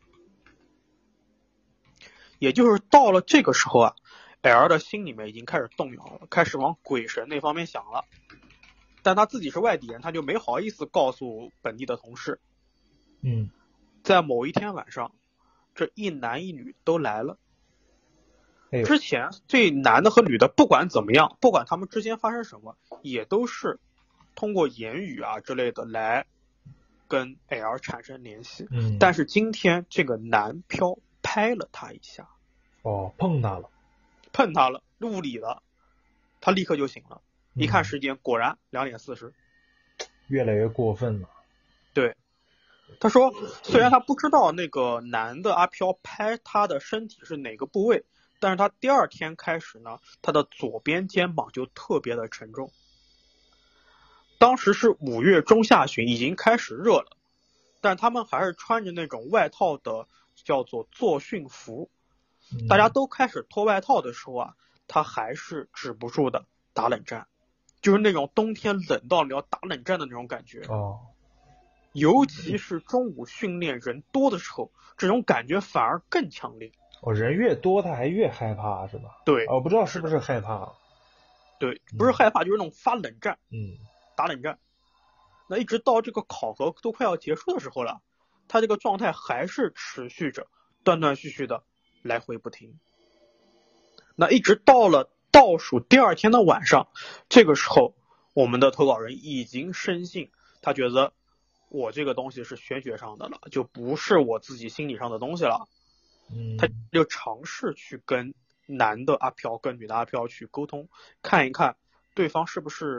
S3: 也就是到了这个时候啊 ，L 的心里面已经开始动摇了，开始往鬼神那方面想了。但他自己是外地人，他就没好意思告诉本地的同事。
S4: 嗯，
S3: 在某一天晚上，这一男一女都来了。
S4: 哎、
S3: 之前这男的和女的不管怎么样，不管他们之间发生什么，也都是通过言语啊之类的来跟 L 产生联系。
S4: 嗯，
S3: 但是今天这个男漂拍了他一下。
S4: 哦，碰他了，
S3: 碰他了，物理的，他立刻就醒了。一看时间，果然两点四十，
S4: 越来越过分了。
S3: 对，他说，虽然他不知道那个男的阿飘拍他的身体是哪个部位，但是他第二天开始呢，他的左边肩膀就特别的沉重。当时是五月中下旬，已经开始热了，但他们还是穿着那种外套的，叫做作训服。大家都开始脱外套的时候啊，他还是止不住的打冷战。就是那种冬天冷到你要打冷战的那种感觉。
S4: 哦，
S3: 尤其是中午训练人多的时候，这种感觉反而更强烈。
S4: 哦，人越多他还越害怕是吧？
S3: 对，
S4: 我、哦、不知道是不是害怕。
S3: 对，不是害怕，就是那种发冷战。
S4: 嗯，
S3: 打冷战。那一直到这个考核都快要结束的时候了，他这个状态还是持续着，断断续续的来回不停。那一直到了倒数第二天的晚上，这个时候我们的投稿人已经深信，他觉得我这个东西是玄学上的了，就不是我自己心理上的东西了。
S4: 嗯，
S3: 他就尝试去跟男的阿飘跟女的阿飘去沟通，看一看对方是不是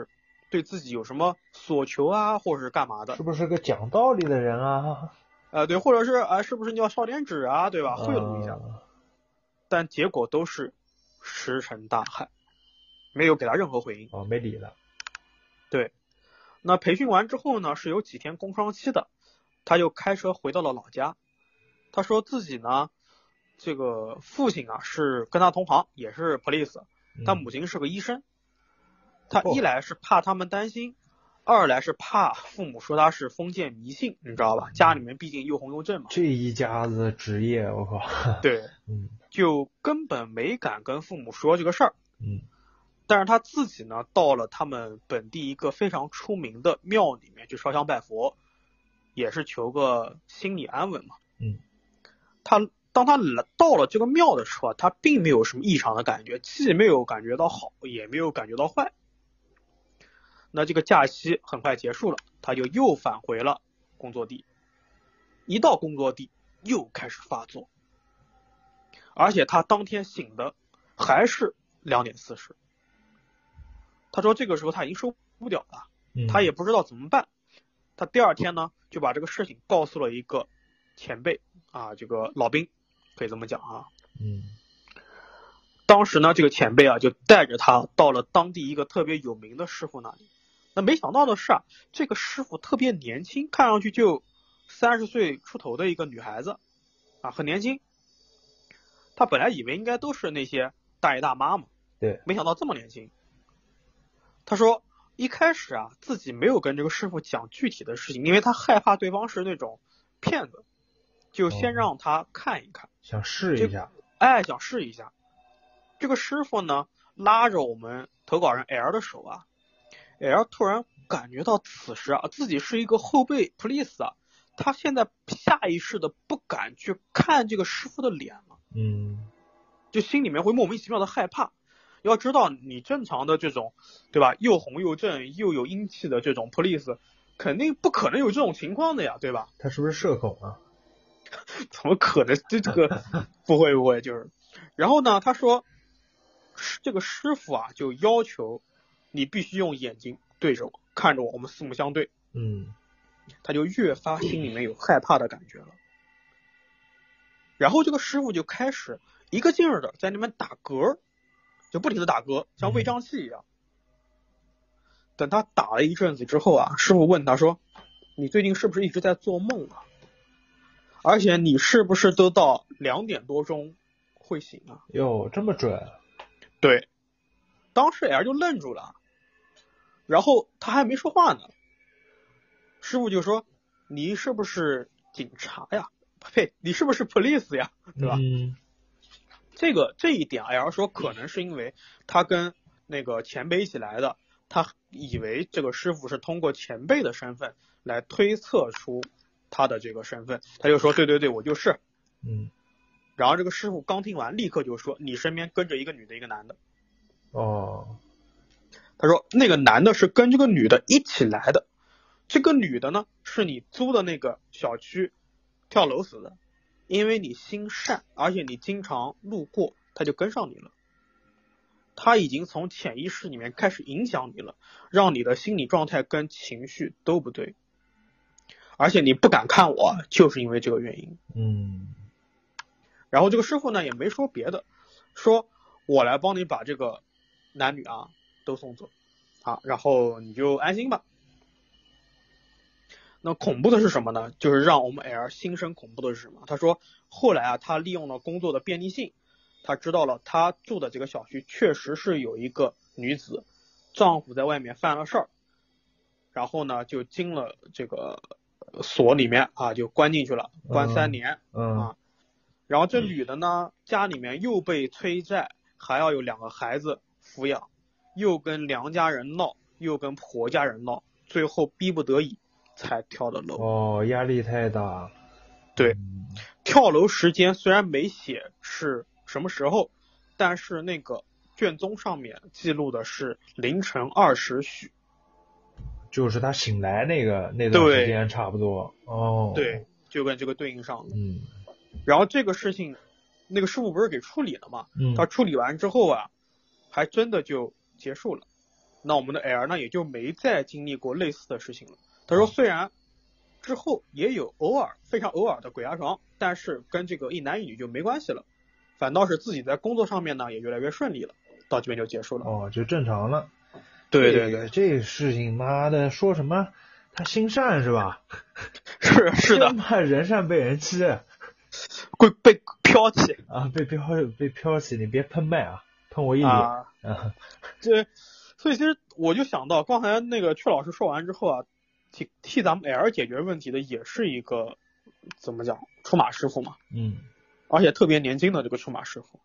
S3: 对自己有什么索求啊，或者是干嘛的。
S4: 是不是个讲道理的人啊？
S3: 呃，对，或者是啊、呃，是不是你要烧点纸啊，对吧？贿赂一下。
S4: 啊、
S3: 但结果都是石沉大海，没有给他任何回应。
S4: 哦，没理他。
S3: 对，那培训完之后呢，是有几天空窗期的，他就开车回到了老家。他说自己呢，这个父亲啊是跟他同行，也是 police， 他母亲是个医生。嗯、他一来是怕他们担心，哦、二来是怕父母说他是封建迷信，你知道吧？家里面毕竟又红又正嘛。
S4: 这一家子职业，我靠。
S3: 对，
S4: 嗯，
S3: 就根本没敢跟父母说这个事儿。
S4: 嗯。
S3: 但是他自己呢，到了他们本地一个非常出名的庙里面去烧香拜佛，也是求个心理安稳嘛。
S4: 嗯。
S3: 他当他到了这个庙的时候，他并没有什么异常的感觉，既没有感觉到好，也没有感觉到坏。那这个假期很快结束了，他就又返回了工作地。一到工作地又开始发作，而且他当天醒的还是两点四十。他说这个时候他已经受不了了，他也不知道怎么办。他第二天呢就把这个事情告诉了一个前辈啊，这个老兵可以这么讲啊。
S4: 嗯。
S3: 当时呢这个前辈啊就带着他到了当地一个特别有名的师傅那里。那没想到的是啊，这个师傅特别年轻，看上去就三十岁出头的一个女孩子啊，很年轻。他本来以为应该都是那些大爷大妈嘛，
S4: 对，
S3: 没想到这么年轻。他说一开始啊自己没有跟这个师傅讲具体的事情，因为他害怕对方是那种骗子，就先让他看一看，哦、
S4: 想试一下，
S3: 哎，想试一下。这个师傅呢拉着我们投稿人 L 的手啊 ，L 突然感觉到此时啊自己是一个后备 police 啊，他现在下意识的不敢去看这个师傅的脸了，
S4: 嗯，
S3: 就心里面会莫名其妙的害怕。要知道你正常的这种对吧，又红又正又有英气的这种 police 肯定不可能有这种情况的呀，对吧？
S4: 他是不是社恐啊？
S3: 怎么可能？这这个不会不会，就是然后呢他说这个师傅啊就要求你必须用眼睛对着我，看着我，我们四目相对。
S4: 嗯，
S3: 他就越发心里面有害怕的感觉了。然后这个师傅就开始一个劲儿的在那边打嗝，就不停的打嗝，像胃胀气一样。等他打了一阵子之后啊，师傅问他说：“你最近是不是一直在做梦啊？而且你是不是都到两点多钟会醒啊？”
S4: 哟，这么准？
S3: 对，当时 L 就愣住了，然后他还没说话呢，师傅就说：“你是不是警察呀？呸，你是不是 police 呀？对吧？”
S4: 嗯，
S3: 这个这一点 L 说可能是因为他跟那个前辈一起来的，他以为这个师傅是通过前辈的身份来推测出他的这个身份，他就说：“对对对，我就是。”
S4: 嗯。
S3: 然后这个师傅刚听完，立刻就说：“你身边跟着一个女的，一个男的。”
S4: 哦。
S3: 他说那个男的是跟这个女的一起来的，这个女的呢是你租的那个小区跳楼死的，因为你心善，而且你经常路过，他就跟上你了。他已经从潜意识里面开始影响你了，让你的心理状态跟情绪都不对，而且你不敢看我，就是因为这个原因。
S4: 嗯。
S3: 然后这个师傅呢也没说别的，说我来帮你把这个男女啊都送走啊，然后你就安心吧。那恐怖的是什么呢？就是让我们 L 心生恐怖的是什么？他说后来啊，他利用了工作的便利性，他知道了他住的这个小区确实是有一个女子，丈夫在外面犯了事儿，然后呢就进了这个所里面啊，就关进去了，关三年。
S4: 嗯。
S3: 啊，然后这女的呢，家里面又被催债，还要有两个孩子抚养，又跟娘家人闹，又跟婆家人闹，最后逼不得已才跳的楼。
S4: 哦，压力太大。
S3: 对，
S4: 嗯、
S3: 跳楼时间虽然没写是什么时候，但是那个卷宗上面记录的是凌晨二时许，
S4: 就是他醒来那个那段时间差不多。哦，
S3: 对，就跟这个对应上了。
S4: 嗯。
S3: 然后这个事情，那个师傅不是给处理了吗？
S4: 嗯。
S3: 他处理完之后啊，还真的就结束了， 那我们的 L 呢也就没再经历过类似的事情了。他说虽然之后也有偶尔非常偶尔的鬼压床，但是跟这个一男一女就没关系了，反倒是自己在工作上面呢也越来越顺利了。到这边就结束了。
S4: 哦，就正常了。
S3: 对对对，
S4: 这个事情妈的说什么他心善是吧？
S3: 是是的，
S4: 妈人善被人欺，
S3: 会被飘起
S4: 啊，被飘被飘起，你别喷麦啊，喷我一脸
S3: 啊。这所以其实我就想到刚才那个阙老师说完之后啊，替替咱们 L 解决问题的也是一个怎么讲出马师傅嘛，
S4: 嗯，
S3: 而且特别年轻的这个出马师傅。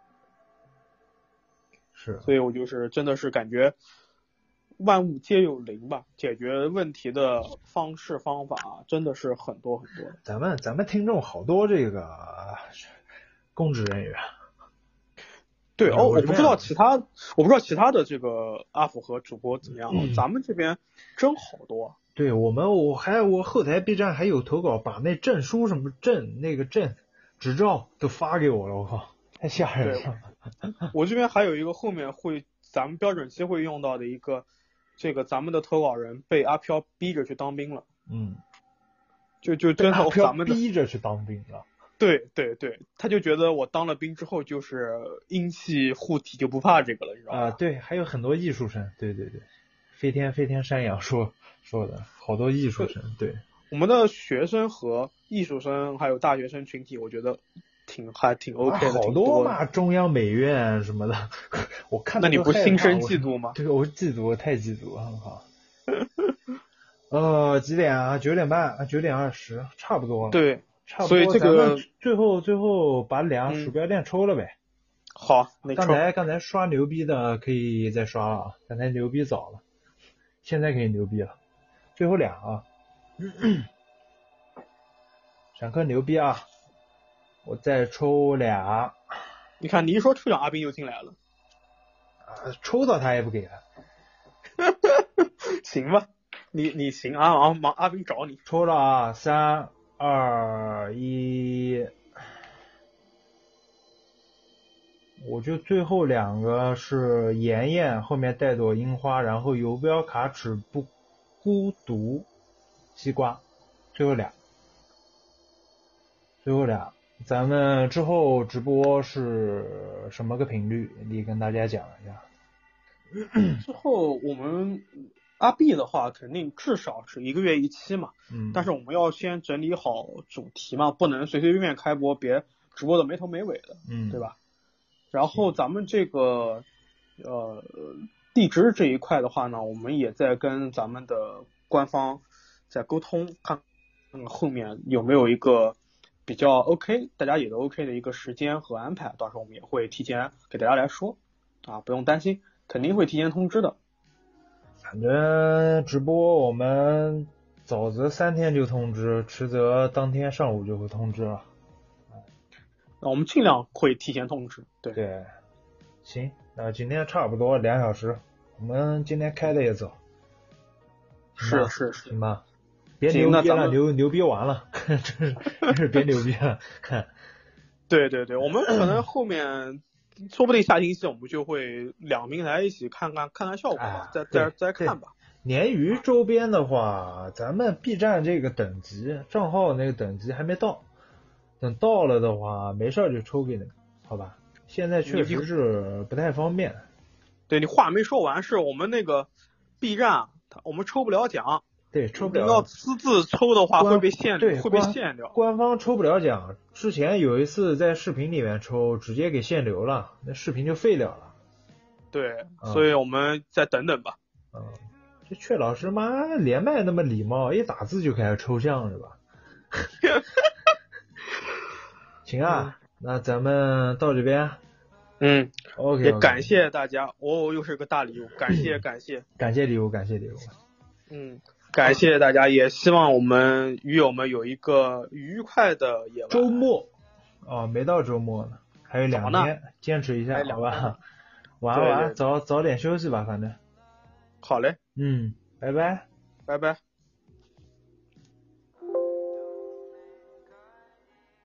S4: 是，
S3: 所以我就是真的是感觉万物皆有灵吧，解决问题的方式方法真的是很多很多。
S4: 咱们咱们听众好多这个公职人员。
S3: 对哦，我不知道其他，我不知道其他的这个U P和主播怎么样，嗯、咱们这边真好多。
S4: 对我们，我还我后台 B 站还有投稿，把那证书什么证那个证执照都发给我了，我靠，太吓人了。
S3: 我这边还有一个后面会咱们标准期会用到的一个，这个咱们的投稿人被阿飘逼着去当兵了。
S4: 嗯，
S3: 就就真的咱们
S4: 的逼着去当兵了。
S3: 对对对，他就觉得我当了兵之后就是阴气护体就不怕这个了，你知道吗？
S4: 啊，对，还有很多艺术生，对对对，飞天飞天山羊说说的好多艺术生，对。
S3: 我们的学生和艺术生还有大学生群体，我觉得挺还挺 OK 的，
S4: 啊、好多嘛，中央美院什么的，我看
S3: 那你不心生嫉妒吗？
S4: 对，我嫉妒，我太嫉妒了，很好。呃，几点啊？九点半，九点二十，差不多了。
S3: 对，
S4: 差不多。
S3: 所以这个
S4: 最后最后把俩鼠标垫抽了呗。
S3: 嗯、好，
S4: 刚才刚才刷牛逼的可以再刷了啊，刚才牛逼早了，现在可以牛逼了。最后俩啊。闪客牛逼啊！我再抽俩。
S3: 你看，你一说抽奖，阿斌就进来了。
S4: 啊，抽到他也不给了。
S3: 行吧，你你行啊，忙忙阿斌找你。
S4: 抽了啊，三二一。我就最后两个是妍妍，后面带朵樱花，然后游标卡尺不孤独。西瓜，最后俩，最后俩，咱们之后直播是什么个频率？你跟大家讲一下。
S3: 之后我们阿 B 的话，肯定至少是一个月一期嘛，
S4: 嗯，
S3: 但是我们要先整理好主题嘛，不能随随便便开播，别直播的没头没尾的，
S4: 嗯，
S3: 对吧？然后咱们这个呃地址这一块的话呢，我们也在跟咱们的官方在沟通，看嗯后面有没有一个比较 OK， 大家也都 OK 的一个时间和安排，到时候我们也会提前给大家来说啊，不用担心，肯定会提前通知的。
S4: 反正直播我们早则三天就通知，迟则当天上午就会通知了。
S3: 那我们尽量会提前通知。对
S4: 对，行，那今天差不多两小时，我们今天开的也早。
S3: 是是是，
S4: 行吧。别牛逼了，牛牛逼完了，真是真是别牛逼了。看，
S3: 对对对，我们可能后面说不定下星期我们就会两平台一起看看看看效果吧，
S4: 哎、
S3: 再再再看吧。
S4: 鲶鱼周边的话，咱们 B 站这个等级账号那个等级还没到，等到了的话没事就抽给你们，好吧？现在确实是不太方便。
S3: 对，你话没说完，是我们那个 B 站我们抽不了奖。
S4: 对，抽不了。
S3: 你要私自抽的话会被限，
S4: 对，
S3: 会被限掉。
S4: 官方抽不了奖。之前有一次在视频里面抽，直接给限流了，那视频就废掉了。
S3: 对，
S4: 嗯、
S3: 所以我们再等等吧。
S4: 嗯，这阙老师妈连麦那么礼貌，一打字就开始抽象是吧？行啊，嗯、那咱们到这边。
S3: 嗯
S4: ，OK，,
S3: 也感谢大家，哦，又是个大礼物，感谢感谢，
S4: 感谢礼物，感谢礼物。
S3: 嗯。感谢大家，也希望我们鱼友们有一个愉快的夜晚。
S4: 周末哦，没到周末呢，还有两天，坚持一下，好吧？晚安晚安，早早点休息吧，反正。
S3: 好嘞。
S4: 嗯，拜拜。
S3: 拜拜。